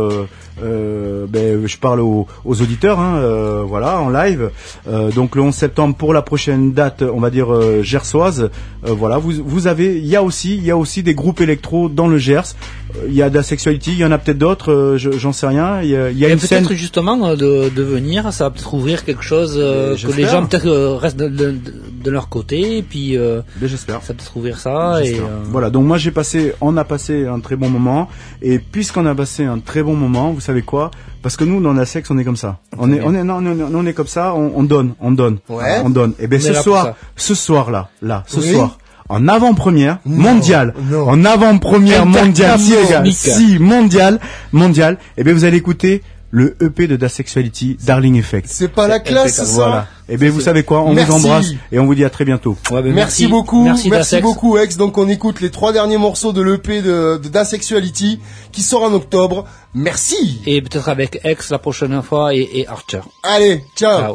S3: Je parle aux auditeurs, voilà, en live. Donc le 11 septembre pour la prochaine date, on va dire gersoise. Voilà, il y a aussi des groupes électro dans le Gers. Il y a de la sexualité, il y en a peut-être d'autres, j'en sais rien. Il y a une scène.
S2: Peut-être justement de venir, ça va peut-être ouvrir quelque chose que les gens peut-être restent de leur côté, et puis
S3: j'espère.
S2: Ça peut peut-être ouvrir ça. Et
S3: voilà, donc moi on a passé un très bon moment, et puisqu'on a passé un très bon moment, vous savez quoi? Parce que nous dans la sexe on est comme ça. On est comme ça, on donne.
S1: Ouais.
S3: On donne. Et ben ce soir là, en avant-première mondiale. En avant-première mondiale. Si, les gars. Si, mondiale. Et ben vous allez écouter le EP de Dasexuality, Darling Effect.
S1: C'est pas la classe, ça.
S3: Voilà. Et ben vous savez quoi, on vous embrasse et on vous dit à très bientôt.
S2: Ouais,
S1: merci beaucoup, Aix. Donc on écoute les 3 derniers morceaux de l'EP de Dasexuality qui sort en octobre. Merci.
S2: Et peut-être avec Aix la prochaine fois et Archer.
S1: Allez, ciao.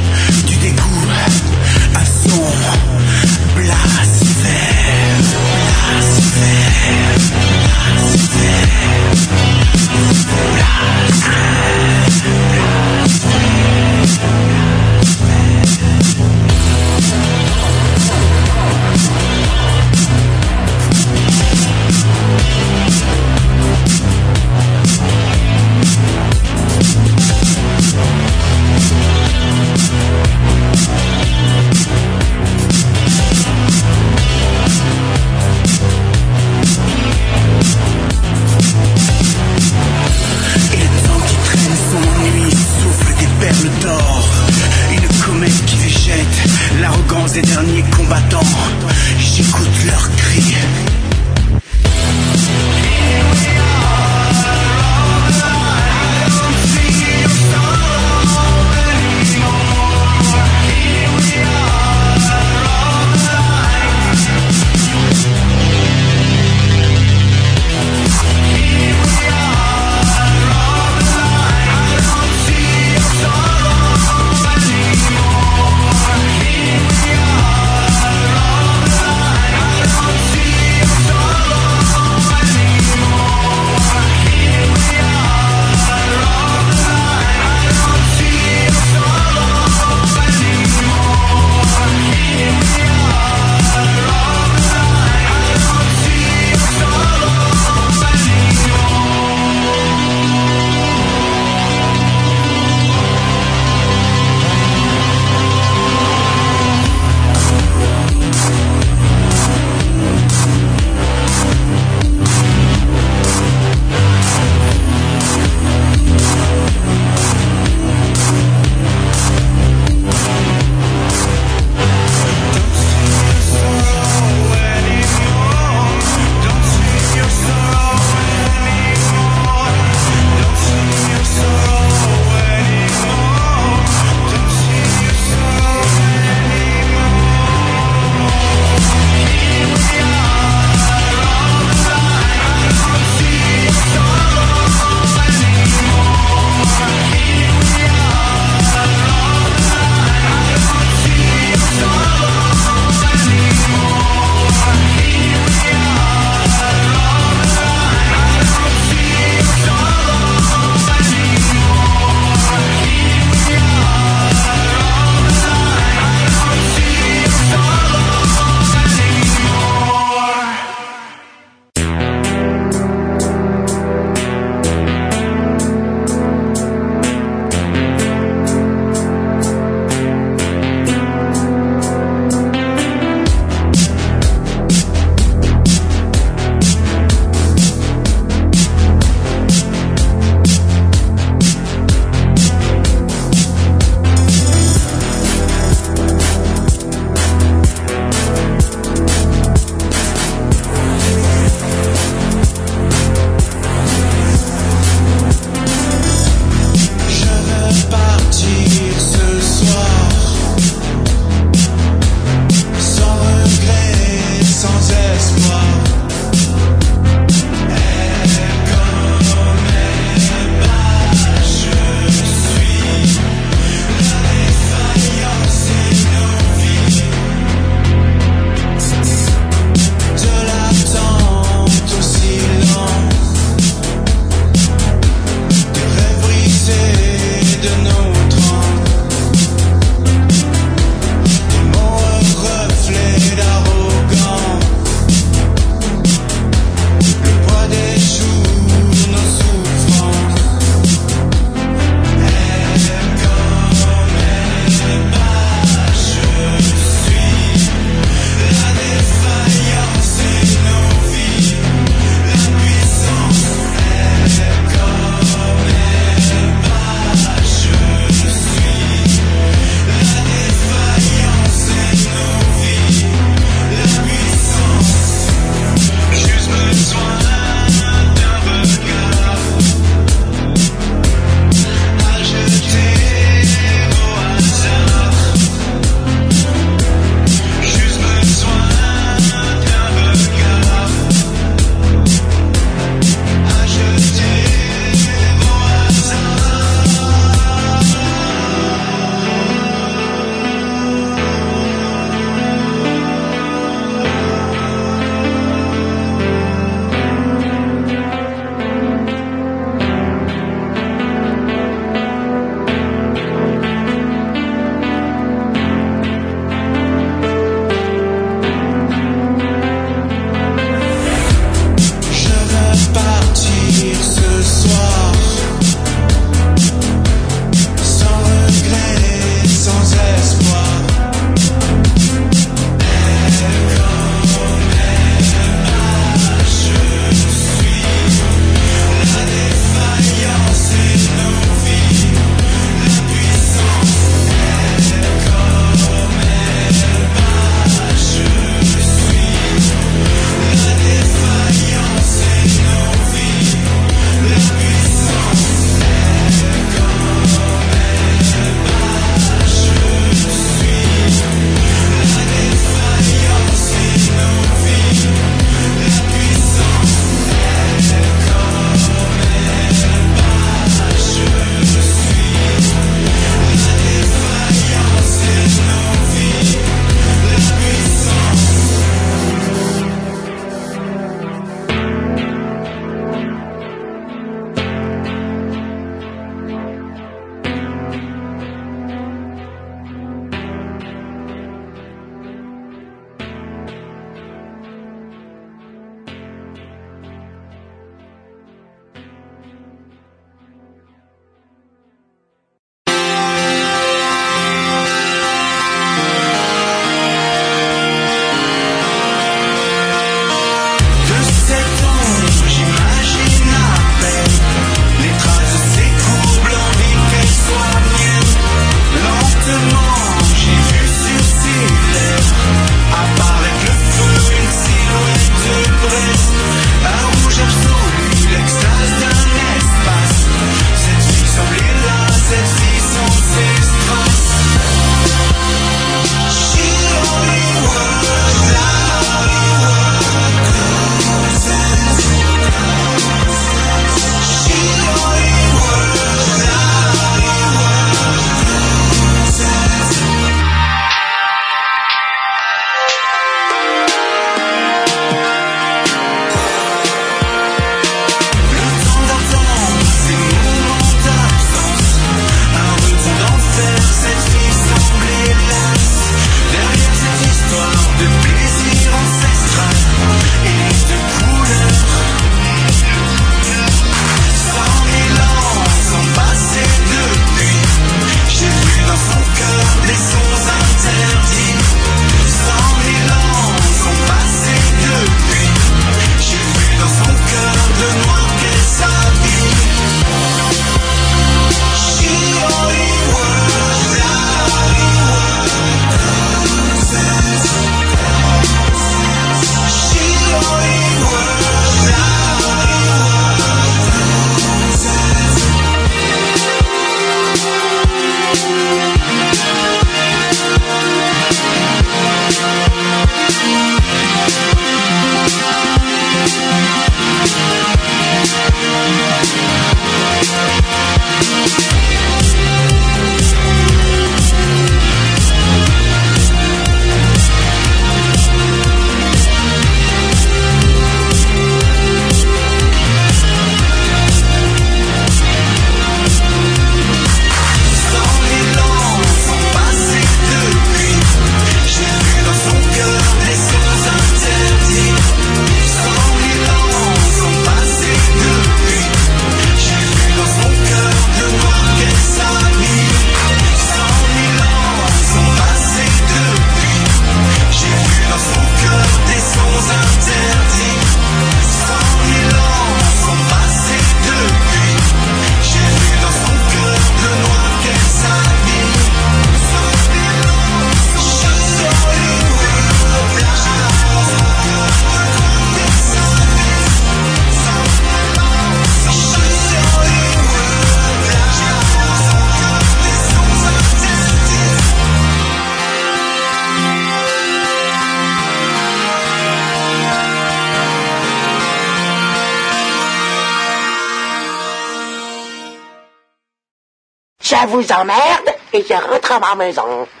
S7: Je vous emmerde et je rentre à ma maison.